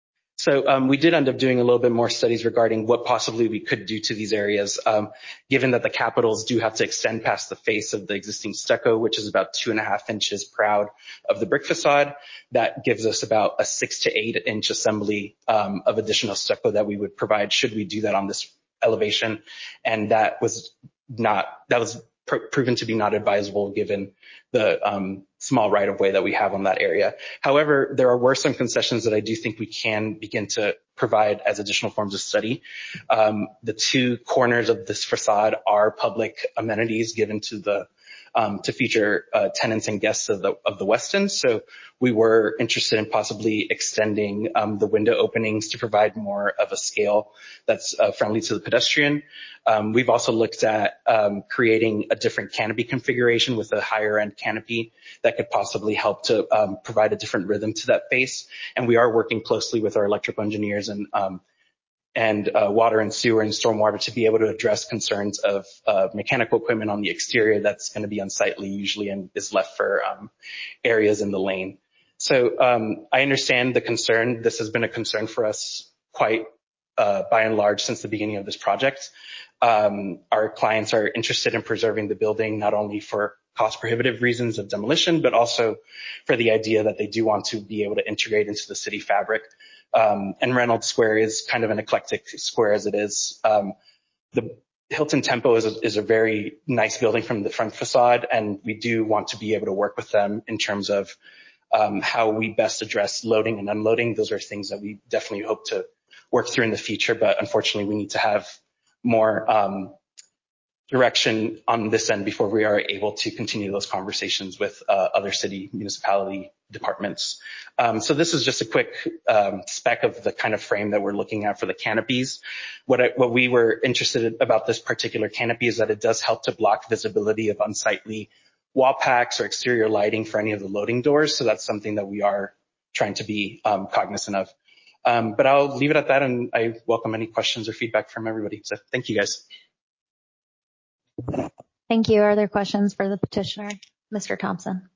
So um, we did end up doing a little bit more studies regarding what possibly we could do to these areas, um, given that the capitals do have to extend past the face of the existing stucco, which is about two and a half inches proud of the brick facade. That gives us about a six to eight inch assembly um, of additional stucco that we would provide should we do that on this elevation. And that was not, that was pr- proven to be not advisable given the um, small right of way that we have on that area. However, there are, were some concessions that I do think we can begin to provide as additional forms of study. Um, the two corners of this facade are public amenities given to the um, to feature uh, tenants and guests of the of the Westin. So we were interested in possibly extending um, the window openings to provide more of a scale that's uh, friendly to the pedestrian. Um, we've also looked at um, creating a different canopy configuration with a higher end canopy that could possibly help to um, provide a different rhythm to that face. And we are working closely with our electrical engineers and um, and uh, water and sewer and stormwater to be able to address concerns of uh, mechanical equipment on the exterior that's going to be unsightly usually and is left for um, areas in the lane. So um, I understand the concern. This has been a concern for us quite uh, by and large since the beginning of this project. Um, our clients are interested in preserving the building not only for cost prohibitive reasons of demolition, but also for the idea that they do want to be able to integrate into the city fabric. Um, and Reynolds Square is kind of an eclectic square as it is. Um, the Hilton Tempo is a, is a very nice building from the front facade, and we do want to be able to work with them in terms of um, how we best address loading and unloading. Those are things that we definitely hope to work through in the future, but unfortunately we need to have more um, direction on this end before we are able to continue those conversations with uh, other city municipality departments. Um, so this is just a quick um, spec of the kind of frame that we're looking at for the canopies. What, I, what we were interested in about this particular canopy is that it does help to block visibility of unsightly wall packs or exterior lighting for any of the loading doors. So that's something that we are trying to be um, cognizant of. Um, but I'll leave it at that, and I welcome any questions or feedback from everybody. So thank you guys. Thank you. Are there questions for the petitioner? Mister Thompson.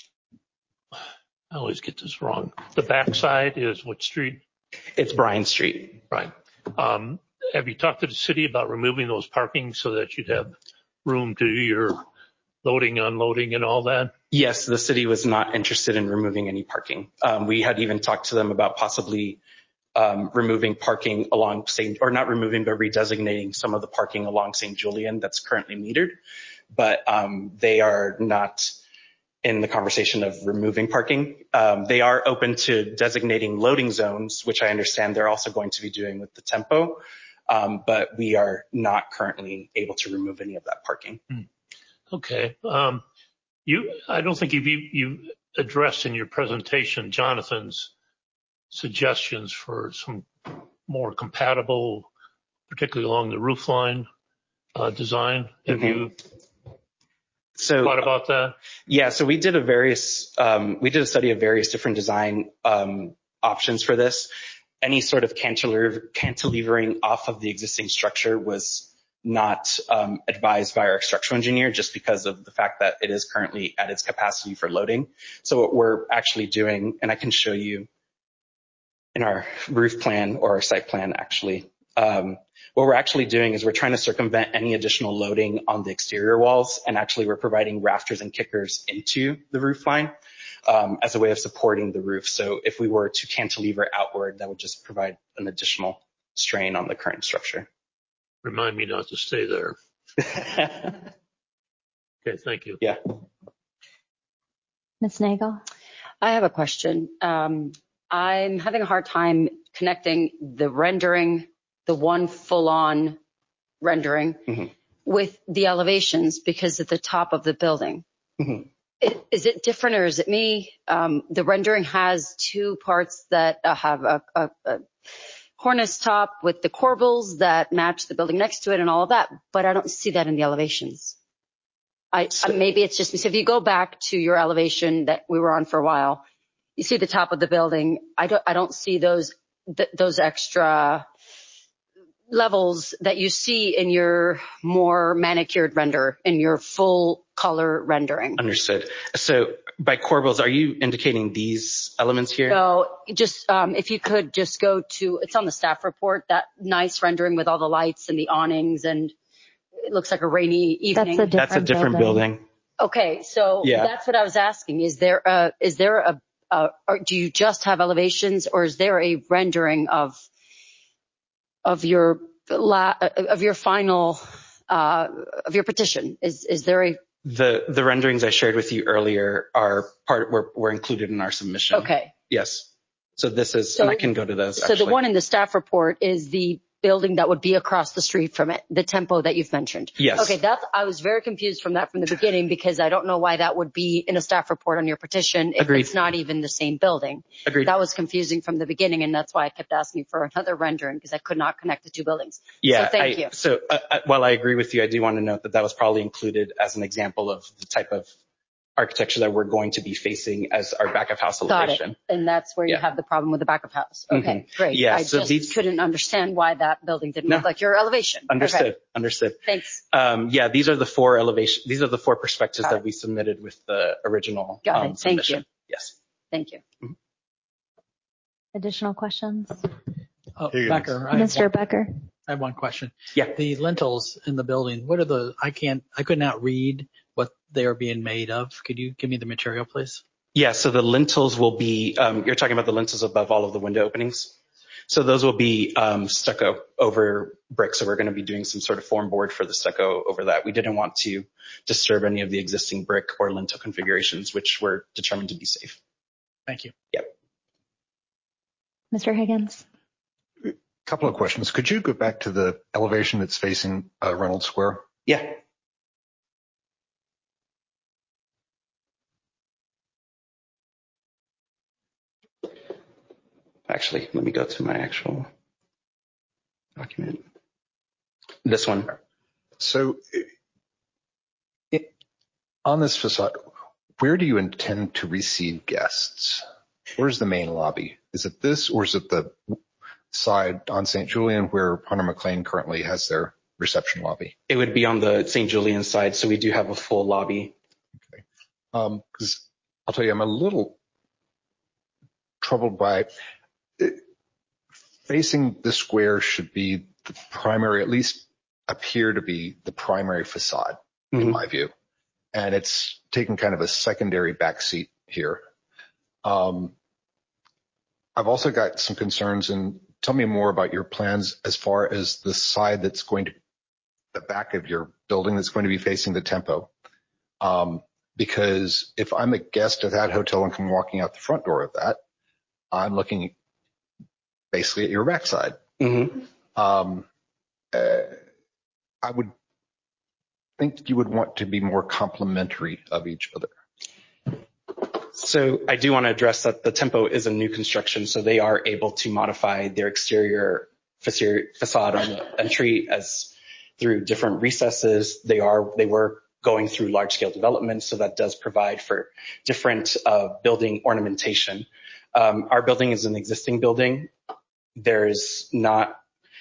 I always get this wrong. The backside is what street? It's Bryan Street. Right. Um, have you talked to the city about removing those parking so that you'd have room to do your loading, unloading, and all that? Yes, the city was not interested in removing any parking. Um, we had even talked to them about possibly um, removing parking along Saint, or not removing, but redesignating some of the parking along Saint Julian that's currently metered. But um, they are not in the conversation of removing parking. Um, they are open to designating loading zones, which I understand they're also going to be doing with the Tempo. Um, but we are not currently able to remove any of that parking. Okay. Um, you, I don't think you you addressed in your presentation Jonathan's suggestions for some more compatible, particularly along the roof line uh, design. Have mm-hmm. you so, thought about that? Yeah, so we did a various, um, we did a study of various different design um, options for this. Any sort of cantilever, cantilevering off of the existing structure was not um, advised by our structural engineer just because of the fact that it is currently at its capacity for loading. So what we're actually doing, and I can show you in our roof plan or our site plan actually, um, what we're actually doing is we're trying to circumvent any additional loading on the exterior walls, and actually we're providing rafters and kickers into the roof line um, as a way of supporting the roof. So if we were to cantilever outward, that would just provide an additional strain on the current structure. Remind me not to stay there. Okay, thank you. Yeah. Miz Nagel? I have a question. Um, I'm having a hard time connecting the rendering, the one full-on rendering, mm-hmm. with the elevations because at the top of the building. Mm-hmm. It, is it different or is it me? Um, the rendering has two parts that uh, have a, a, a cornice top with the corbels that match the building next to it and all of that, but I don't see that in the elevations. I, so, maybe it's just, so if you go back to your elevation that we were on for a while, you see the top of the building. I don't, I don't see those, th- those extra levels that you see in your more manicured render, in your full color rendering. Understood. So by corbels, are you indicating these elements here? No, just, um, if you could just go to, it's on the staff report, that nice rendering with all the lights and the awnings, and it looks like a rainy evening. That's a different, that's a different building. building. Okay. So yeah. That's what I was asking. Is there a, is there a, uh, or do you just have elevations, or is there a rendering of, of your, la, of your final, uh, of your petition? Is, is there a, The the renderings I shared with you earlier are part were, were included in our submission. Okay. Yes. So this is, so, and I can go to those. So actually. The one in the staff report is the building that would be across the street from it, the Tempo that you've mentioned. Yes. Okay. That's, I was very confused from that from the beginning because I don't know why that would be in a staff report on your petition if Agreed. It's not even the same building. Agreed. That was confusing from the beginning, and that's why I kept asking for another rendering because I could not connect the two buildings. Yeah. So thank I, you. So uh, uh, while I agree with you, I do want to note that that was probably included as an example of the type of architecture that we're going to be facing as our back of house elevation. Got it. And that's where yeah. you have the problem with the back of house. Okay, mm-hmm. Great. Yeah, I so just these, couldn't understand why that building didn't no, look like your elevation. Understood. Okay. Understood. Thanks. Um, yeah, these are the four elevation. These are the four perspectives Got that it. we submitted with the original Got um, it. Thank submission. You. Yes. Thank you. Mm-hmm. Additional questions? Oh, Becker. I Mister one, Becker. I have one question. Yeah. The lintels in the building, what are the, I can't, I could not read what they are being made of. Could you give me the material, please? Yeah, so the lintels will be, um, you're talking about the lintels above all of the window openings. So those will be um, stucco over brick. So we're going to be doing some sort of form board for the stucco over that. We didn't want to disturb any of the existing brick or lintel configurations, which were determined to be safe. Thank you. Yep. Mister Higgins. A couple of questions. Could you go back to the elevation that's facing uh, Reynolds Square? Yeah. Actually, let me go to my actual document. This one. So it, on this facade, where do you intend to receive guests? Where's the main lobby? Is it this, or is it the side on Saint Julian where Hunter McLean currently has their reception lobby? It would be on the Saint Julian side, so we do have a full lobby. Okay. Um, because I'll tell you, I'm a little troubled by it. Facing the square should be the primary, at least appear to be the primary facade, mm-hmm. in my view. And it's taken kind of a secondary backseat here. Um, I've also got some concerns, and tell me more about your plans as far as the side that's going to, the back of your building that's going to be facing the Tempo. Um, because if I'm a guest at that hotel and come walking out the front door of that, I'm looking basically at your backside. Mm-hmm. Um, uh, I would think you would want to be more complementary of each other. So I do want to address that the Tempo is a new construction, so they are able to modify their exterior facade on the entry as through different recesses. They are they were going through large scale development, so that does provide for different uh, building ornamentation. Um, our building is an existing building. There's not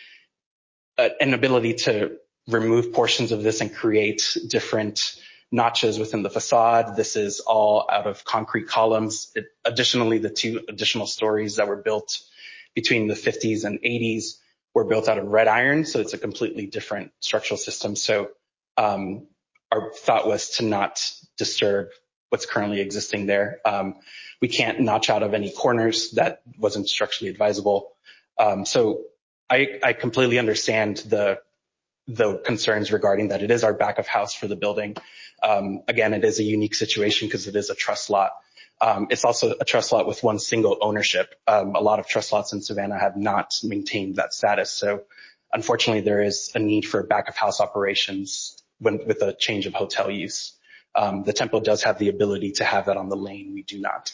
a, an ability to remove portions of this and create different notches within the facade. This is all out of concrete columns. It, additionally, the two additional stories that were built between the fifties and eighties were built out of red iron, so it's a completely different structural system. So um, our thought was to not disturb what's currently existing there. Um, we can't notch out of any corners. That wasn't structurally advisable. Um, so I, I completely understand the the concerns regarding that. It is our back of house for the building. Um, again, it is a unique situation because it is a trust lot. Um, it's also a trust lot with one single ownership. Um, a lot of trust lots in Savannah have not maintained that status. So unfortunately, there is a need for back of house operations when, with a change of hotel use. Um, the Tempo does have the ability to have that on the lane. We do not.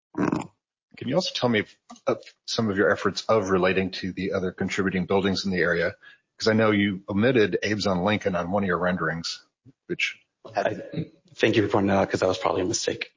Can you also tell me of some of your efforts of relating to the other contributing buildings in the area? Because I know you omitted Abe's on Lincoln on one of your renderings, which... I, thank you for pointing that out, because that was probably a mistake.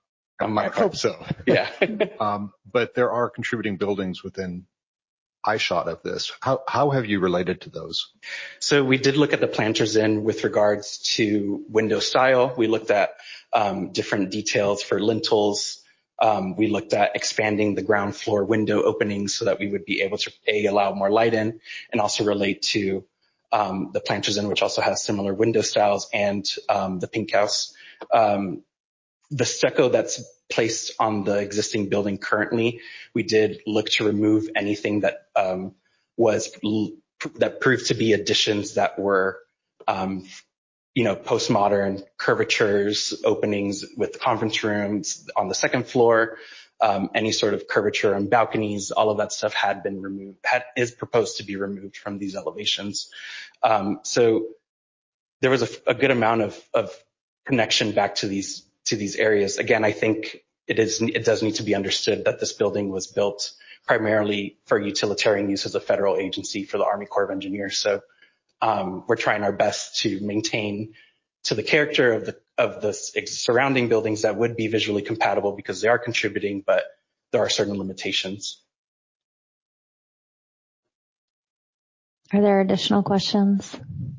I hope so. Yeah. um, but there are contributing buildings within eyeshot of this. How, how have you related to those? So we did look at the planters in with regards to window style. We looked at um, different details for lintels. Um, we looked at expanding the ground floor window openings so that we would be able to A, allow more light in, and also relate to um, the planters in, which also has similar window styles, and um, the pink house. Um, the stucco that's placed on the existing building currently, we did look to remove anything that um, was that proved to be additions that were um, you know, postmodern curvatures, openings with conference rooms on the second floor, um, any sort of curvature on balconies, all of that stuff had been removed, had, is proposed to be removed from these elevations. Um, so there was a, a good amount of, of connection back to these, to these areas. Again, I think it is, it does need to be understood that this building was built primarily for utilitarian use as a federal agency for the Army Corps of Engineers. So Um, we're trying our best to maintain to the character of the of the surrounding buildings that would be visually compatible because they are contributing, but there are certain limitations. Are there additional questions?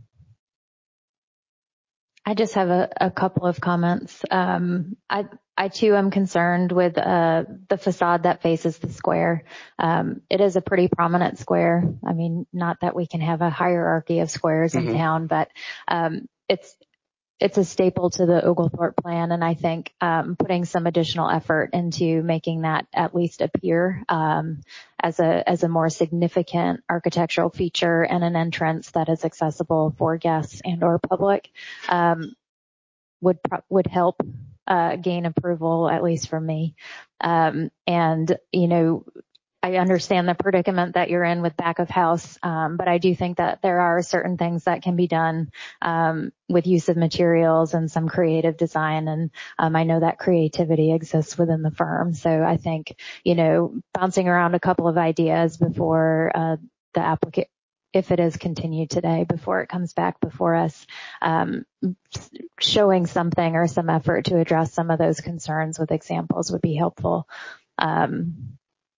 I just have a, a couple of comments. Um, I, I too am concerned with uh, the facade that faces the square. Um, it is a pretty prominent square. I mean, not that we can have a hierarchy of squares in mm-hmm. town, but um, it's it's a staple to the Oglethorpe plan, and I think um, putting some additional effort into making that at least appear um, as a as a more significant architectural feature and an entrance that is accessible for guests and or public um, would would help uh, gain approval, at least from me. Um, and you know, I understand the predicament that you're in with back of house, um, but I do think that there are certain things that can be done um, with use of materials and some creative design. And um, I know that creativity exists within the firm. So I think, you know, bouncing around a couple of ideas before uh, the applicant, if it is continued today, before it comes back before us, um, showing something or some effort to address some of those concerns with examples would be helpful. Um,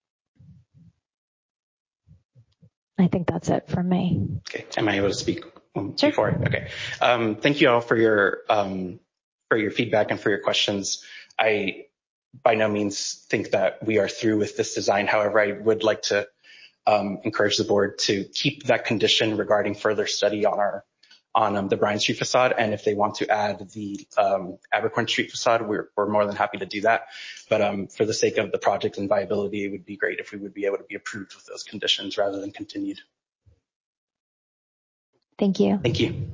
I think that's it from me. Okay. Am I able to speak sure. before? Okay. Um, thank you all for your, um, for your feedback and for your questions. I by no means think that we are through with this design. However, I would like to, um, encourage the board to keep that condition regarding further study on our, on um, the Bryan Street facade. And if they want to add the, um, Abercorn Street facade, we're, we're more than happy to do that. But, um, for the sake of the project and viability, it would be great if we would be able to be approved with those conditions rather than continued. Thank you. Thank you.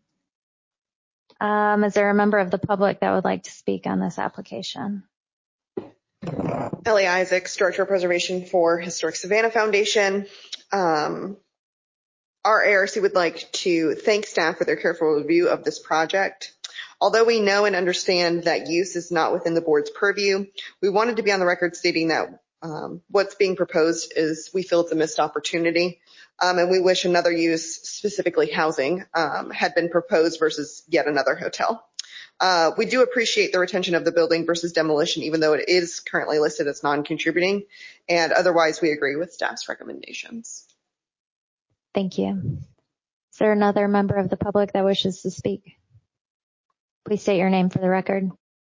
Um, is there a member of the public that would like to speak on this application? Ellie Isaacs, Director of Preservation for Historic Savannah Foundation. Um, our A R C would like to thank staff for their careful review of this project. Although we know and understand that use is not within the board's purview, we wanted to be on the record stating that um, what's being proposed is we feel it's a missed opportunity, um, and we wish another use, specifically housing, um, had been proposed versus yet another hotel. Uh, we do appreciate the retention of the building versus demolition, even though it is currently listed as non-contributing, and otherwise we agree with staff's recommendations. Thank you. Is there another member of the public that wishes to speak? Please state your name for the record.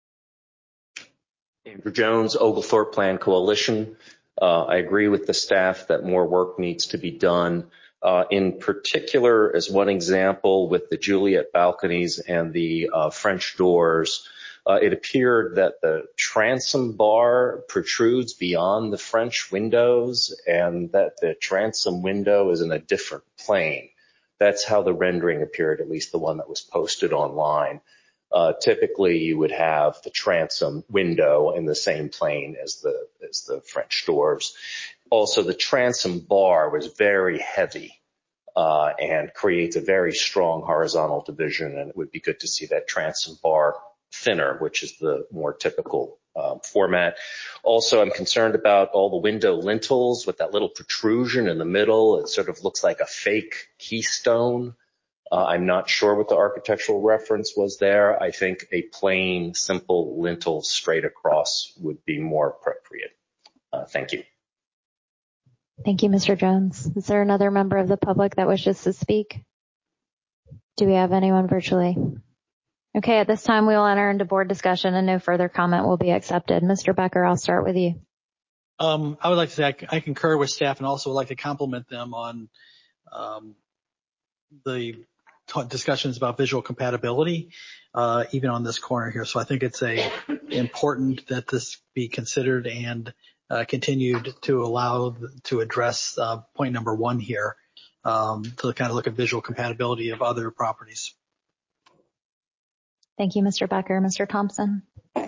Andrew Jones, Oglethorpe Plan Coalition. Uh, I agree with the staff that more work needs to be done. Uh, in particular, as one example, with the Juliet balconies and the uh, French doors, uh, it appeared that the transom bar protrudes beyond the French windows and that the transom window is in a different plane. That's how the rendering appeared, at least the one that was posted online. Uh, typically, you would have the transom window in the same plane as the as the French doors. Also, the transom bar was very heavy uh, and creates a very strong horizontal division, and it would be good to see that transom bar thinner, which is the more typical um, format. Also, I'm concerned about all the window lintels with that little protrusion in the middle. It sort of looks like a fake keystone. Uh, I'm not sure what the architectural reference was there. I think a plain, simple lintel straight across would be more appropriate. Uh, thank you. Thank you, Mister Jones. Is there another member of the public that wishes to speak? Do we have anyone virtually? Okay, at this time we will enter into board discussion and no further comment will be accepted. Mister Becker, I'll start with you. Um, I would like to say I, I concur with staff and also would like to compliment them on um, the discussions about visual compatibility, uh, even on this corner here. So I think it's a important that this be considered and uh, continued to allow to address uh, point number one here, um, to kind of look at visual compatibility of other properties. Thank you, Mister Becker. Mister Thompson.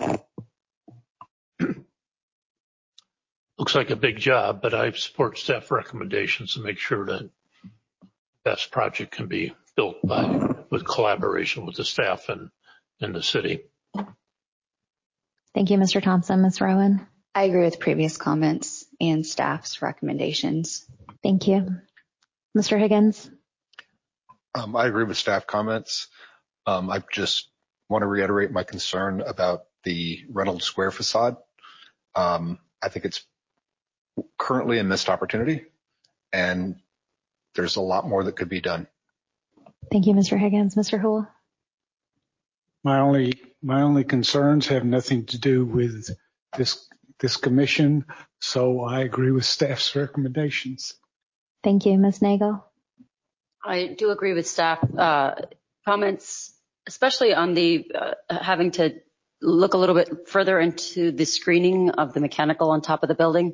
Looks like a big job, but I support staff recommendations to make sure that best project can be built by with collaboration with the staff and, and the city. Thank you, Mister Thompson. Miz Rowan. I agree with previous comments and staff's recommendations. Thank you. Mister Higgins. Um, I agree with staff comments. Um, I just want to reiterate my concern about the Reynolds Square facade. Um, I think it's currently a missed opportunity, and there's a lot more that could be done. Thank you, Mister Higgins. Mister Houle. My only my only concerns have nothing to do with this this commission, so I agree with staff's recommendations. Thank you, Miz Nagel. I do agree with staff uh, comments, especially on the uh, having to look a little bit further into the screening of the mechanical on top of the building.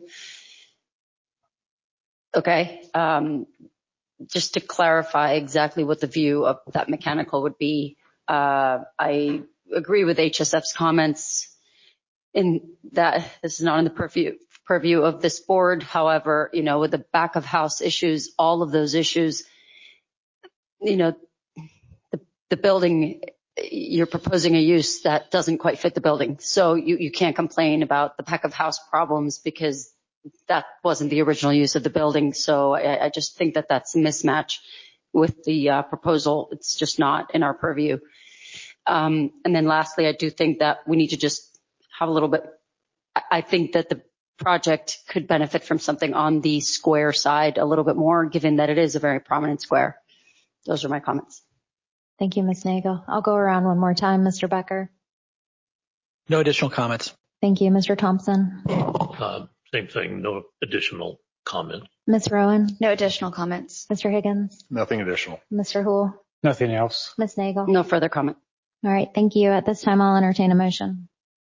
Okay. Um, just to clarify exactly what the view of that mechanical would be, uh, I agree with H S F's comments in that this is not in the purview, purview of this board. However, you know, with the back of house issues, all of those issues, you know, the, the building, you're proposing a use that doesn't quite fit the building. So you, you can't complain about the back of house problems because that wasn't the original use of the building. So I, I just think that that's a mismatch with the uh, proposal. It's just not in our purview. Um, and then lastly, I do think that we need to just have a little bit, I, I think that the project could benefit from something on the square side a little bit more, given that it is a very prominent square. Those are my comments. Thank you, Miz Nagel. I'll go around one more time. Mister Becker. No additional comments. Thank you, Mister Thompson. Uh, same thing, no additional comment. Miz Rowan. No additional comments. Mister Higgins. Nothing additional. Mister Houle. Nothing else. Miz Nagel. No further comment. All right, thank you. At this time, I'll entertain a motion.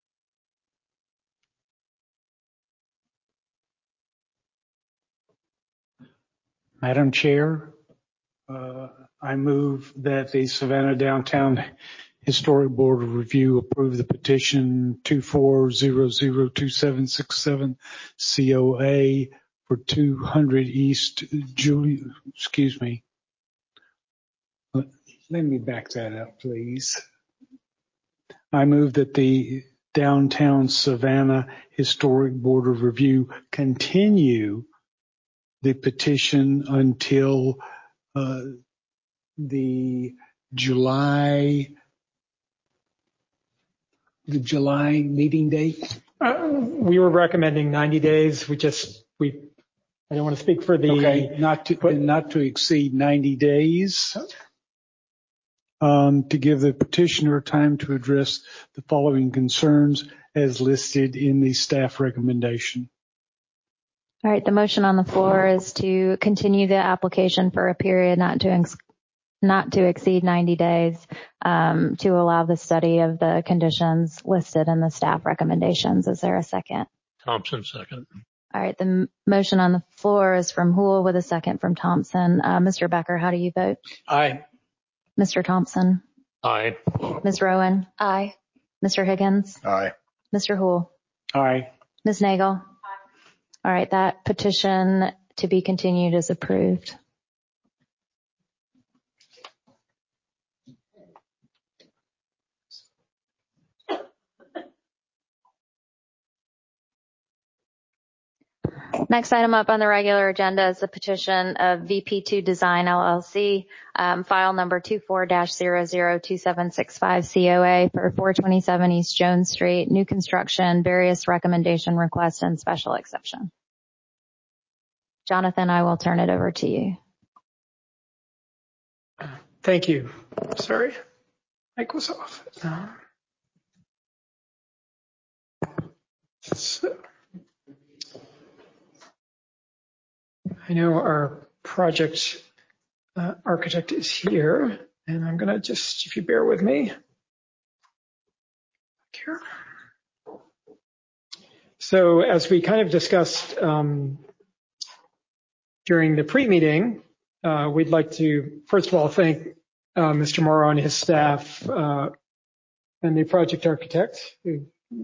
Madam Chair, uh, I move that the Savannah Downtown Historic Board of Review approve the petition two four zero zero two seven six seven C O A for two hundred East Julia, excuse me. Let, let me back that up, please. I move that the Downtown Savannah Historic Board of Review continue the petition until uh, the July the July meeting date. Uh, we were recommending ninety days. We just we I don't want to speak for the okay not to but, not to exceed ninety days. Um, to give the petitioner time to address the following concerns as listed in the staff recommendation. All right, the motion on the floor is to continue the application for a period not to ex- not to exceed ninety days um, to allow the study of the conditions listed in the staff recommendations. Is there a second? Thompson, second. All right, the m- motion on the floor is from Houle with a second from Thompson. Uh, Mister Becker, how do you vote? Aye. Mister Thompson? Aye. Miz Rowan? Aye. Mister Higgins? Aye. Mister Houle? Aye. Miz Nagel? Aye. All right, that petition to be continued is approved. Next item up on the regular agenda is the petition of V P two Design L L C, um, file number two four dash zero zero two seven six five C O A for four twenty-seven East Jones Street, new construction, various recommendation requests, and special exception. Jonathan, I will turn it over to you. Thank you. Sorry, mic was off. Uh, so. I know our project uh, architect is here, and I'm going to just, if you bear with me. Here. So as we kind of discussed um, during the pre-meeting, uh, we'd like to, first of all, thank uh, Mister Morrow and his staff uh, and the project architect, who,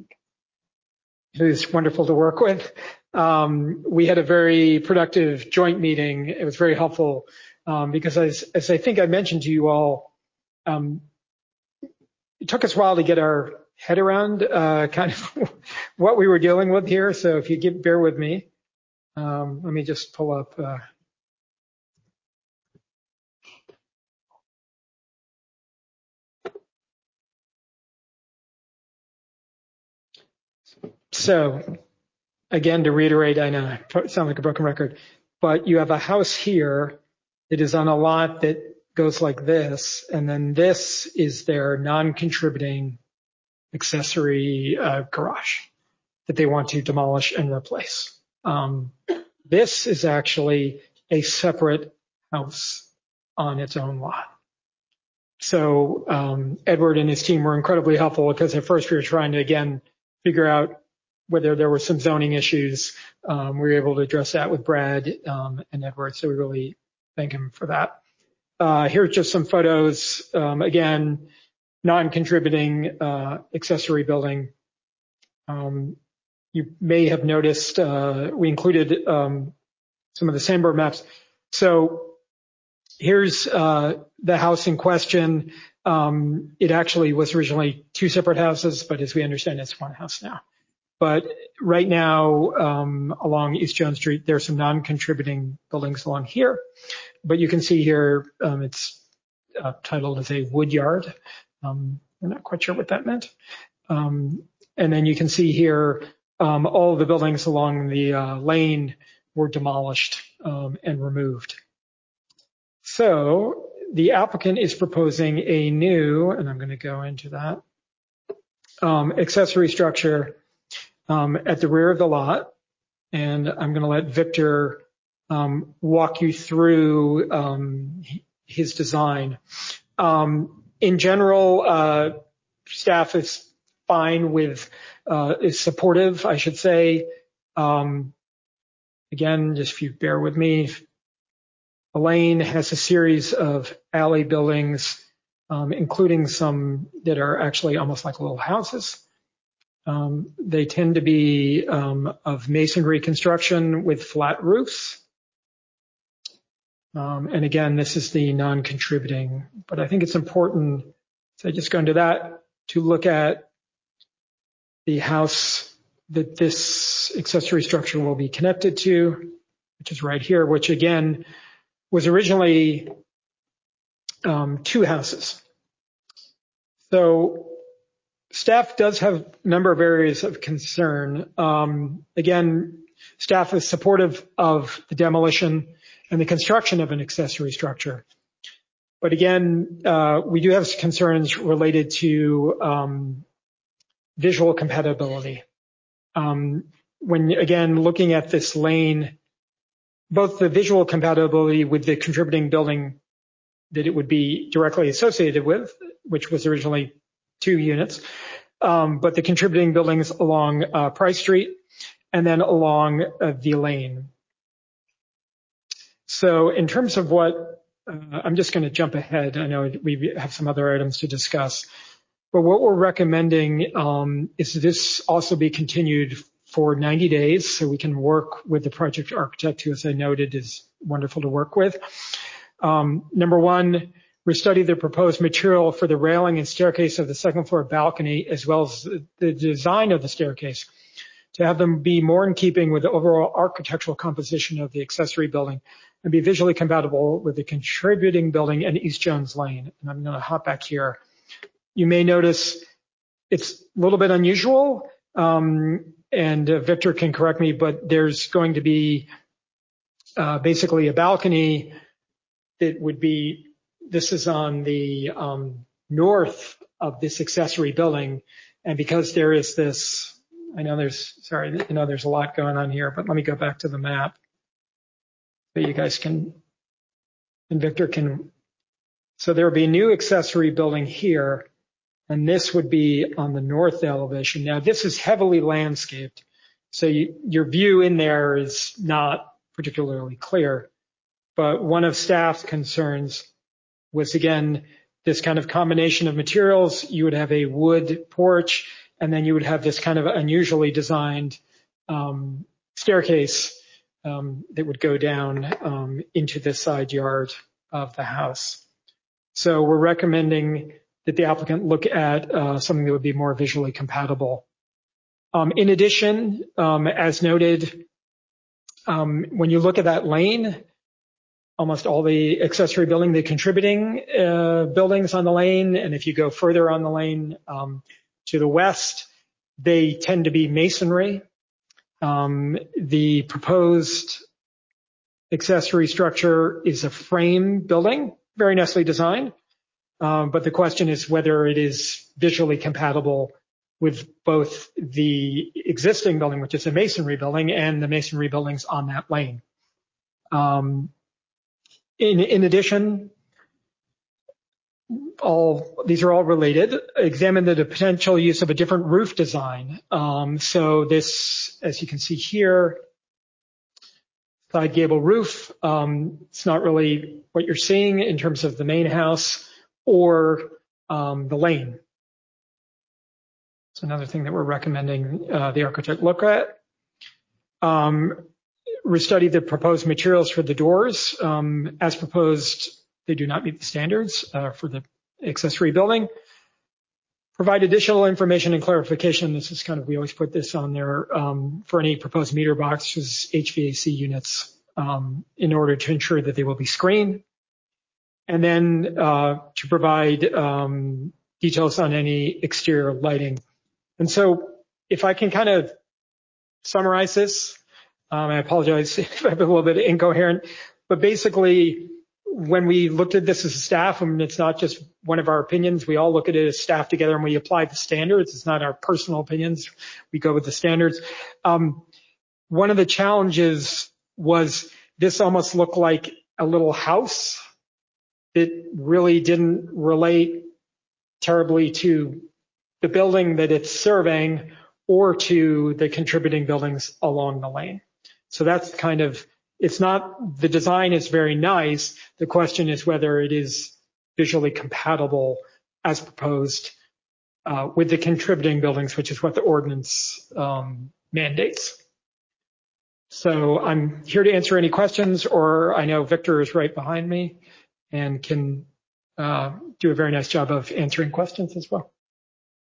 who's wonderful to work with. Um, we had a very productive joint meeting. It was very helpful um, because as, as I think I mentioned to you all, um, it took us a while to get our head around uh, kind of what we were dealing with here. So if you give, bear with me, um, let me just pull up. Uh, so. Again, to reiterate, I know I sound like a broken record, but you have a house here that is on a lot that goes like this, and then this is their non-contributing accessory uh, garage that they want to demolish and replace. Um, this is actually a separate house on its own lot. So um, Edward and his team were incredibly helpful because at first we were trying to, again, figure out whether there were some zoning issues. Um, we were able to address that with Brad um, and Edward, so we really thank him for that. Uh, here's just some photos. Um, again, non-contributing uh, accessory building. Um, you may have noticed uh, we included um, some of the Sandburg maps. So here's uh, the house in question. Um, it actually was originally two separate houses, but as we understand, it's one house now. But right now, um, along East Jones Street, there are some non-contributing buildings along here. But you can see here, um, it's uh, titled as a wood yard. Um, we're not quite sure what that meant. Um, and then you can see here, um, all of the buildings along the uh, lane were demolished um, and removed. So the applicant is proposing a new, and I'm going to go into that, um, accessory structure Um, at the rear of the lot, and I'm going to let Victor um, walk you through um, his design. Um, in general, uh, staff is fine with, uh, is supportive, I should say. Um, again, just if you bear with me, Elaine has a series of alley buildings, um, including some that are actually almost like little houses. Um, they tend to be um, of masonry construction with flat roofs. Um, and again, this is the non-contributing, but I think it's important, so I just go into that, to look at the house that this accessory structure will be connected to, which is right here, which again was originally um, two houses. So staff does have a number of areas of concern. Um, again, staff is supportive of the demolition and the construction of an accessory structure. But again, uh, we do have concerns related to um, visual compatibility. Um, when, again, looking at this lane, both the visual compatibility with the contributing building that it would be directly associated with, which was originally two units, um, but the contributing buildings along uh, Price Street and then along uh, the lane. So in terms of what, uh, I'm just going to jump ahead. I know we have some other items to discuss, but what we're recommending um, is that this also be continued for ninety days so we can work with the project architect, who, as I noted, is wonderful to work with. Um, number one, we study the proposed material for the railing and staircase of the second floor balcony, as well as the design of the staircase, to have them be more in keeping with the overall architectural composition of the accessory building and be visually compatible with the contributing building and East Jones Lane. And I'm going to hop back here. You may notice it's a little bit unusual, um, and uh, Victor can correct me, but there's going to be uh, basically a balcony that would be, this is on the um, north of this accessory building. And because there is this, I know there's, sorry, you know, there's a lot going on here, but let me go back to the map so you guys can, and Victor can, so there would be a new accessory building here, and this would be on the north elevation. Now, this is heavily landscaped, so you, your view in there is not particularly clear, but one of staff's concerns was, again, this kind of combination of materials. You would have a wood porch, and then you would have this kind of unusually designed um, staircase um, that would go down um, into the side yard of the house. So we're recommending that the applicant look at uh, something that would be more visually compatible. Um, in addition, um, as noted, um, when you look at that lane, almost all the accessory building, the contributing uh, buildings on the lane, and if you go further on the lane um, to the west, they tend to be masonry. Um, the proposed accessory structure is a frame building, very nicely designed, um, but the question is whether it is visually compatible with both the existing building, which is a masonry building, and the masonry buildings on that lane. Um, in, in addition, all these are all related. Examine the potential use of a different roof design. Um, so this, as you can see here, side gable roof, um, it's not really what you're seeing in terms of the main house or um, the lane. It's another thing that we're recommending uh, the architect look at. Um, restudy the proposed materials for the doors. Um, as proposed, they do not meet the standards uh, for the accessory building. Provide additional information and clarification. This is kind of, we always put this on there um, for any proposed meter boxes, H V A C units, um, in order to ensure that they will be screened. And then uh, to provide um, details on any exterior lighting. And so if I can kind of summarize this, um, I apologize if I'm a little bit incoherent, but basically when we looked at this as a staff, I mean, it's not just one of our opinions. We all look at it as staff together and we apply the standards. It's not our personal opinions. We go with the standards. Um, one of the challenges was this almost looked like a little house that really didn't relate terribly to the building that it's serving or to the contributing buildings along the lane. So that's kind of, it's not, the design is very nice. The question is whether it is visually compatible as proposed uh, with the contributing buildings, which is what the ordinance um, mandates. So I'm here to answer any questions, or I know Victor is right behind me and can uh, do a very nice job of answering questions as well.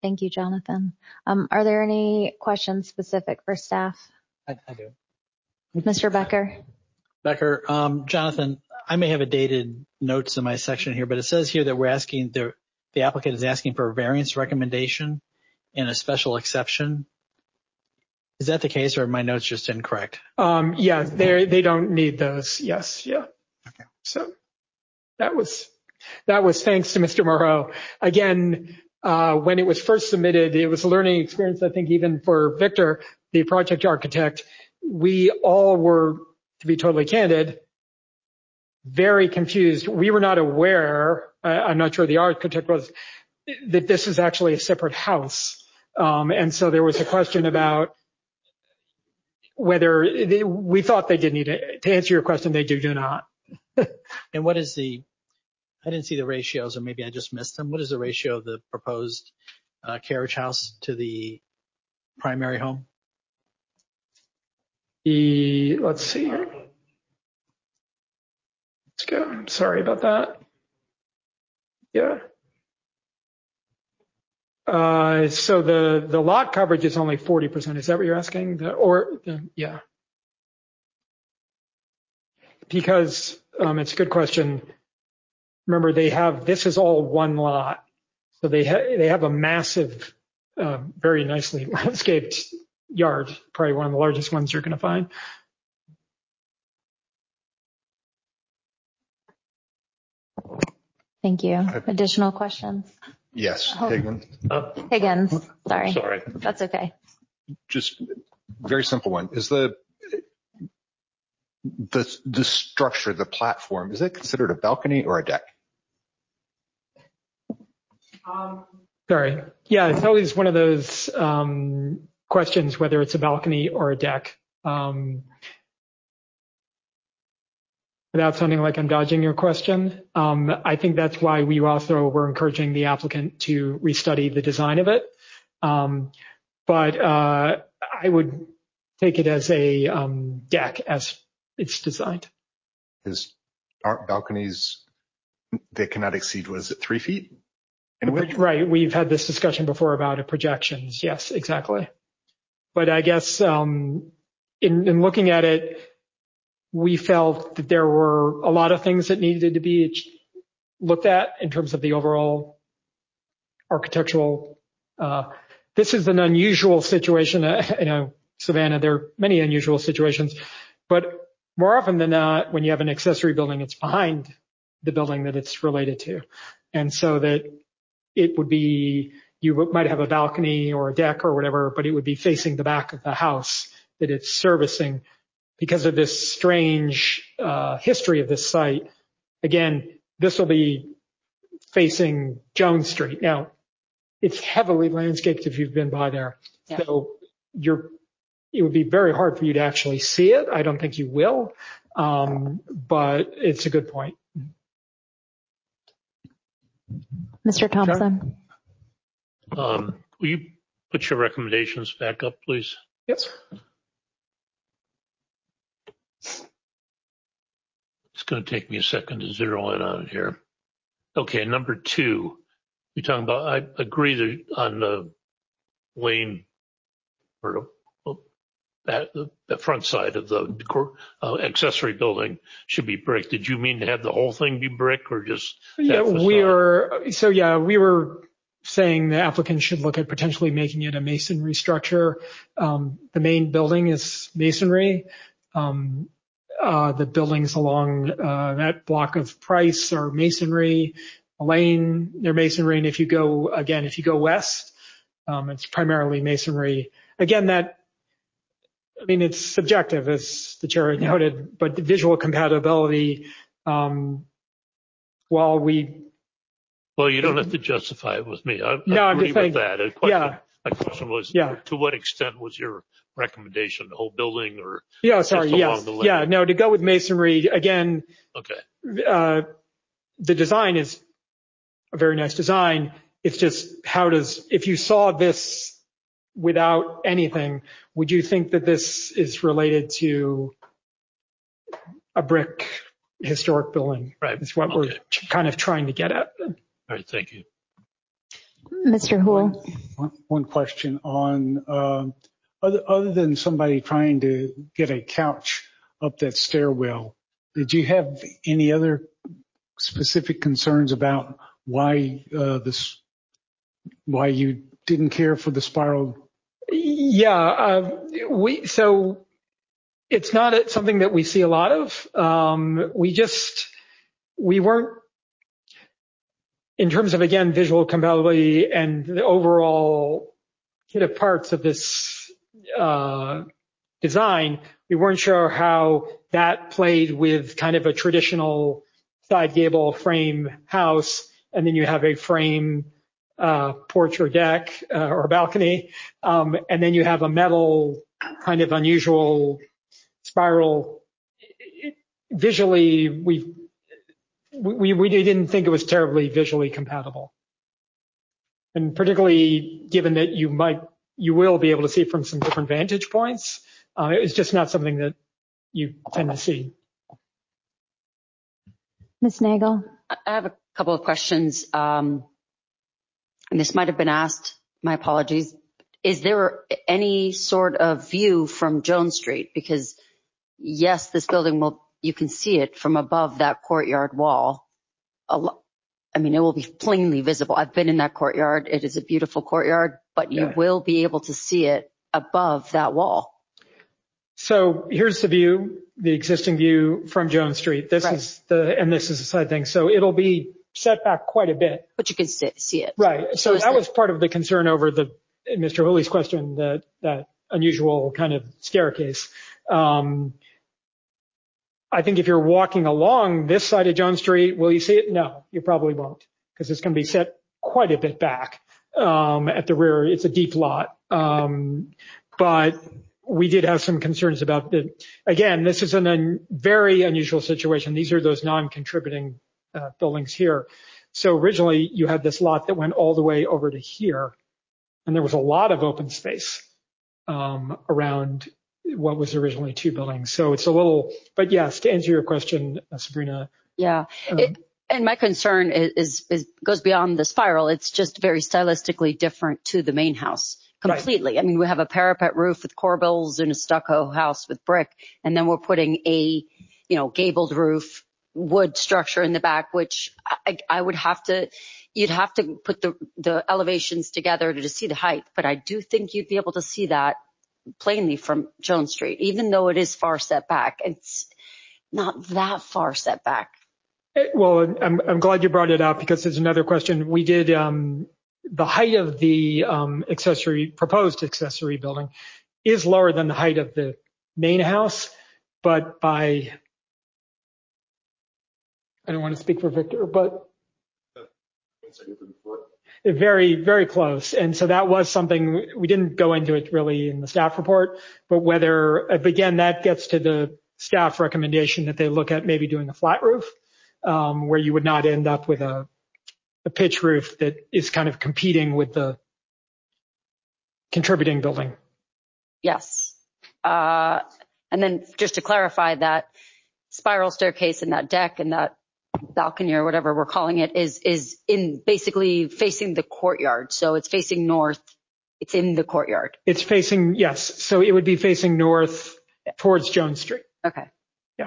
Thank you, Jonathan. Um, are there any questions specific for staff? I, I do. Mister Becker? Becker, um, Jonathan, I may have a dated notes in my section here, but it says here that we're asking, the, the applicant is asking for a variance recommendation and a special exception. Is that the case, or are my notes just incorrect? Um, yeah, they they don't need those. Yes, yeah. Okay. So that was that was thanks to Mister Moreau. Again, uh, when it was first submitted, it was a learning experience, I think, even for Victor, the project architect. We all were, to be totally candid, very confused. We were not aware, uh, I'm not sure the architect was, that this is actually a separate house. Um, and so there was a question about whether they, we thought they did need it. To answer your question, they do, do not. And what is the, I didn't see the ratios, or maybe I just missed them. What is the ratio of the proposed uh, carriage house to the primary home? The, let's see here. Let's go. I'm sorry about that. Yeah. Uh, so the, the lot coverage is only forty percent. Is that what you're asking? The, or, the, yeah. Because, um, it's a good question. Remember, they have, this is all one lot. So they, ha- they have a massive, uh, very nicely landscaped yard, probably one of the largest ones you're going to find. Thank you. Additional questions? Yes, Oh. Higgins. Uh, Higgins, sorry. Sorry. That's okay. Just very simple one. Is the the the structure, the platform, is it considered a balcony or a deck? Um, sorry. Yeah, it's always one of those um, questions, whether it's a balcony or a deck. Um, without sounding like I'm dodging your question, um, I think that's why we also were encouraging the applicant to restudy the design of it. Um, but uh, I would take it as a um, deck as it's designed. Is aren't balconies, they cannot exceed, what is it, three feet? In width? Right. We've had this discussion before about it, projections. Yes, exactly. But I guess um, in, in looking at it, we felt that there were a lot of things that needed to be looked at in terms of the overall architectural. Uh, this is an unusual situation. Uh, you know, Savannah, there are many unusual situations, but more often than not, when you have an accessory building, it's behind the building that it's related to. And so that it would be, you might have a balcony or a deck or whatever, but it would be facing the back of the house that it's servicing. Because of this strange uh, history of this site, again, this will be facing Jones Street. Now, it's heavily landscaped if you've been by there. Yeah. So you're, it would be very hard for you to actually see it. I don't think you will, um, but it's a good point. Mister Thompson. Um, will you put your recommendations back up, please? Yes. It's going to take me a second to zero in on it here. Okay, number two, you're talking about, I agree that on the lane or that the front side of the uh, accessory building should be brick. Did you mean to have the whole thing be brick or just that yeah, facade? we were, so yeah, we were saying the applicant should look at potentially making it a masonry structure. Um, the main building is masonry. Um, Uh, the buildings along uh, that block of Price are masonry. Lane, they're masonry. And if you go, again, if you go west, um, it's primarily masonry. Again, that, I mean, it's subjective, as the chair had noted, but the visual compatibility, um, while we... Well, you don't have to justify it with me. I, no, I I'm agree just with saying, that. A question, yeah. My question was, yeah. to what extent was your recommendation, the whole building or yeah, sorry, just along yes. the lane? Yeah, no, to go with masonry, again, okay. Uh, the design is a very nice design. It's just how does, if you saw this without anything, would you think that this is related to a brick historic building? Right. It's what okay. we're kind of trying to get at. All right, thank you. Mister Houle. one, one question on, um, other, other than somebody trying to get a couch up that stairwell, did you have any other specific concerns about why uh, this, why you didn't care for the spiral? Yeah, uh, we so it's not something that we see a lot of. Um, we just we weren't, in terms of, again, visual compatibility and the overall hit of parts of this uh, design, we weren't sure how that played with kind of a traditional side gable frame house, and then you have a frame uh, porch or deck uh, or balcony, um, and then you have a metal kind of unusual spiral. It, visually, we we we didn't think it was terribly visually compatible, and particularly given that you might you will be able to see it from some different vantage points. Uh, it's just not something that you tend to see. Miz Nagel? I have a couple of questions, um, and this might have been asked. My apologies. Is there any sort of view from Jones Street? Because yes, this building will, you can see it from above that courtyard wall. I mean, it will be plainly visible. I've been in that courtyard. It is a beautiful courtyard, but you yeah. will be able to see it above that wall. So here's the view, the existing view from Jones Street. This right. is the, and this is the side thing. So it'll be set back quite a bit. But you can see, see it. Right. So, so that, that was part of the concern over the, Mister Hooley's question, that, that unusual kind of staircase. Um, I think if you're walking along this side of Jones Street, will you see it? No, you probably won't, because it's going to be set quite a bit back um, at the rear. It's a deep lot. Um, but we did have some concerns about the, again, this is a un, very unusual situation. These are those non-contributing uh, buildings here. So originally you had this lot that went all the way over to here, and there was a lot of open space um, around what was originally two buildings. So it's a little, but yes, to answer your question, uh, Sabrina. Yeah. Um, it, and my concern is, is, is goes beyond the spiral. It's just very stylistically different to the main house completely. Right. I mean, we have a parapet roof with corbels and a stucco house with brick, and then we're putting a, you know, gabled roof, wood structure in the back, which I, I would have to, you'd have to put the, the elevations together to, to see the height. But I do think you'd be able to see that plainly from Jones Street, even though it is far set back. It's not that far set back. Well, I'm, I'm glad you brought it up, because there's another question. We did, um, the height of the um, accessory, proposed accessory building is lower than the height of the main house, but by, I don't want to speak for Victor, but very, very close. And so that was something, we didn't go into it really in the staff report, but whether, again, that gets to the staff recommendation that they look at maybe doing a flat roof, um, where you would not end up with a, a pitch roof that is kind of competing with the contributing building. Yes. Uh, and then just to clarify, that spiral staircase and that deck and that balcony or whatever we're calling it is, is in basically facing the courtyard. So it's facing north. It's in the courtyard. It's facing, yes. So it would be facing north towards Jones Street. Okay. Yeah.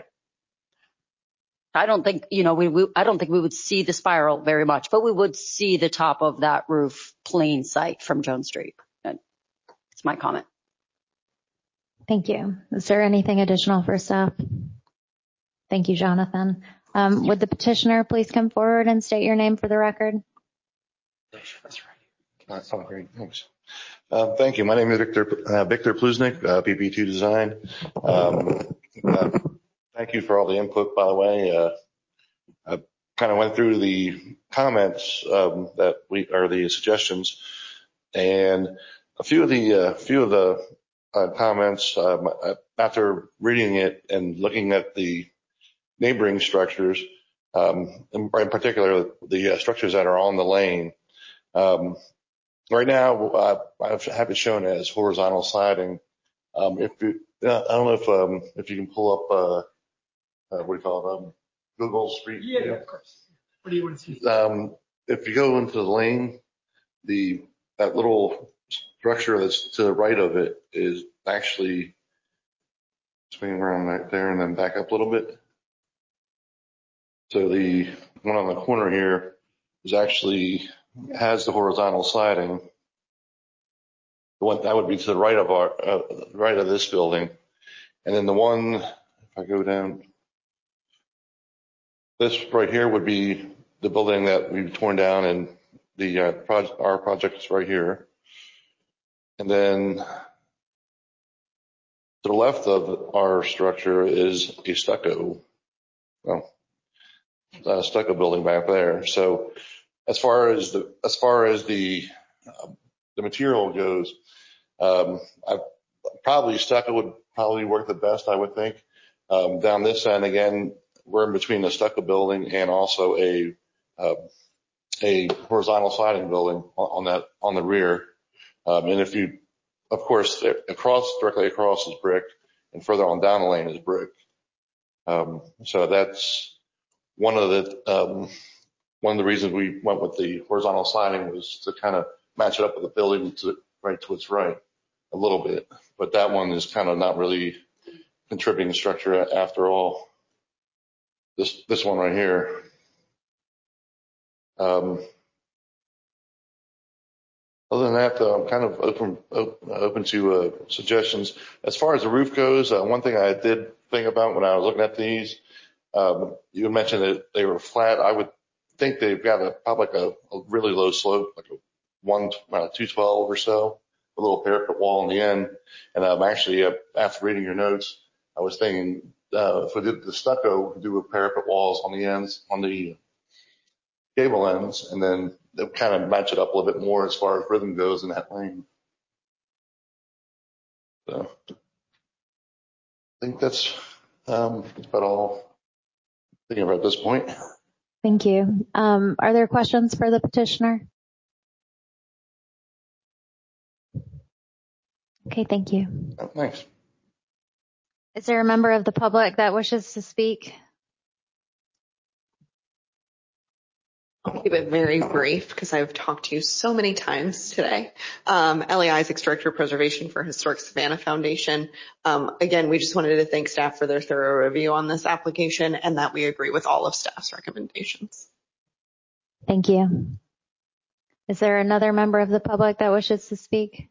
I don't think, you know, we, we, I don't think we would see the spiral very much, but we would see the top of that roof plain sight from Jones Street. That's my comment. Thank you. Is there anything additional for staff? Thank you, Jonathan. Um, would the petitioner please come forward and state your name for the record? That's right. Oh, great. Thanks. Uh, thank you. My name is Victor, uh, Victor Pluznik, uh, P P two Design. Um, uh, thank you for all the input, by the way. Uh, I kind of went through the comments, um, that we, or the suggestions, and a few of the, uh, few of the, uh, comments, um, after reading it and looking at the neighboring structures, um, in, in particular the uh, structures that are on the lane. Um, right now, uh, I have it shown as horizontal siding. Um, if you, uh, I don't know if um, if you can pull up uh, uh, what do you call it? Um, Google Street View. Yeah, of course. What do you want to see? Um, if you go into the lane, the that little structure that's to the right of it is actually swinging around right there and then back up a little bit. So the one on the corner here is actually has the horizontal siding. The one that would be to the right of our uh, right of this building, and then the one, if I go down, this right here would be the building that we've torn down, and the uh, project, our project is right here. And then to the left of our structure is a stucco, well, a stucco building back there. So as far as the as far as the uh, the material goes, um, I probably stucco would probably work the best, I would think. Um, down this end again, we're in between the stucco building and also a uh, a horizontal siding building on, on that on the rear. Um, and if you, of course, across directly across is brick, and further on down the lane is brick. Um, so that's one of the um, one of the reasons we went with the horizontal siding was to kind of match it up with the building to right to its right a little bit. But that one is kind of not really contributing structure after all. This this one right here. Um, other than that, though, I'm kind of open open, open to uh, suggestions. As far as the roof goes, uh, one thing I did think about when I was looking at these, um, you mentioned that they were flat. I would think they've got a probably like a, a really low slope, like a one uh, two twelve or so, a little parapet wall on the end. And I'm um, actually uh, after reading your notes, I was thinking uh, if we did the stucco, we could do a parapet walls on the ends, on the gable ends, and then they'll kind of match it up a little bit more as far as rhythm goes in that lane. So I think that's, um, that's about all I'm thinking about at this point. Thank you. Um, are there questions for the petitioner? Okay, thank you. Oh, thanks. Is there a member of the public that wishes to speak? I'll keep it very brief because I've talked to you so many times today. Um, Ellie Isaacs, Director of Preservation for Historic Savannah Foundation. Um, again, we just wanted to thank staff for their thorough review on this application and that we agree with all of staff's recommendations. Thank you. Is there another member of the public that wishes to speak?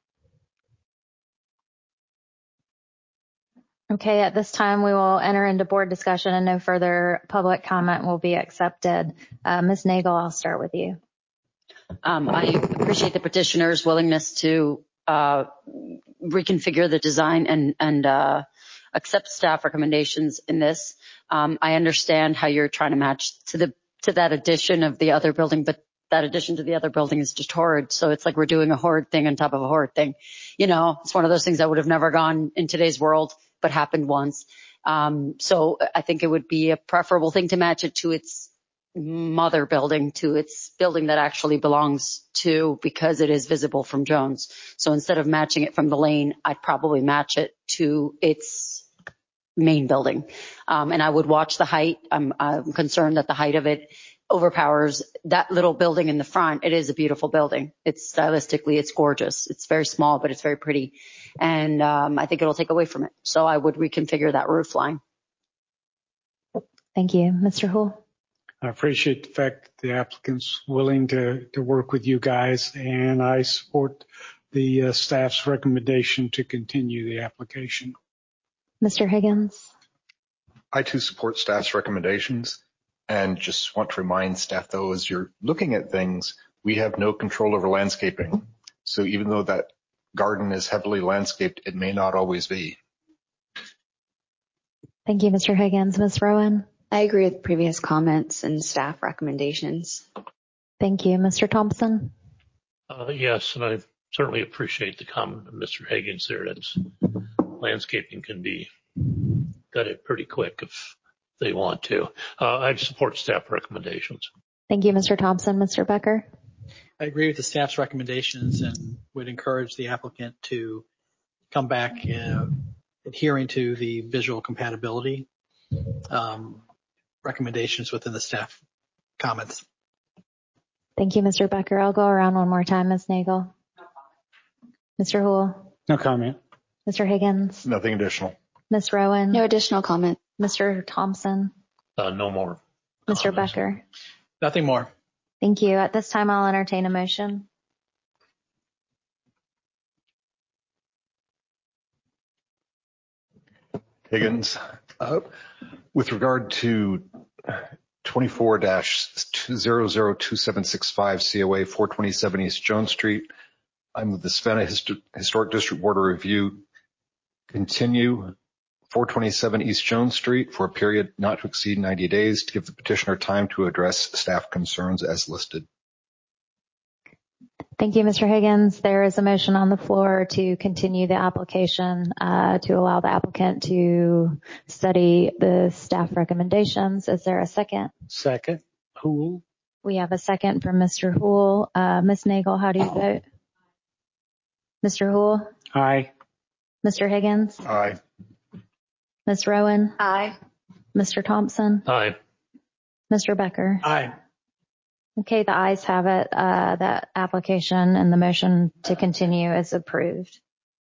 Okay, at this time we will enter into board discussion and no further public comment will be accepted. Uh, Miz Nagel, I'll start with you. Um, I appreciate the petitioner's willingness to uh, reconfigure the design and, and uh, accept staff recommendations in this. Um, I understand how you're trying to match to the to that addition of the other building, but that addition to the other building is just horrid. So it's like we're doing a horrid thing on top of a horrid thing. You know, it's one of those things that would have never gone in today's world, but happened once. Um, so I think it would be a preferable thing to match it to its mother building, to its building that actually belongs to, because it is visible from Jones. So instead of matching it from the lane, I'd probably match it to its main building. Um, and I would watch the height. I'm, I'm concerned that the height of it overpowers that little building in the front. It is a beautiful building. It's stylistically, it's gorgeous. It's very small, but it's very pretty. And um, I think it'll take away from it. So I would reconfigure that roof line. Thank you. Mister Houle. I appreciate the fact that the applicant's willing to, to work with you guys, and I support the uh, staff's recommendation to continue the application. Mister Higgins. I too support staff's recommendations. And just want to remind staff, though, as you're looking at things, we have no control over landscaping. So even though that garden is heavily landscaped, it may not always be. Thank you, Mister Higgins. Miz Rowan. I agree with previous comments and staff recommendations. Thank you. Mister Thompson. Uh, yes, and I certainly appreciate the comment of Mister Higgins there. That's landscaping can be gutted pretty quick if they want to. Uh, I support staff recommendations. Thank you, Mister Thompson. Mister Becker. I agree with the staff's recommendations and would encourage the applicant to come back uh, adhering to the visual compatibility um, recommendations within the staff comments. Thank you, Mister Becker. I'll go around one more time, Miz Nagel. Mister Houle? No comment. Mister Higgins? Nothing additional. Miz Rowan? No additional comment. Mister Thompson? Uh, no more. Mister comments. Becker? Nothing more. Thank you. At this time, I'll entertain a motion. Higgins, uh, with regard to twenty-four dash zero zero two seven six five C O A four twenty-seven East Jones Street, I'm with the Savannah Hist- Historic District Board of Review. Continue four twenty-seven East Jones Street for a period not to exceed ninety days to give the petitioner time to address staff concerns as listed. Thank you, Mister Higgins. There is a motion on the floor to continue the application uh, to allow the applicant to study the staff recommendations. Is there a second? Second. Houle? We have a second from Mister Houle. Uh, Miz Nagel, how do you vote? Mister Houle? Aye. Mister Higgins? Aye. Miz Rowan? Aye. Mister Thompson? Aye. Mister Becker? Aye. Okay, the ayes have it. Uh, that application and the motion to continue is approved.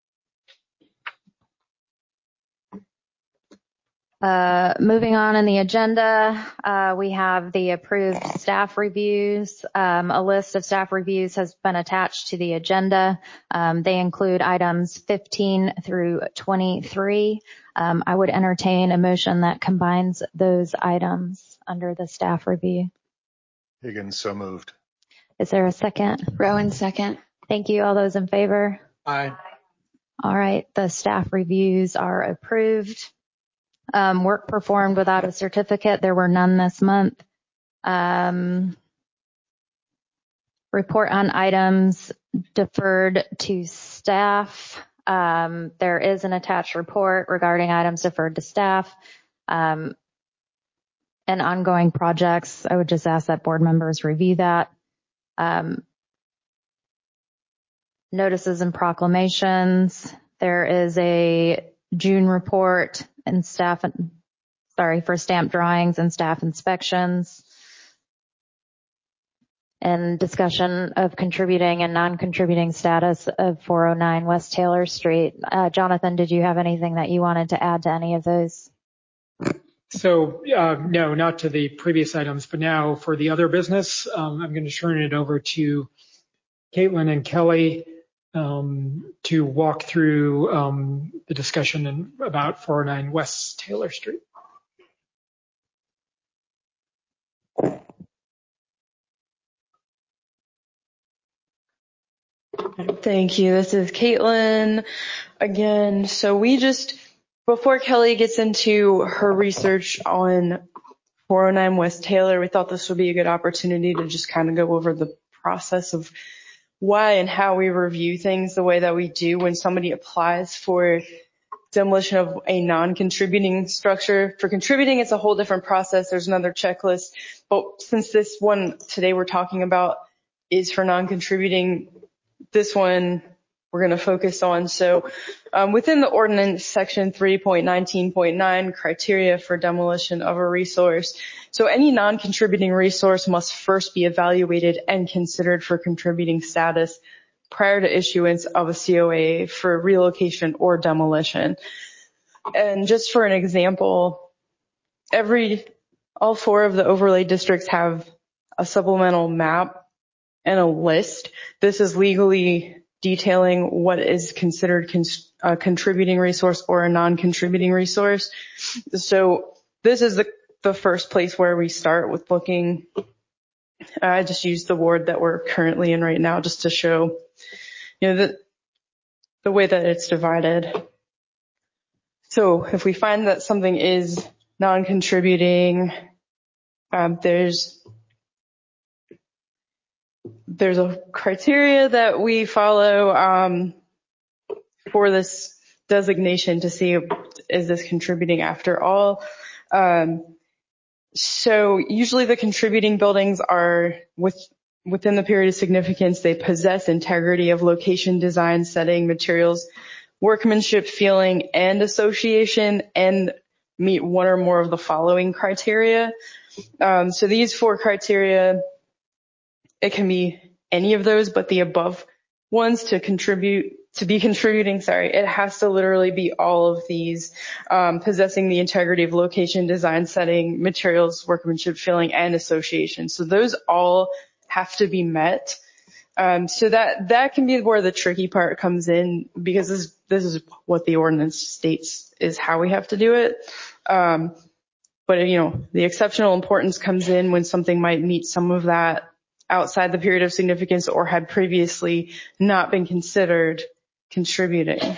Uh, moving on in the agenda, uh, we have the approved staff reviews. Um, a list of staff reviews has been attached to the agenda. Um, they include items fifteen through twenty-three. Um, I would entertain a motion that combines those items under the staff review. Higgins, so moved. Is there a second? Rowan, second. Thank you. All those in favor? Aye. All right. The staff reviews are approved. Um, work performed without a certificate. There were none this month. Um, report on items deferred to staff. Um, there is an attached report regarding items deferred to staff. Um, and ongoing projects. I would just ask that board members review that. Um, notices and proclamations. There is a June report and staff, sorry, for stamp drawings and staff inspections. And discussion of contributing and non-contributing status of four oh nine West Taylor Street. Uh, Jonathan, did you have anything that you wanted to add to any of those? So uh, no, not to the previous items, but now for the other business, um, I'm going to turn it over to Caitlin and Kelly um, to walk through um, the discussion in, about four oh nine West Taylor Street. Thank you. This is Caitlin again. So we just, before Kelly gets into her research on four oh nine West Taylor, we thought this would be a good opportunity to just kind of go over the process of why and how we review things the way that we do when somebody applies for demolition of a non-contributing structure. For contributing, it's a whole different process. There's another checklist. But since this one today we're talking about is for non-contributing, this one we're going to focus on. So um, within the ordinance section three point nineteen point nine, criteria for demolition of a resource. So any non-contributing resource must first be evaluated and considered for contributing status prior to issuance of a C O A for relocation or demolition. And just for an example, every, all four of the overlay districts have a supplemental map and a list. This is legally detailing what is considered con- a contributing resource or a non-contributing resource. So this is the, the first place where we start with looking. I just used the ward that we're currently in right now just to show, you know, the, the way that it's divided. So if we find that something is non-contributing, um, there's There's a criteria that we follow um, for this designation to see if, is this contributing after all. Um, so usually the contributing buildings are with, within the period of significance. They possess integrity of location, design, setting, materials, workmanship, feeling, and association, and meet one or more of the following criteria. Um, so these four criteria, it can be any of those, but the above ones to contribute to be contributing, sorry, it has to literally be all of these, um, possessing the integrity of location, design, setting, materials, workmanship, filling, and association. So those all have to be met. Um, so that, that can be where the tricky part comes in, because this, this is what the ordinance states is how we have to do it. Um, but you know, the exceptional importance comes in when something might meet some of that outside the period of significance or had previously not been considered contributing.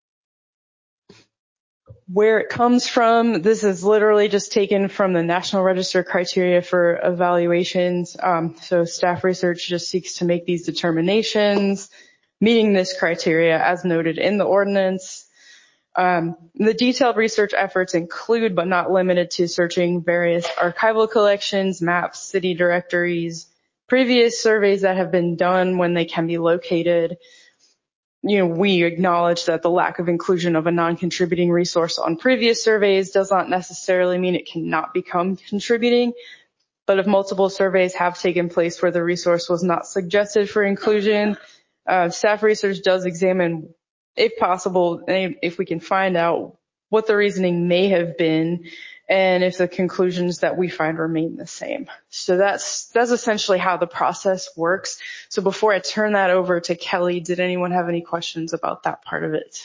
Where it comes from, this is literally just taken from the National Register criteria for evaluations. Um, so staff research just seeks to make these determinations, meeting this criteria as noted in the ordinance. Um, the detailed research efforts include, but not limited to, searching various archival collections, maps, city directories, previous surveys that have been done when they can be located. You know, we acknowledge that the lack of inclusion of a non-contributing resource on previous surveys does not necessarily mean it cannot become contributing, but if multiple surveys have taken place where the resource was not suggested for inclusion, uh, staff research does examine, if possible, if we can find out what the reasoning may have been, and if the conclusions that we find remain the same. So that's that's essentially how the process works. So before I turn that over to Kelly, did anyone have any questions about that part of it?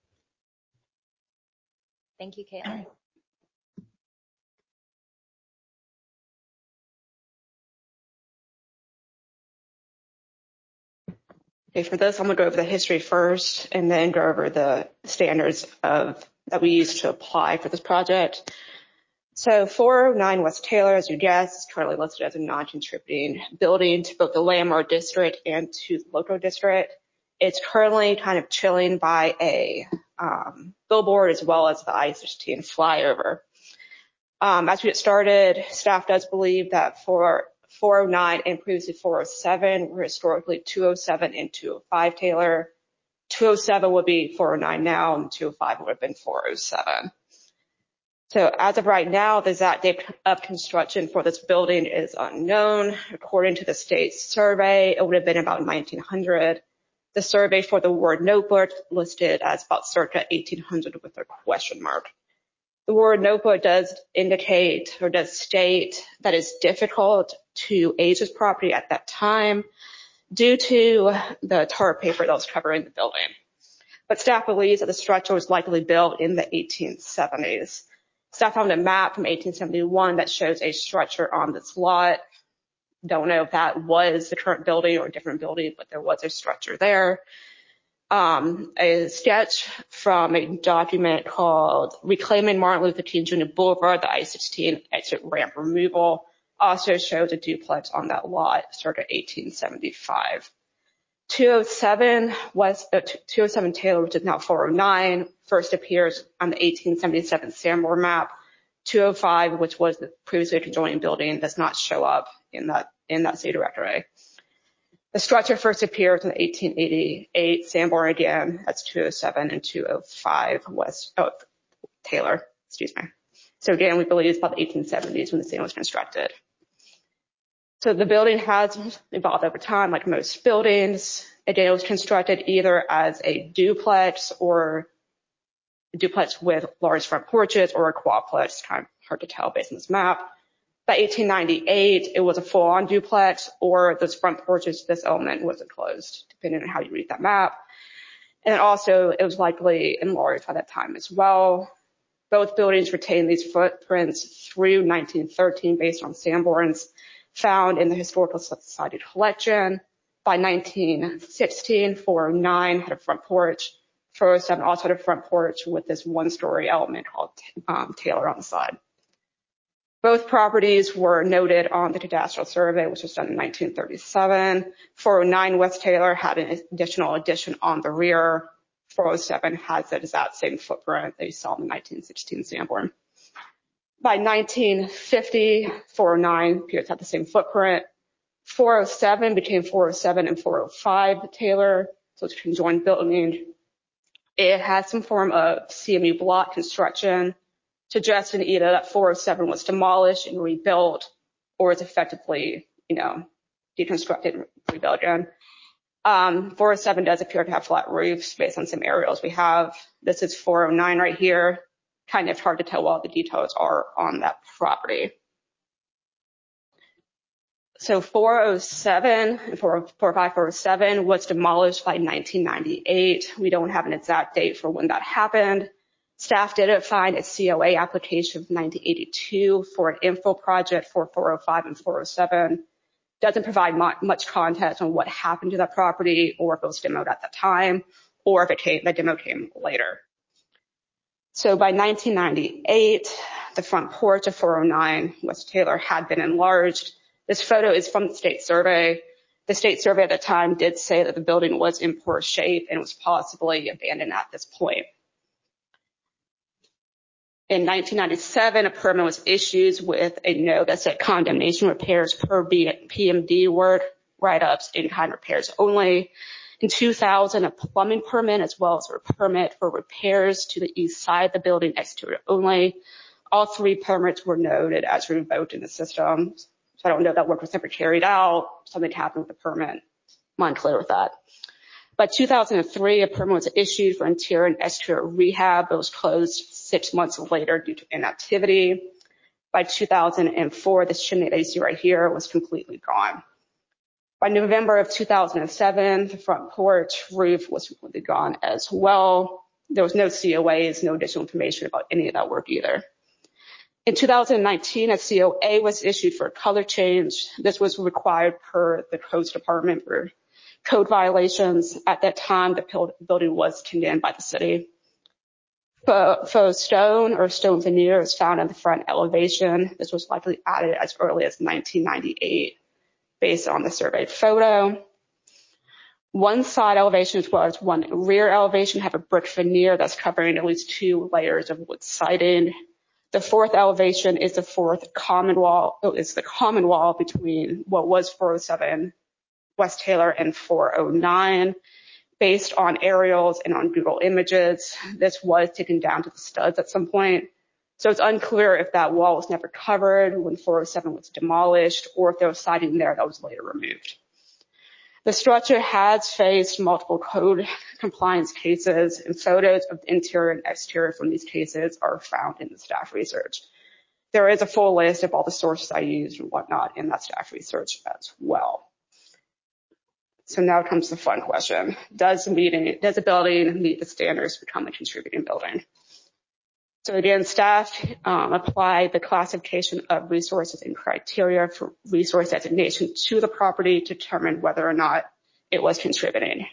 Thank you, Caitlin. Okay, for this, I'm going to go over the history first and then go over the standards of that we use to apply for this project. So four oh nine West Taylor, as you guessed, is currently listed as a non-contributing building to both the Landmark District and to the Loco District. It's currently kind of chilling by a um, billboard as well as the I sixteen flyover. Um, as we get started, staff does believe that for four oh nine and previously four oh seven were historically two oh seven and two oh five Taylor. two oh seven would be four oh nine now, and two oh five would have been four oh seven. So as of right now, the exact date of construction for this building is unknown. According to the state survey, it would have been about nineteen hundred. The survey for the Ward Notebook listed as about circa eighteen hundred with a question mark. The Ward Notebook does indicate or does state that it's difficult to age this property at that time due to the tar paper that was covering the building. But staff believes that the structure was likely built in the eighteen seventies. Staff found a map from eighteen seventy-one that shows a structure on this lot. Don't know if that was the current building or a different building, but there was a structure there. Um, a sketch from a document called Reclaiming Martin Luther King Junior Boulevard, the I sixteen exit ramp removal, also shows a duplex on that lot, circa eighteen seventy-five. two oh seven West, uh, two oh seven Taylor, which is now four oh nine, first appears on the eighteen seventy-seven Sanborn map. two oh five, which was the previously adjoining building, does not show up in that in that city directory. The structure first appears in the eighteen eighty-eight Sanborn again. That's two oh seven and two oh five West oh, Taylor. Excuse me. So again, we believe it's about the eighteen seventies when the city was constructed. So the building has evolved over time, like most buildings. Again, it was constructed either as a duplex or a duplex with large front porches or a quadplex. Kind of hard to tell based on this map. By eighteen ninety-eight, it was a full-on duplex, or those front porches, this element was enclosed, depending on how you read that map. And also, it was likely enlarged by that time as well. Both buildings retained these footprints through nineteen thirteen based on Sanborns found in the Historical Society collection. By nineteen sixteen, four oh nine had a front porch. four oh seven also had a front porch with this one-story element called um, Taylor on the side. Both properties were noted on the cadastral survey, which was done in nineteen thirty-seven. four oh nine West Taylor had an additional addition on the rear. four oh seven has that exact same footprint that you saw in the nineteen sixteen Sanborn. By nineteen fifty, four oh nine appears to have the same footprint. four oh seven became four oh seven and four oh five Taylor, so it's a conjoined building. It has some form of C M U block construction, suggesting either that four oh seven was demolished and rebuilt, or it's effectively, you know, deconstructed and rebuilt again. Um, four oh seven does appear to have flat roofs based on some aerials we have. This is four oh nine right here. Kind of hard to tell what the details are on that property. So four oh seven and four oh five, four oh seven was demolished by nineteen ninety-eight. We don't have an exact date for when that happened. Staff did find a C O A application from nineteen eighty-two for an infill project for four oh five and four oh seven. Doesn't provide much context on what happened to that property or if it was demoed at the time or if it came, the demo came later. So by nineteen ninety-eight, the front porch of four oh nine West Taylor had been enlarged. This photo is from the state survey. The state survey at the time did say that the building was in poor shape and was possibly abandoned at this point. In nineteen ninety-seven, a permit was issued with a note that said condemnation repairs per P M D word, write-ups, in-kind repairs only. In two thousand, a plumbing permit as well as a permit for repairs to the east side of the building exterior only. All three permits were noted as revoked in the system. So I don't know if that work was ever carried out. Something happened with the permit. I'm unclear with that. By two thousand three, a permit was issued for interior and exterior rehab. It was closed six months later due to inactivity. By two thousand four, this chimney that you see right here was completely gone. By November of two thousand seven, the front porch roof was completely gone as well. There was no C O As, no additional information about any of that work either. In two thousand nineteen, a C O A was issued for a color change. This was required per the codes department for code violations. At that time, the building was condemned by the city. Faux stone or stone veneer is found in the front elevation. This was likely added as early as nineteen ninety-eight based on the surveyed photo. One side elevation as well as one rear elevation have a brick veneer that's covering at least two layers of wood siding. The fourth elevation is the fourth common wall, is the common wall between what was four oh seven West Taylor and four oh nine. Based on aerials and on Google Images, this was taken down to the studs at some point. So it's unclear if that wall was never covered when four oh seven was demolished or if there was siding there that was later removed. The structure has faced multiple code compliance cases, and photos of the interior and exterior from these cases are found in the staff research. There is a full list of all the sources I used and whatnot in that staff research as well. So now comes the fun question. Does the, meeting, does the building meet the standards to become a contributing building? So again, staff um, apply the classification of resources and criteria for resource designation to the property to determine whether or not it was contributing.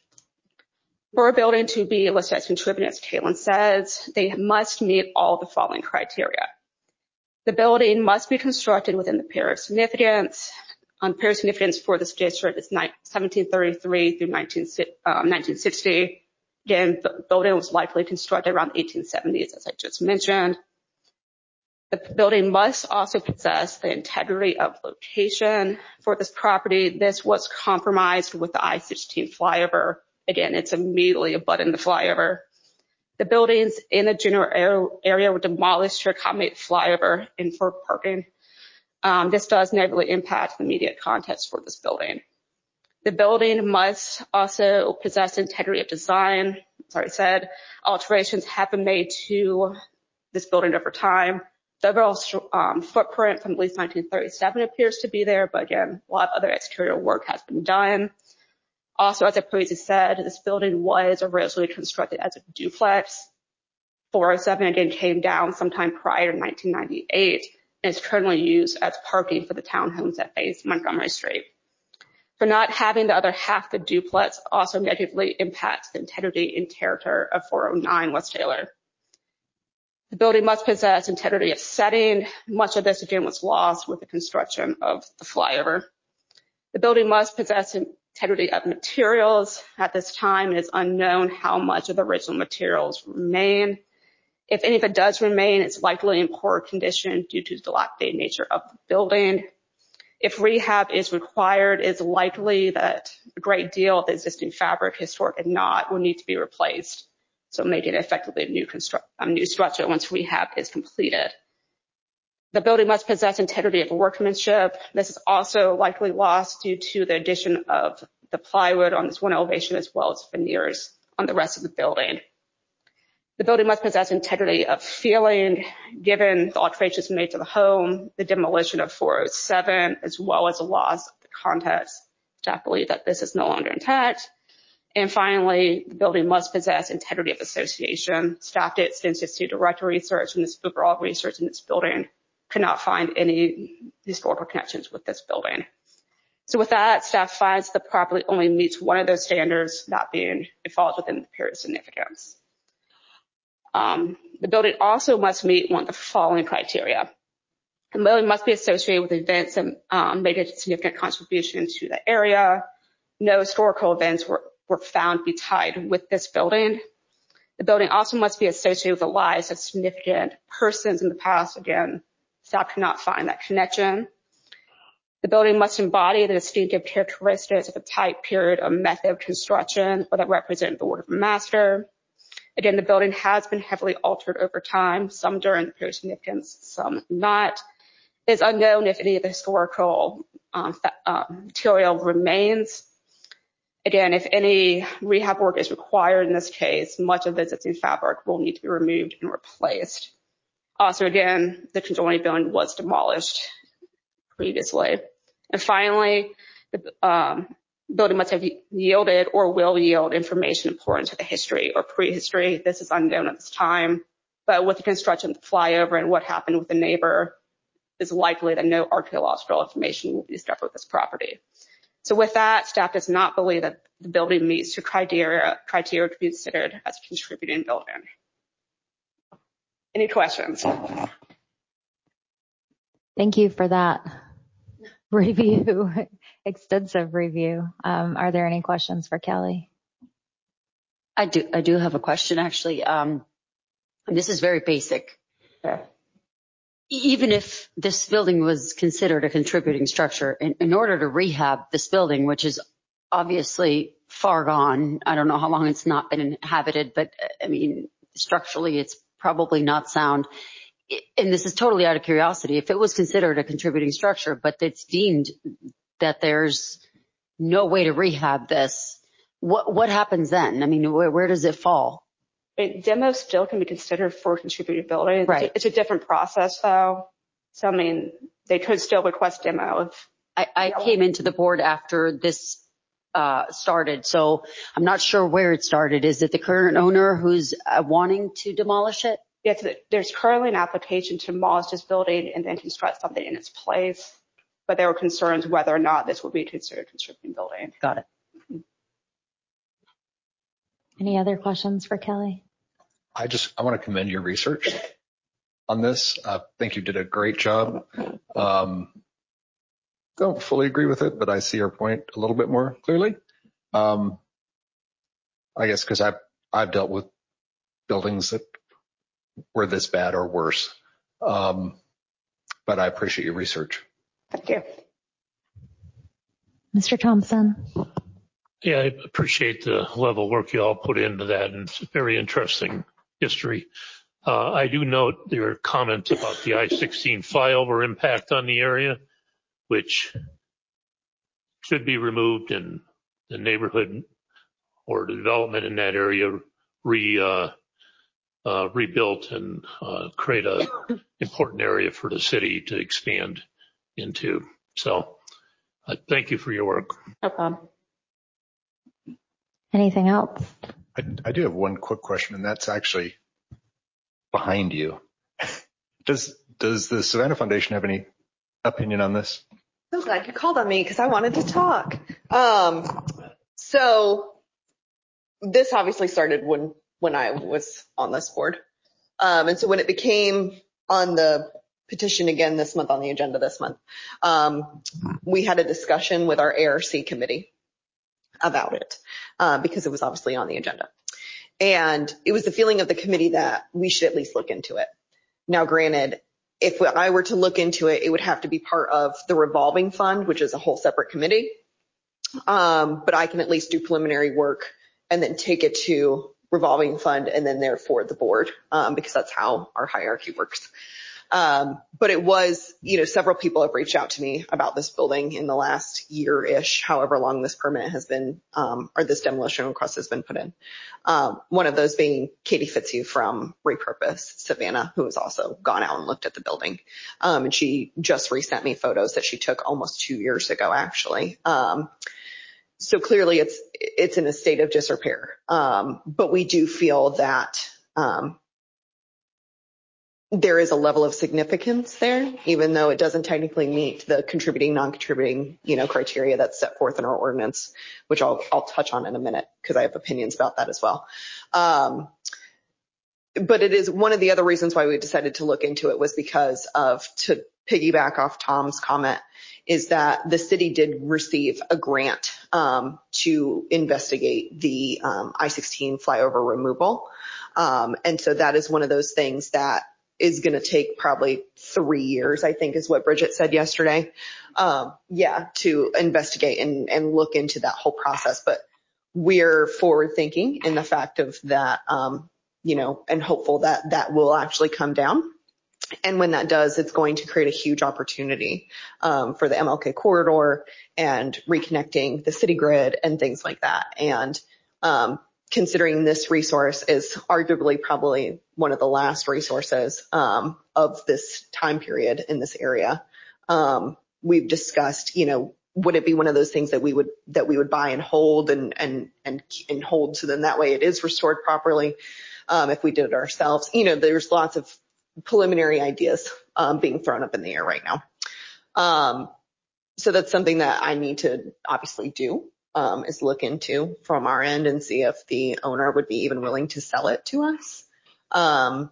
For a building to be listed as contributing, as Caitlin says, they must meet all the following criteria. The building must be constructed within the period of significance. Um, period of significance for this district is seventeen thirty-three through nineteen sixty. Again, the building was likely constructed around the eighteen seventies, as I just mentioned. The building must also possess the integrity of location. For this property, this was compromised with the I sixteen flyover. Again, it's immediately abutting the flyover. The buildings in the general area were demolished to accommodate flyover and for parking. Um, this does negatively impact the immediate context for this building. The building must also possess integrity of design. As I said, alterations have been made to this building over time. The overall um, footprint from at least nineteen thirty-seven appears to be there, but again, a lot of other exterior work has been done. Also, as I previously said, this building was originally constructed as a duplex. four oh seven again came down sometime prior to nineteen ninety-eight and is currently used as parking for the townhomes that face Montgomery Street. For not having the other half the duplex also negatively impacts the integrity and character of four oh nine West Taylor. The building must possess integrity of setting. Much of this again was lost with the construction of the flyover. The building must possess integrity of materials. At this time, it is unknown how much of the original materials remain. If any of it does remain, it's likely in poor condition due to the dilapidated nature of the building. If rehab is required, it's likely that a great deal of the existing fabric, historic and not, will need to be replaced. So making it effectively a new, construct, a new structure once rehab is completed. The building must possess integrity of workmanship. This is also likely lost due to the addition of the plywood on this one elevation as well as veneers on the rest of the building. The building must possess integrity of feeling, given the alterations made to the home, the demolition of four oh seven, as well as the loss of the context. Staff believe that this is no longer intact. And finally, the building must possess integrity of association. Staff did extensive city director research, and this overall research in this building could not find any historical connections with this building. So with that, staff finds the property only meets one of those standards, that being it falls within the period of significance. Um, the building also must meet one of the following criteria. The building must be associated with events that um, made a significant contribution to the area. No historical events were, were found to be tied with this building. The building also must be associated with the lives of significant persons in the past. Again, staff cannot find that connection. The building must embody the distinctive characteristics of a type, period, or method of construction, or that represent the word of a master. Again, the building has been heavily altered over time, some during the period of significance, some not. It's unknown if any of the historical um, uh, material remains. Again, if any rehab work is required in this case, much of the existing fabric will need to be removed and replaced. Also, again, the conjoining building was demolished previously. And finally, the um, building must have yielded or will yield information important to the history or prehistory. This is unknown at this time, but with the construction of the flyover and what happened with the neighbor, it's likely that no archaeological information will be discovered with this property. So with that, staff does not believe that the building meets the criteria, criteria to be considered as a contributing building. Any questions? Thank you for that review, extensive review. Um, are there any questions for Kelly? I do. I do have a question, actually. Um, and this is very basic. Okay. Even if this building was considered a contributing structure, in, in order to rehab this building, which is obviously far gone, I don't know how long it's not been inhabited, but I mean, structurally, it's probably not sound. And this is totally out of curiosity. If it was considered a contributing structure, but it's deemed that there's no way to rehab this, what what happens then? I mean, where, where does it fall? It, demo still can be considered for contributing building. Right. It's a, it's a different process, though. So, I mean, they could still request demo. If, I, I you know, came into the board after this uh started, so I'm not sure where it started. Is it the current owner who's uh, wanting to demolish it? Yes, there's currently an application to demolish this building and then construct something in its place, but there were concerns whether or not this would be considered a contributing building. Got it. Any other questions for Kelly? I just, I want to commend your research on this. I think you did a great job. Um, don't fully agree with it, but I see your point a little bit more clearly. Um, I guess because I've, I've dealt with buildings that were this bad or worse. Um, but I appreciate your research. Thank you. Mister Thompson. Yeah, I appreciate the level of work you all put into that, and it's very interesting history. Uh, I do note your comments about the I sixteen flyover impact on the area, which should be removed and the neighborhood or the development in that area re, uh, uh, rebuilt and uh, create a important area for the city to expand into. So uh, thank you for your work. No problem. Anything else? I, I do have one quick question, and that's actually behind you. Does does the Savannah Foundation have any opinion on this? So glad you called on me because I wanted to talk. Um, so this obviously started when when I was on this board, um, and so when it became on the petition again this month, on the agenda this month, um, we had a discussion with our A R C committee about it uh, because it was obviously on the agenda. And it was the feeling of the committee that we should at least look into it. Now, granted, if I were to look into it, it would have to be part of the revolving fund, which is a whole separate committee. Um, but I can at least do preliminary work and then take it to revolving fund and then therefore the board, um, because that's how our hierarchy works. Um, but it was, you know, several people have reached out to me about this building in the last year-ish, however long this permit has been, um, or this demolition request has been put in. Um, one of those being Katie Fitzhugh from Repurpose Savannah, who has also gone out and looked at the building. Um, and she just resent me photos that she took almost two years ago, actually. Um, so clearly it's, it's in a state of disrepair. Um, but we do feel that, um, there is a level of significance there, even though it doesn't technically meet the contributing, non-contributing, you know, criteria that's set forth in our ordinance, which I'll, I'll touch on in a minute because I have opinions about that as well. Um, but it is one of the other reasons why we decided to look into it was because of, to piggyback off Tom's comment, is that the city did receive a grant, um, to investigate the, um, I sixteen flyover removal. Um, and so that is one of those things that is going to take probably three years, I think is what Bridget said yesterday. Um, yeah, to investigate and, and look into that whole process. But we're forward thinking in the fact of that, um, you know, and hopeful that that will actually come down. And when that does, it's going to create a huge opportunity, um, for the M L K corridor and reconnecting the city grid and things like that. And, um, considering this resource is arguably probably one of the last resources, um, of this time period in this area. Um, we've discussed, you know, would it be one of those things that we would, that we would buy and hold and, and, and, and hold so then that way it is restored properly. Um, if we did it ourselves, you know, there's lots of preliminary ideas, um, being thrown up in the air right now. Um, so that's something that I need to obviously do. Um, is look into from our end and see if the owner would be even willing to sell it to us. Um,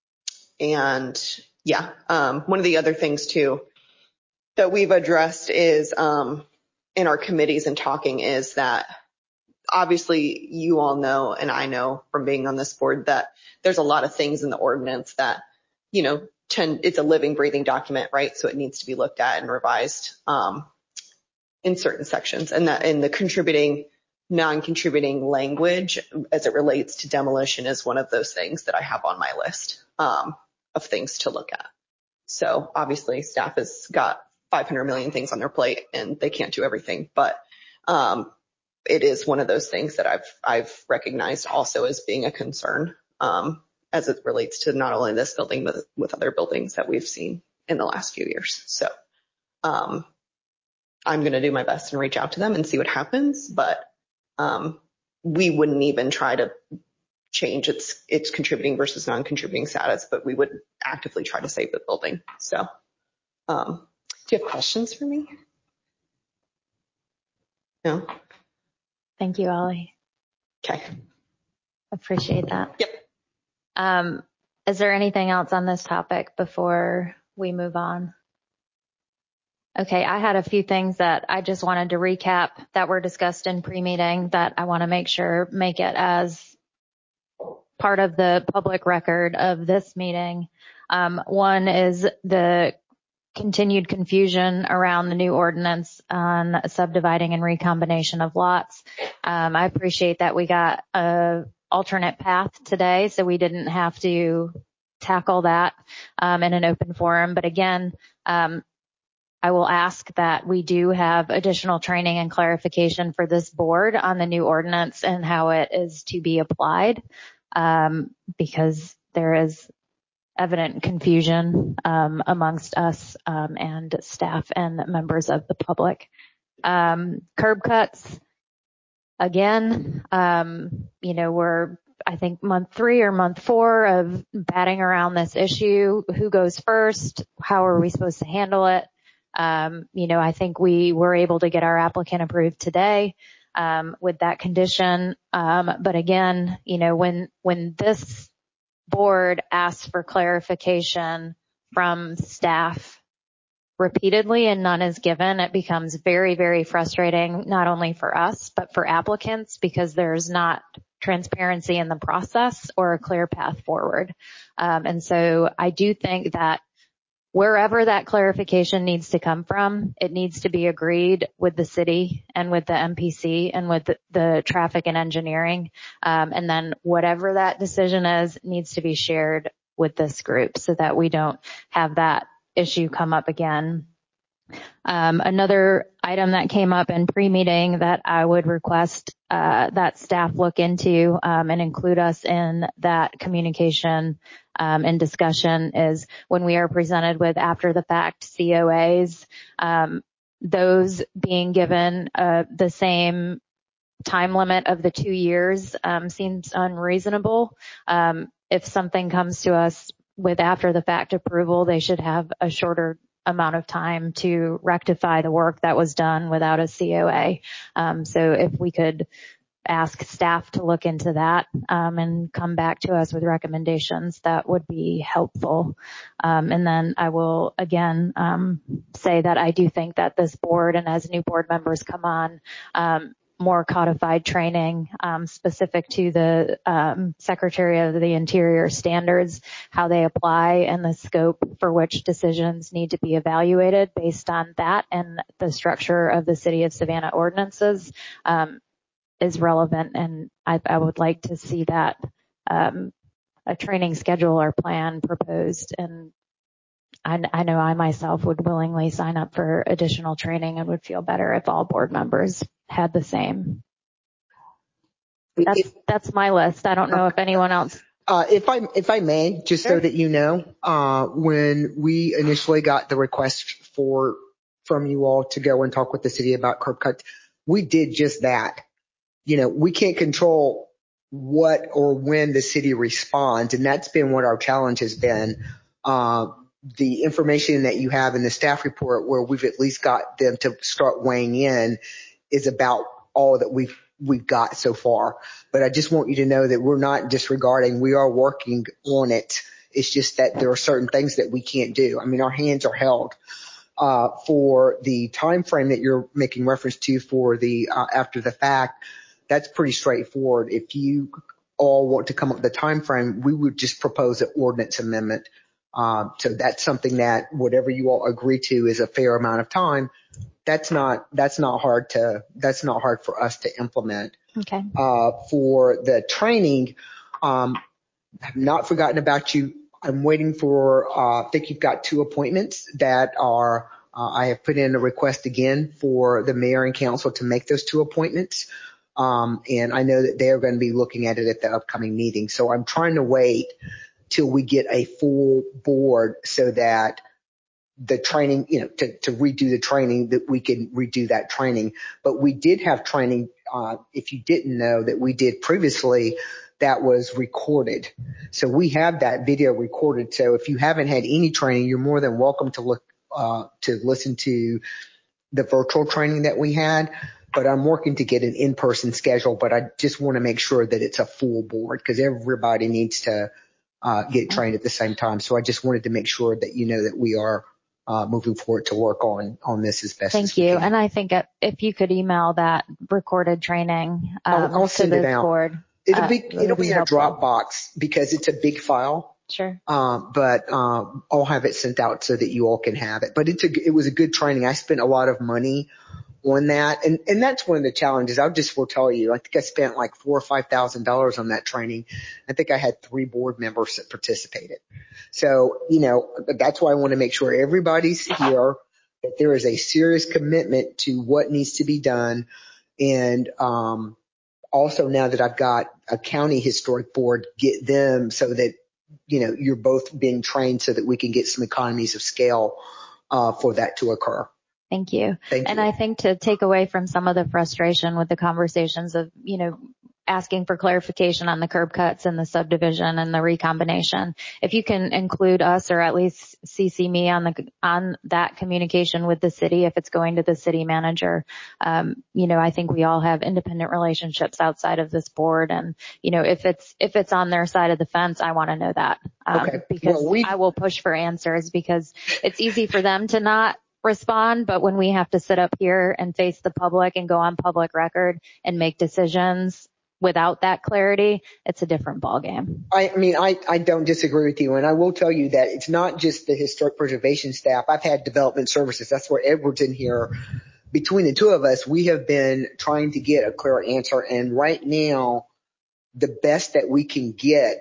and yeah, um, one of the other things too that we've addressed is, um, in our committees and talking is that obviously you all know, and I know from being on this board that there's a lot of things in the ordinance that, you know, tend, it's a living, breathing document, right? So it needs to be looked at and revised, um, in certain sections, and that in the contributing, non-contributing language as it relates to demolition is one of those things that I have on my list, um, of things to look at. So obviously staff has got five hundred million things on their plate and they can't do everything, but, um, it is one of those things that I've, I've recognized also as being a concern, um, as it relates to not only this building, but with other buildings that we've seen in the last few years. So, um, I'm going to do my best and reach out to them and see what happens. But, um, we wouldn't even try to change its, its contributing versus non-contributing status, but we would actively try to save the building. So, um, do you have questions for me? No. Thank you, Ollie. Okay. Appreciate that. Yep. Um, is there anything else on this topic before we move on? Okay, I had a few things that I just wanted to recap that were discussed in pre-meeting that I want to make sure make it as part of the public record of this meeting. Um, one is the continued confusion around the new ordinance on subdividing and recombination of lots. Um, I appreciate that we got a alternate path today, so we didn't have to tackle that um, in an open forum. But again, um, I will ask that we do have additional training and clarification for this board on the new ordinance and how it is to be applied, um, because there is evident confusion um, amongst us um, and staff and members of the public. Um, curb cuts, again, um, you know, we're, I think, month three or month four of batting around this issue. Who goes first? How are we supposed to handle it? Um, you know, I think we were able to get our applicant approved today, um, with that condition. Um, but again, you know, when, when this board asks for clarification from staff repeatedly and none is given, it becomes very, very frustrating, not only for us, but for applicants, because there's not transparency in the process or a clear path forward. Um, and so I do think that wherever that clarification needs to come from, it needs to be agreed with the city and with the M P C and with the, the traffic and engineering. Um, and then whatever that decision is needs to be shared with this group so that we don't have that issue come up again. Um, another item that came up in pre-meeting that I would request uh, that staff look into um, and include us in that communication um, and discussion is when we are presented with after-the-fact C O As, um, those being given uh, the same time limit of the two years um, seems unreasonable. Um, if something comes to us with after-the-fact approval, they should have a shorter amount of time to rectify the work that was done without a C O A. Um, so if we could ask staff to look into that um, and come back to us with recommendations, that would be helpful. Um, and then I will again um, say that I do think that this board, and as new board members come on, um, more codified training um, specific to the um, Secretary of the Interior standards, how they apply, and the scope for which decisions need to be evaluated based on that and the structure of the City of Savannah ordinances um, is relevant. And I, I would like to see that um, a training schedule or plan proposed. And I, I know I myself would willingly sign up for additional training and would feel better if all board members had the same. That's, that's my list. I don't know if anyone else. Uh, if I, if I may, just Sure. so that you know, uh, when we initially got the request for, from you all to go and talk with the city about curb cuts, we did just that. You know, we can't control what or when the city responds, and that's been what our challenge has been. Uh, the information that you have in the staff report where we've at least got them to start weighing in is about all that we've we've got so far. But I just want you to know that we're not disregarding. We are working on it. It's just that there are certain things that we can't do. I mean, our hands are held. Uh, for the time frame that you're making reference to for the uh, after the fact, that's pretty straightforward. If you all want to come up with a time frame, we would just propose an ordinance amendment. Uh, so that's something that whatever you all agree to is a fair amount of time. That's not, that's not hard to, that's not hard for us to implement. Okay. Uh, for the training, um, I've not forgotten about you. I'm waiting for, uh, I think you've got two appointments that are, uh, I have put in a request again for the mayor and council to make those two appointments. Um, and I know that they're going to be looking at it at the upcoming meeting. So I'm trying to wait till we get a full board so that the training, you know, to, to redo the training, that we can redo that training. But we did have training, uh, if you didn't know, that we did previously that was recorded. So we have that video recorded. So if you haven't had any training, you're more than welcome to look, uh, to listen to the virtual training that we had. But I'm working to get an in-person schedule, but I just want to make sure that it's a full board because everybody needs to uh, get trained at the same time. So I just wanted to make sure that you know that we are uh, moving forward to work on on this as best Thank as we you. can. And I think if you could email that recorded training um, I'll, I'll send to it this out. board. It'll uh, be it'll be, be in a Dropbox because it's a big file. Sure. Um, but um, I'll have it sent out so that you all can have it. But it's a it was a good training. I spent a lot of money on that. And, and that's one of the challenges. I just will tell you, I think I spent like four or five thousand dollars on that training. I think I had three board members that participated. So, you know, that's why I want to make sure everybody's here, that there is a serious commitment to what needs to be done. And, um, also now that I've got a county historic board, get them so that, you know, you're both being trained so that we can get some economies of scale, uh, for that to occur. Thank you. Thank and you. I think to take away from some of the frustration with the conversations of, you know, asking for clarification on the curb cuts and the subdivision and the recombination, if you can include us or at least C C me on the on that communication with the city, if it's going to the city manager, um, you know, I think we all have independent relationships outside of this board, and you know, if it's if it's on their side of the fence, I want to know that um, okay. because well, we- I will push for answers because it's easy for them to not respond, but when we have to sit up here and face the public and go on public record and make decisions without that clarity, it's a different ballgame. I mean, I, I don't disagree with you. And I will tell you that it's not just the historic preservation staff. I've had development services. That's where Edward's in here. Between the two of us, we have been trying to get a clear answer. And right now, the best that we can get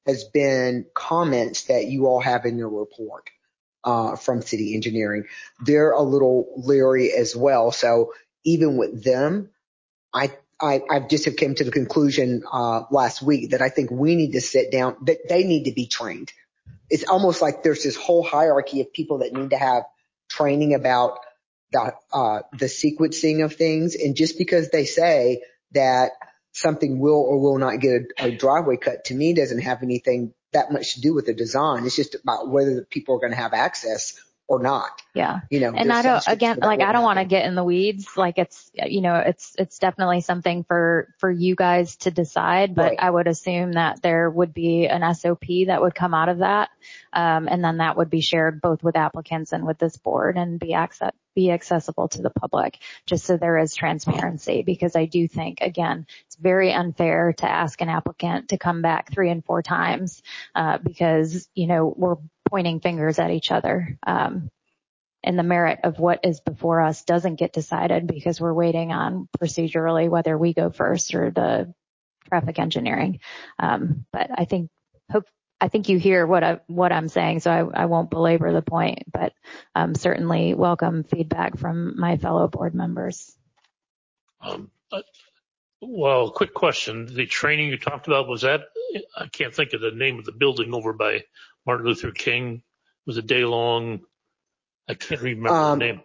has been comments that you all have in your report uh, from city engineering. They're a little leery as well. So even with them, I, I, I've just have came to the conclusion uh, last week that I think we need to sit down, that they need to be trained. It's almost like there's this whole hierarchy of people that need to have training about the, uh, the sequencing of things. And just because they say that something will or will not get a, a driveway cut, to me doesn't have anything that much to do with the design. It's just about whether the people are going to have access or not. Yeah. You know, and I don't, again, like, I don't want to get in the weeds. Like it's, you know, it's, it's definitely something for, for you guys to decide, but right. I would assume that there would be an S O P that would come out of that. Um, and then that would be shared both with applicants and with this board and be access, be accessible to the public, just so there is transparency, because I do think, again, it's very unfair to ask an applicant to come back three and four times, uh, because, you know, we're pointing fingers at each other. Um, and the merit of what is before us doesn't get decided because we're waiting on procedurally whether we go first or the traffic engineering. Um, but I think, hope, I think you hear what I, what I'm saying, so I, I won't belabor the point, but um, certainly welcome feedback from my fellow board members. Um, uh, well, quick question. The training you talked about, was that, I can't think of the name of the building over by Martin Luther King. It was a day long. I can't remember um, the name.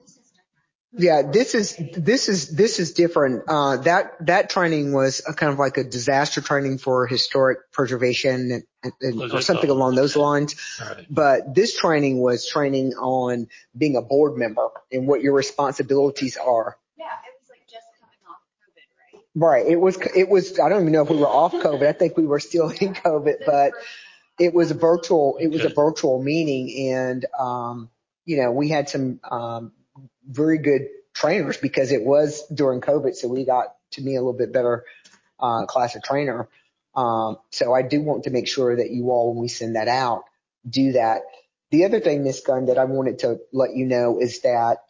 Yeah, this is, this is, this is different. Uh, that, that training was a kind of like a disaster training for historic preservation and, and or something along those lines. Right. But this training was training on being a board member and what your responsibilities are. Yeah, it was like just coming off COVID, right? Right. It was, it was, I don't even know if we were off COVID. I think we were still in COVID, but it was a virtual, it was a virtual meeting. And, um, you know, we had some, um, very good trainers because it was during COVID. So we got, to me, a little bit better, uh, class of trainer. Um, so I do want to make sure that you all, when we send that out, do that. The other thing, Miz Gunn, that I wanted to let you know is that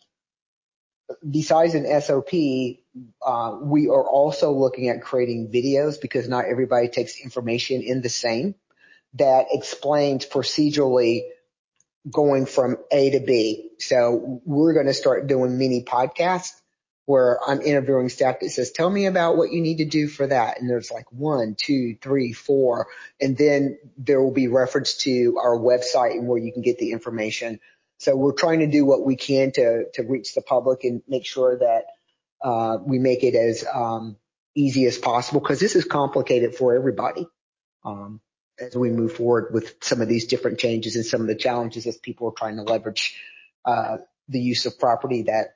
besides an S O P, uh, we are also looking at creating videos, because not everybody takes information in the same, that explains procedurally going from A to B. So we're going to start doing mini podcasts where I'm interviewing staff that says, tell me about what you need to do for that. And there's like one, two, three, four. And then there will be reference to our website and where you can get the information. So we're trying to do what we can to, to reach the public and make sure that, uh, we make it as, um, easy as possible, because this is complicated for everybody. Um, as we move forward with some of these different changes and some of the challenges as people are trying to leverage uh, the use of property that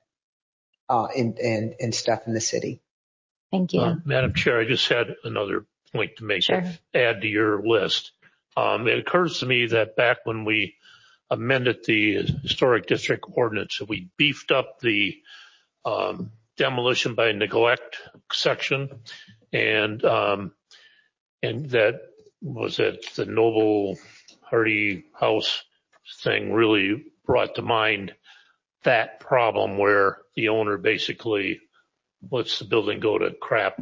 uh, and, and, and stuff in the city. Thank you. Uh, Madam Chair, I just had another point to make, sure. add to your list. Um, it occurs to me that back when we amended the historic district ordinance, we beefed up the um, demolition by neglect section, and um, and that was it the Noble Hardy House thing really brought to mind that problem where the owner basically lets the building go to crap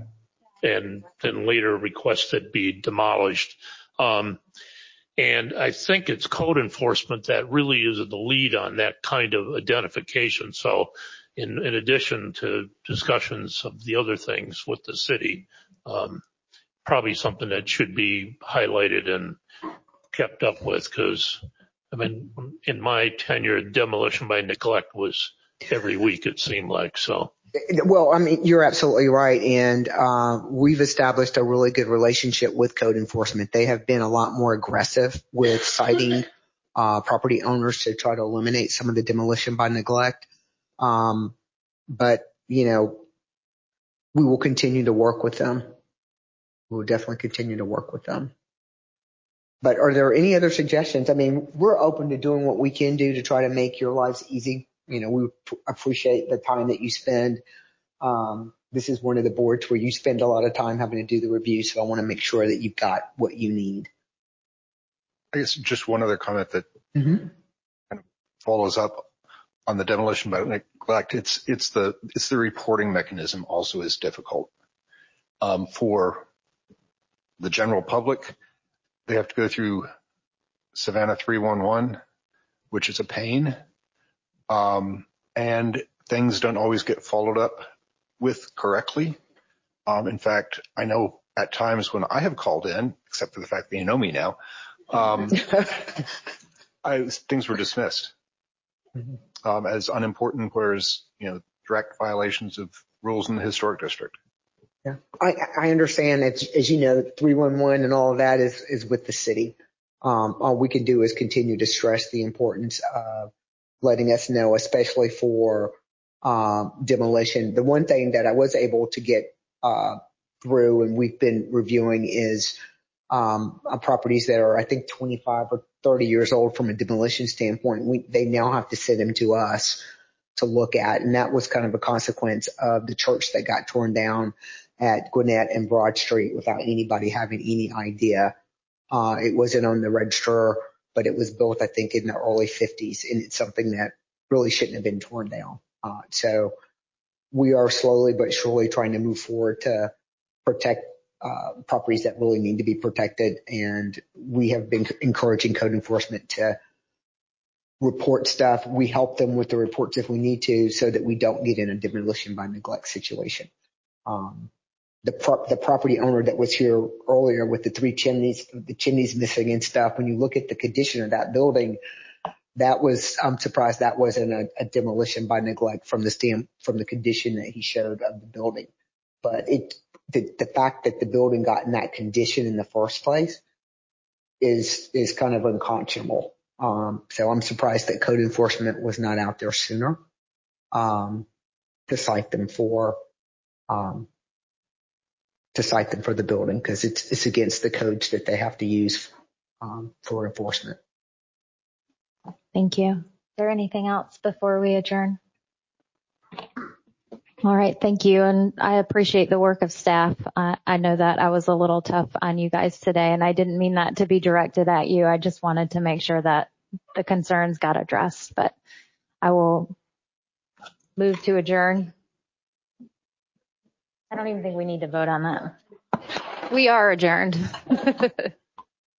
and then later requests it be demolished. Um, and I think it's code enforcement that really is the lead on that kind of identification. So in, in addition to discussions of the other things with the city, um, probably something that should be highlighted and kept up with, because I mean, in my tenure, demolition by neglect was every week, it seemed like. So, well, I mean, you're absolutely right. And uh, we've established a really good relationship with code enforcement. They have been a lot more aggressive with citing uh, property owners to try to eliminate some of the demolition by neglect. Um, but, you know, we will continue to work with them. We'll definitely continue to work with them. But are there any other suggestions? I mean, we're open to doing what we can do to try to make your lives easy. You know, we appreciate the time that you spend. Um, this is one of the boards where you spend a lot of time having to do the review, so I want to make sure that you've got what you need. I guess just one other comment that mm-hmm. kind of follows up on the demolition by neglect. It's it's the it's the reporting mechanism also is difficult um, for the general public. they have to go through Savannah three one one, which is a pain. Um, and things don't always get followed up with correctly. Um, in fact, I know at times when I have called in, except for the fact that you know me now, um, I, things were dismissed um, as unimportant, whereas, you know, direct violations of rules in the historic district. Yeah, I, I understand. As, as you know, three one one and all of that is, is with the city. Um, all we can do is continue to stress the importance of letting us know, especially for um, demolition. The one thing that I was able to get uh, through and we've been reviewing is um, uh, properties that are, I think, twenty-five or thirty years old from a demolition standpoint. We, they now have to send them to us to look at. And that was kind of a consequence of the church that got torn down at Gwinnett and Broad Street without anybody having any idea. Uh, it wasn't on the register, but it was built, I think, in the early fifties, and it's something that really shouldn't have been torn down. Uh, so we are slowly but surely trying to move forward to protect uh, properties that really need to be protected. And we have been encouraging code enforcement to report stuff. We help them with the reports if we need to so that we don't get in a demolition by neglect situation. Um, The, pro- the property owner that was here earlier with the three chimneys, the chimneys missing and stuff, when you look at the condition of that building, that was, I'm surprised that wasn't a, a demolition by neglect from the stand, from the condition that he showed of the building. But it, the, the fact that the building got in that condition in the first place is, is kind of unconscionable. Um, so I'm surprised that code enforcement was not out there sooner, um, to cite them for, um, to cite them for the building because it's it's against the codes that they have to use um, for enforcement. Thank you. Is there anything else before we adjourn? All right, thank you. And I appreciate the work of staff. I, I know that I was a little tough on you guys today, and I didn't mean that to be directed at you. I just wanted to make sure that the concerns got addressed, but I will move to adjourn. I don't even think we need to vote on that. We are adjourned.